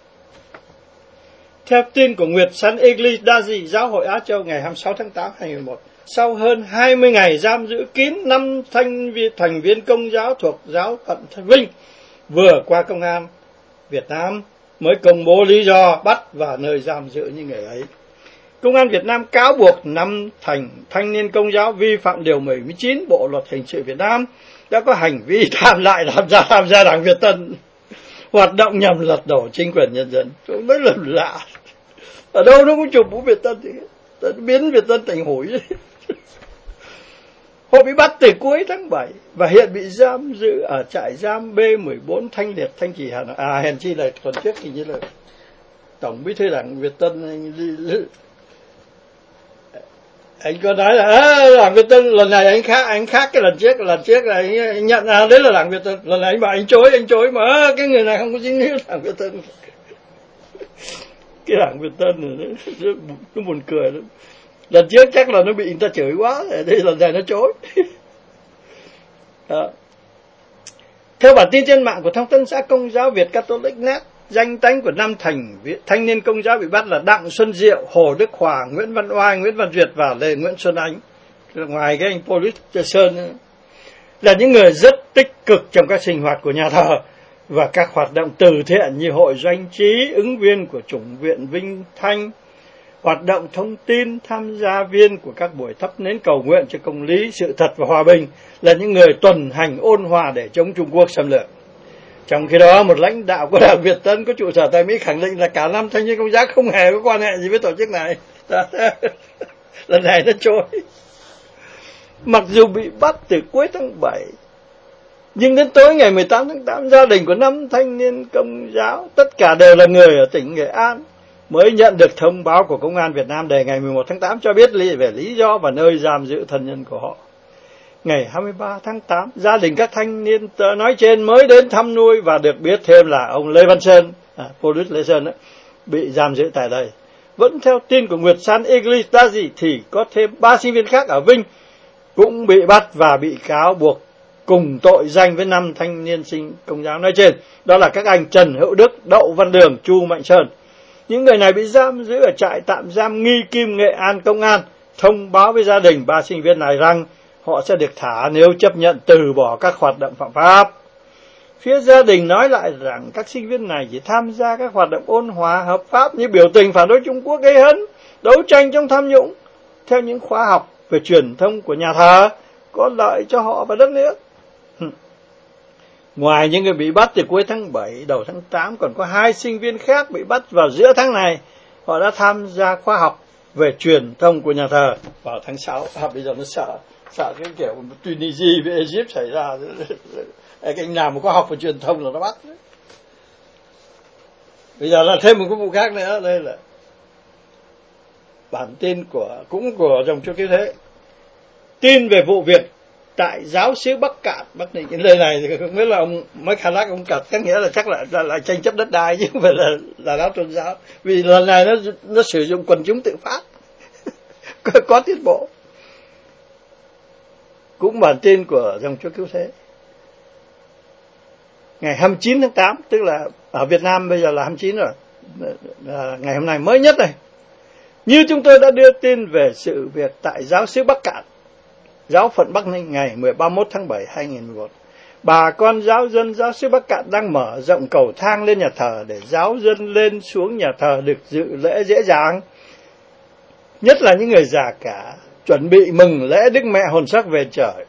Theo tin của Nguyệt Sun English Daji, Giáo hội Á Châu ngày 26 tháng 8 2011, sau hơn 20 ngày giam giữ kín 5 thành viên Công giáo thuộc giáo phận Vinh, vừa qua công an Việt Nam mới công bố lý do bắt và nơi giam giữ những người ấy. Công an Việt Nam cáo buộc 5 thanh niên Công giáo vi phạm điều 79 Bộ luật hình sự Việt Nam đã có hành vi tham gia Đảng Việt Tân, hoạt động nhằm lật đổ chính quyền nhân dân. Chúng rất là lạ. Ở đâu nó cũng chụp mũ Việt Tân thì biến Việt Tân thành hủi. Họ bị bắt từ cuối tháng 7 và hiện bị giam giữ ở trại giam B14 Thanh Liệt, Thanh Trì, Hà Nội. Hèn chi là tuần trước thì như là Tổng Bí thư Đảng Việt Tân anh có nói là Đảng Việt Tân lần này anh khác cái lần trước là anh nhận đấy là Đảng Việt Tân, lần này anh bảo anh chối mà cái người này không có dính líu Đảng Việt Tân. Cái Đảng Việt Tân này nó buồn cười lắm. Lần trước chắc là nó bị người ta chửi quá, đây lần này nó chối. Theo bản tin trên mạng của Thông tấn xã Công giáo Việt Catholic Net, danh tính của 5 thanh niên Công giáo bị bắt là Đặng Xuân Diệu, Hồ Đức Hòa, Nguyễn Văn Oai, Nguyễn Văn Duyệt và Lê Nguyễn Xuân Ánh. Ngoài cái anh Police Sơn là những người rất tích cực trong các sinh hoạt của nhà thờ và các hoạt động từ thiện như hội doanh trí, ứng viên của chủng viện Vinh Thanh, hoạt động thông tin, tham gia viên của các buổi thắp nến cầu nguyện cho công lý, sự thật và hòa bình, là những người tuần hành ôn hòa để chống Trung Quốc xâm lược. Trong khi đó, một lãnh đạo của Đảng Việt Tân có trụ sở tại Mỹ khẳng định là cả 5 thanh niên Công giáo không hề có quan hệ gì với tổ chức này. Lần này nó trôi. Mặc dù bị bắt từ cuối tháng 7, nhưng đến tối ngày 18 tháng 8, gia đình của 5 thanh niên Công giáo, tất cả đều là người ở tỉnh Nghệ An, mới nhận được thông báo của Công an Việt Nam để ngày 11 tháng 8 cho biết về lý do và nơi giam giữ thân nhân của họ. Ngày 23 tháng 8, gia đình các thanh niên nói trên mới đến thăm nuôi và được biết thêm là ông Lê Văn Sơn, Police Lê Sơn bị giam giữ tại đây. Vẫn theo tin của Nguyệt Sun English Daji thì có thêm 3 sinh viên khác ở Vinh cũng bị bắt và bị cáo buộc cùng tội danh với 5 thanh niên Công giáo nói trên. Đó là các anh Trần Hữu Đức, Đậu Văn Đường, Chu Mạnh Sơn. Những người này bị giam giữ ở trại tạm giam Nghi Kim, Nghệ An. Công an thông báo với gia đình 3 sinh viên này rằng họ sẽ được thả nếu chấp nhận từ bỏ các hoạt động phạm pháp. Phía gia đình nói lại rằng các sinh viên này chỉ tham gia các hoạt động ôn hòa hợp pháp như biểu tình phản đối Trung Quốc gây hấn, đấu tranh chống tham nhũng, theo những khóa học về truyền thông của nhà thờ có lợi cho họ và đất nước. Ngoài những người bị bắt từ cuối tháng 7, đầu tháng 8, còn có 2 sinh viên khác bị bắt vào giữa tháng này. Họ đã tham gia khóa học về truyền thông của nhà thờ vào tháng 6. Bây giờ nó sợ cái kiểu Tunisia với Egypt xảy ra. Cái nào mà có học về truyền thông là nó bắt. Bây giờ là thêm một cái vụ khác nữa. Đây là bản tin cũng của dòng Chúa Cứu Thế, tin về vụ việc tại giáo xứ Bắc Cạn, Bắc Ninh. Cái lời này thì không biết là ông Mike ông cật, có nghĩa là chắc là tranh chấp đất đai chứ không phải là giáo tôn giáo, vì lần này nó sử dụng quần chúng tự phát có tiết bộ. Cũng bản tin của dòng Chúa Cứu Thế, ngày 29 tháng 8, tức là ở Việt Nam bây giờ là 29 rồi, ngày hôm nay mới nhất này. Như chúng tôi đã đưa tin về sự việc tại giáo xứ Bắc Cạn, giáo phận Bắc Ninh ngày 31 tháng 7 2011, bà con giáo dân giáo xứ Bắc Cạn đang mở rộng cầu thang lên nhà thờ để giáo dân lên xuống nhà thờ được dự lễ dễ dàng, nhất là những người già cả, chuẩn bị mừng lễ Đức Mẹ hồn sắc về trời.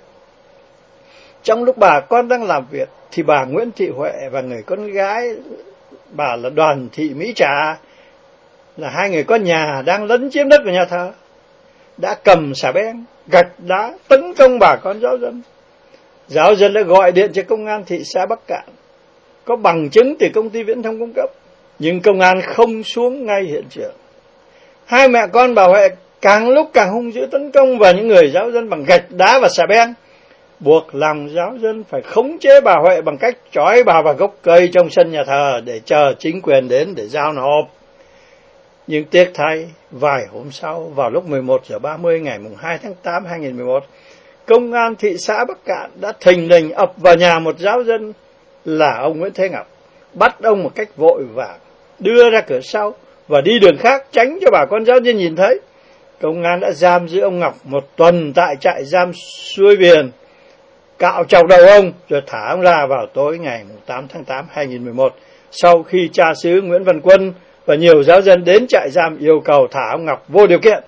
Trong lúc bà con đang làm việc thì bà Nguyễn Thị Huệ và người con gái bà là Đoàn Thị Mỹ Trà, là hai người con nhà đang lấn chiếm đất của nhà thờ, đã cầm xà beng, gạch đá tấn công bà con giáo dân. Giáo dân đã gọi điện cho công an thị xã Bắc Cạn, có bằng chứng từ công ty viễn thông cung cấp, nhưng công an không xuống ngay hiện trường. Hai mẹ con bà Huệ càng lúc càng hung dữ tấn công vào những người giáo dân bằng gạch đá và xà beng, buộc lòng giáo dân phải khống chế bà Huệ bằng cách trói bà vào gốc cây trong sân nhà thờ để chờ chính quyền đến để giao nộp. Nhưng tiếc thay, vài hôm sau, vào lúc 11:30 ngày 2 tháng 8 2011, công an thị xã Bắc Cạn đã thình lình ập vào nhà một giáo dân là ông Nguyễn Thế Ngọc, bắt ông một cách vội vàng, đưa ra cửa sau và đi đường khác tránh cho bà con giáo dân nhìn thấy. Công an đã giam giữ ông Ngọc một tuần tại trại giam Xuôi Biển, cạo chọc đầu ông rồi thả ông ra vào tối ngày 8 tháng 8 2011, sau khi cha xứ Nguyễn Văn Quân và nhiều giáo dân đến trại giam yêu cầu thả ông Ngọc vô điều kiện.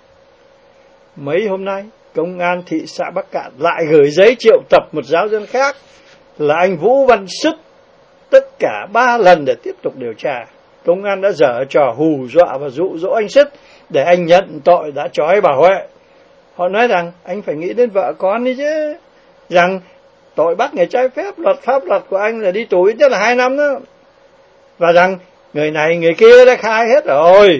Mấy hôm nay, công an thị xã Bắc Cạn lại gửi giấy triệu tập một giáo dân khác là anh Vũ Văn Sức, tất cả 3 lần để tiếp tục điều tra. Công an đã giở trò hù dọa và dụ dỗ anh Sức để anh nhận tội đã trói bà Huệ. Họ nói rằng anh phải nghĩ đến vợ con đi chứ, rằng tội bắt người trái phép, pháp luật của anh là đi tù ít nhất là 2 năm đó, và rằng người này người kia đã khai hết rồi.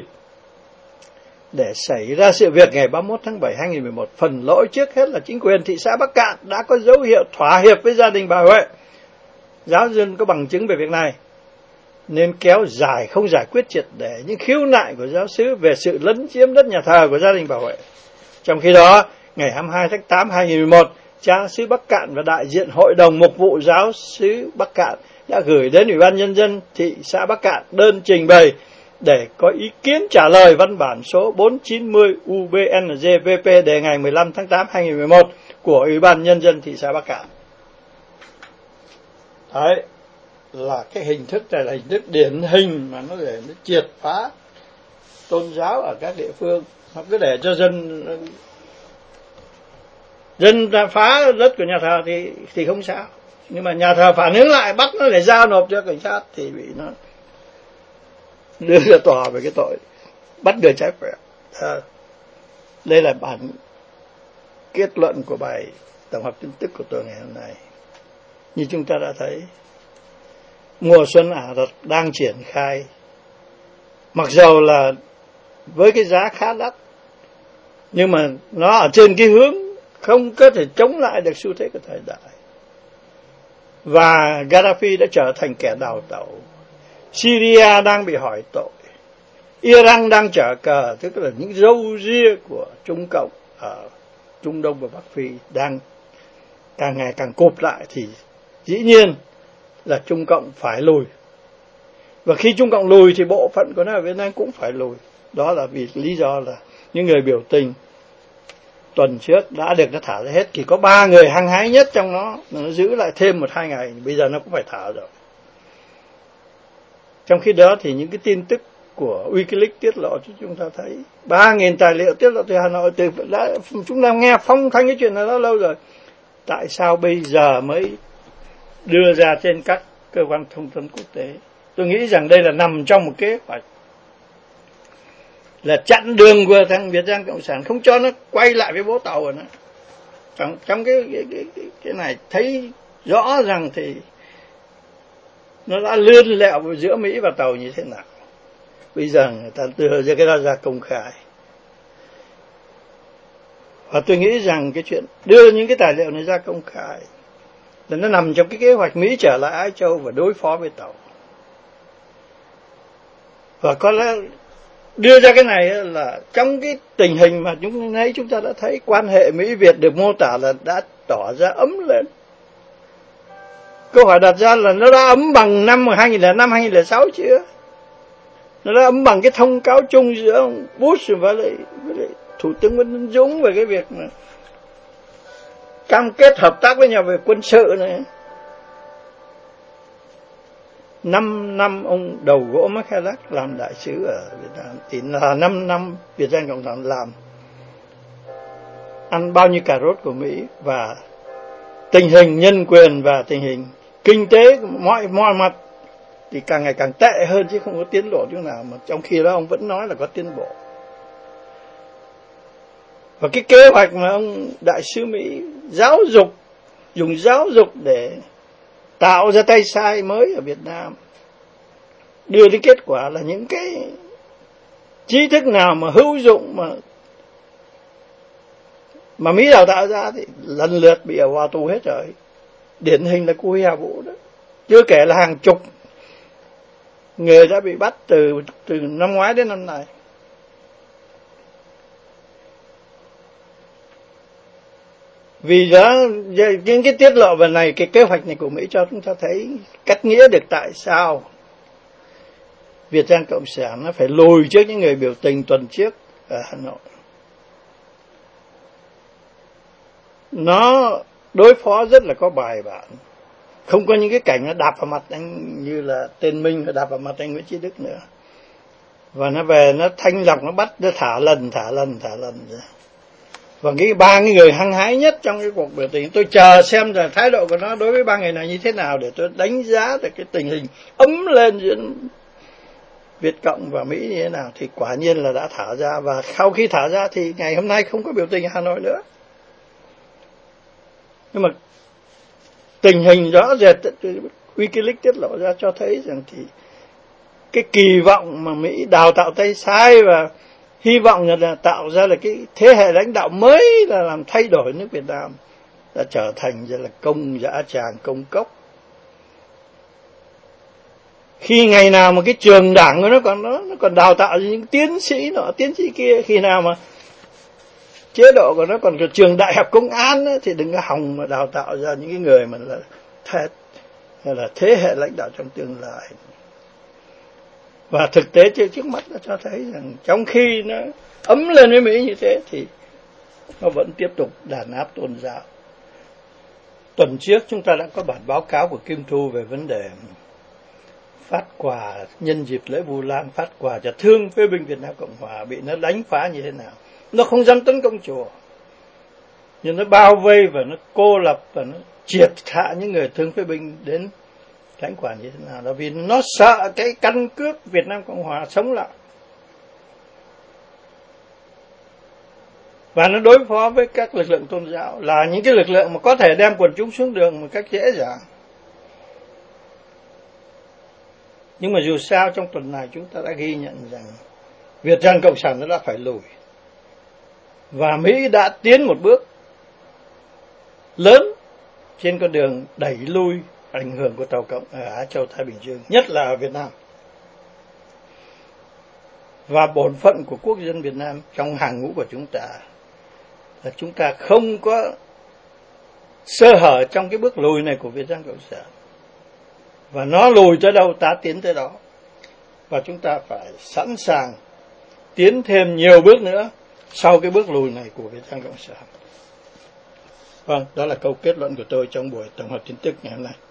Để xảy ra sự việc ngày 31 tháng 7 2011, phần lỗi trước hết là chính quyền thị xã Bắc Cạn đã có dấu hiệu thỏa hiệp với gia đình bà Huệ. Giáo dân có bằng chứng về việc này, nên kéo dài không giải quyết triệt để những khiếu nại của giáo xứ về sự lấn chiếm đất nhà thờ của gia đình bà Huệ. Trong khi đó, ngày 22 tháng 8 2011, cha xứ Bắc Cạn và đại diện Hội đồng Mục vụ giáo xứ Bắc Cạn đã gửi đến Ủy ban Nhân dân thị xã Bắc Cạn đơn trình bày để có ý kiến trả lời văn bản số 490 UBNGVP đề ngày 15 tháng 8 2011 của Ủy ban Nhân dân thị xã Bắc Cạn. Đấy là cái hình thức này là hình thức điển hình mà nó để nó triệt phá tôn giáo ở các địa phương. Họ cứ để cho dân ta phá đất của nhà thờ thì không sao, nhưng mà nhà thờ phản ứng lại bắt nó để giao nộp cho cảnh sát thì bị nó đưa ra tòa về cái tội bắt người trái phép. Đây là bản kết luận của bài tổng hợp tin tức của tôi ngày hôm nay. Như chúng ta đã thấy, mùa xuân Ả Rập đang triển khai, mặc dầu là với cái giá khá đắt, nhưng mà nó ở trên cái hướng không có thể chống lại được xu thế của thời đại. Và Gaddafi đã trở thành kẻ đào tẩu, Syria đang bị hỏi tội, Iran đang trở cờ, tức là những râu ria của Trung Cộng ở Trung Đông và Bắc Phi đang càng ngày càng cụp lại, thì dĩ nhiên là Trung Cộng phải lùi. Và khi Trung Cộng lùi thì bộ phận của nó ở Việt Nam cũng phải lùi. Đó là vì lý do là những người biểu tình tuần trước đã được nó thả ra hết, chỉ có 3 người hăng hái nhất trong nó giữ lại thêm 1-2 ngày, bây giờ nó cũng phải thả rồi. Trong khi đó thì những cái tin tức của Wikileaks tiết lộ cho chúng ta thấy 3.000 tài liệu tiết lộ từ Hà Nội, chúng ta nghe phong thanh cái chuyện này đó lâu rồi. Tại sao bây giờ mới đưa ra trên các cơ quan thông tấn quốc tế? Tôi nghĩ rằng đây là nằm trong một kế hoạch là chặn đường của thằng Việt Nam Cộng sản, không cho nó quay lại với bố tàu rồi nữa. Trong cái này thấy rõ rằng thì nó đã lươn lẹo giữa Mỹ và tàu như thế nào. Bây giờ người ta đưa ra cái đó ra công khai. Và tôi nghĩ rằng cái chuyện đưa những cái tài liệu này ra công khai là nó nằm trong cái kế hoạch Mỹ trở lại Á Châu và đối phó với Tàu. Và có lẽ đưa ra cái này là trong cái tình hình mà chúng ta đã thấy quan hệ Mỹ-Việt được mô tả là đã tỏ ra ấm lên. Câu hỏi đặt ra là nó đã ấm bằng năm 2005, 2006 chưa? Nó đã ấm bằng cái thông cáo chung giữa ông Bush với lại Thủ tướng Nguyễn Tấn Dũng về cái việc mà cam kết hợp tác với nhau về quân sự này. 5 năm ông đầu gỗ McCulloch làm đại sứ ở Việt Nam thì là 5 năm Việt Nam Cộng sản làm ăn bao nhiêu cà rốt của Mỹ, và tình hình nhân quyền và tình hình kinh tế mọi mặt thì càng ngày càng tệ hơn chứ không có tiến bộ chỗ nào, mà trong khi đó ông vẫn nói là có tiến bộ. Và cái kế hoạch mà ông đại sứ Mỹ dùng giáo dục để tạo ra tay sai mới ở Việt Nam, đưa đến kết quả là những cái trí thức nào mà hữu dụng mà Mỹ đào tạo ra thì lần lượt bị ở vào tù hết rồi. Điển hình là cô Hà Vũ đó, chưa kể là hàng chục người đã bị bắt từ năm ngoái đến năm nay. Vì đó những cái tiết lộ về này, cái kế hoạch này của Mỹ cho chúng ta thấy cách nghĩa được tại sao Việt Nam Cộng sản nó phải lùi trước những người biểu tình tuần trước ở Hà Nội. Nó đối phó rất là có bài bản, không có những cái cảnh nó đạp vào mặt anh như là tên Minh nó đạp vào mặt anh Nguyễn Chí Đức nữa. Và nó về nó thanh lọc, nó bắt, nó thả lần rồi. Và cái ba cái người hăng hái nhất trong cái cuộc biểu tình, tôi chờ xem là thái độ của nó đối với ba người này như thế nào để tôi đánh giá được cái tình hình ấm lên giữa Việt Cộng và Mỹ như thế nào. Thì quả nhiên là đã thả ra, và sau khi thả ra thì ngày hôm nay không có biểu tình ở Hà Nội nữa. Nhưng mà tình hình rõ rệt WikiLeaks tiết lộ ra cho thấy rằng thì cái kỳ vọng mà Mỹ đào tạo tay sai và hy vọng là tạo ra là cái thế hệ lãnh đạo mới là làm thay đổi nước Việt Nam đã trở thành rất là công dã tràng, công cốc. Khi ngày nào mà cái trường đảng của nó còn đào tạo những tiến sĩ nọ tiến sĩ kia, khi nào mà chế độ của nó còn trường đại học công an ấy, thì đừng có hòng mà đào tạo ra những cái người mà là thế hệ lãnh đạo trong tương lai. Và thực tế trước mắt nó cho thấy rằng trong khi nó ấm lên với Mỹ như thế thì nó vẫn tiếp tục đàn áp tôn giáo. Tuần trước chúng ta đã có bản báo cáo của Kim Thu về vấn đề phát quà nhân dịp lễ Vu Lan, phát quà cho thương phế binh Việt Nam Cộng Hòa bị nó đánh phá như thế nào. Nó không dám tấn công chùa, nhưng nó bao vây và nó cô lập và nó triệt hạ những người thương phế binh đến lãnh quản như thế nào. Là vì nó sợ cái căn cước Việt Nam Cộng Hòa sống lại, và nó đối phó với các lực lượng tôn giáo là những cái lực lượng mà có thể đem quần chúng xuống đường một cách dễ dàng. Nhưng mà dù sao trong tuần này chúng ta đã ghi nhận rằng Việt Nam Cộng sản nó đã phải lùi, và Mỹ đã tiến một bước lớn trên con đường đẩy lui ảnh hưởng của Tàu Cộng ở Á Châu Thái Bình Dương, nhất là ở Việt Nam. Và bổn phận của quốc dân Việt Nam trong hàng ngũ của chúng ta là chúng ta không có sơ hở trong cái bước lùi này của Việt Nam Cộng sản. Và nó lùi tới đâu ta tiến tới đó. Và chúng ta phải sẵn sàng tiến thêm nhiều bước nữa sau cái bước lùi này của Việt Nam Cộng sản. Vâng, đó là câu kết luận của tôi trong buổi tổng hợp tin tức ngày hôm nay.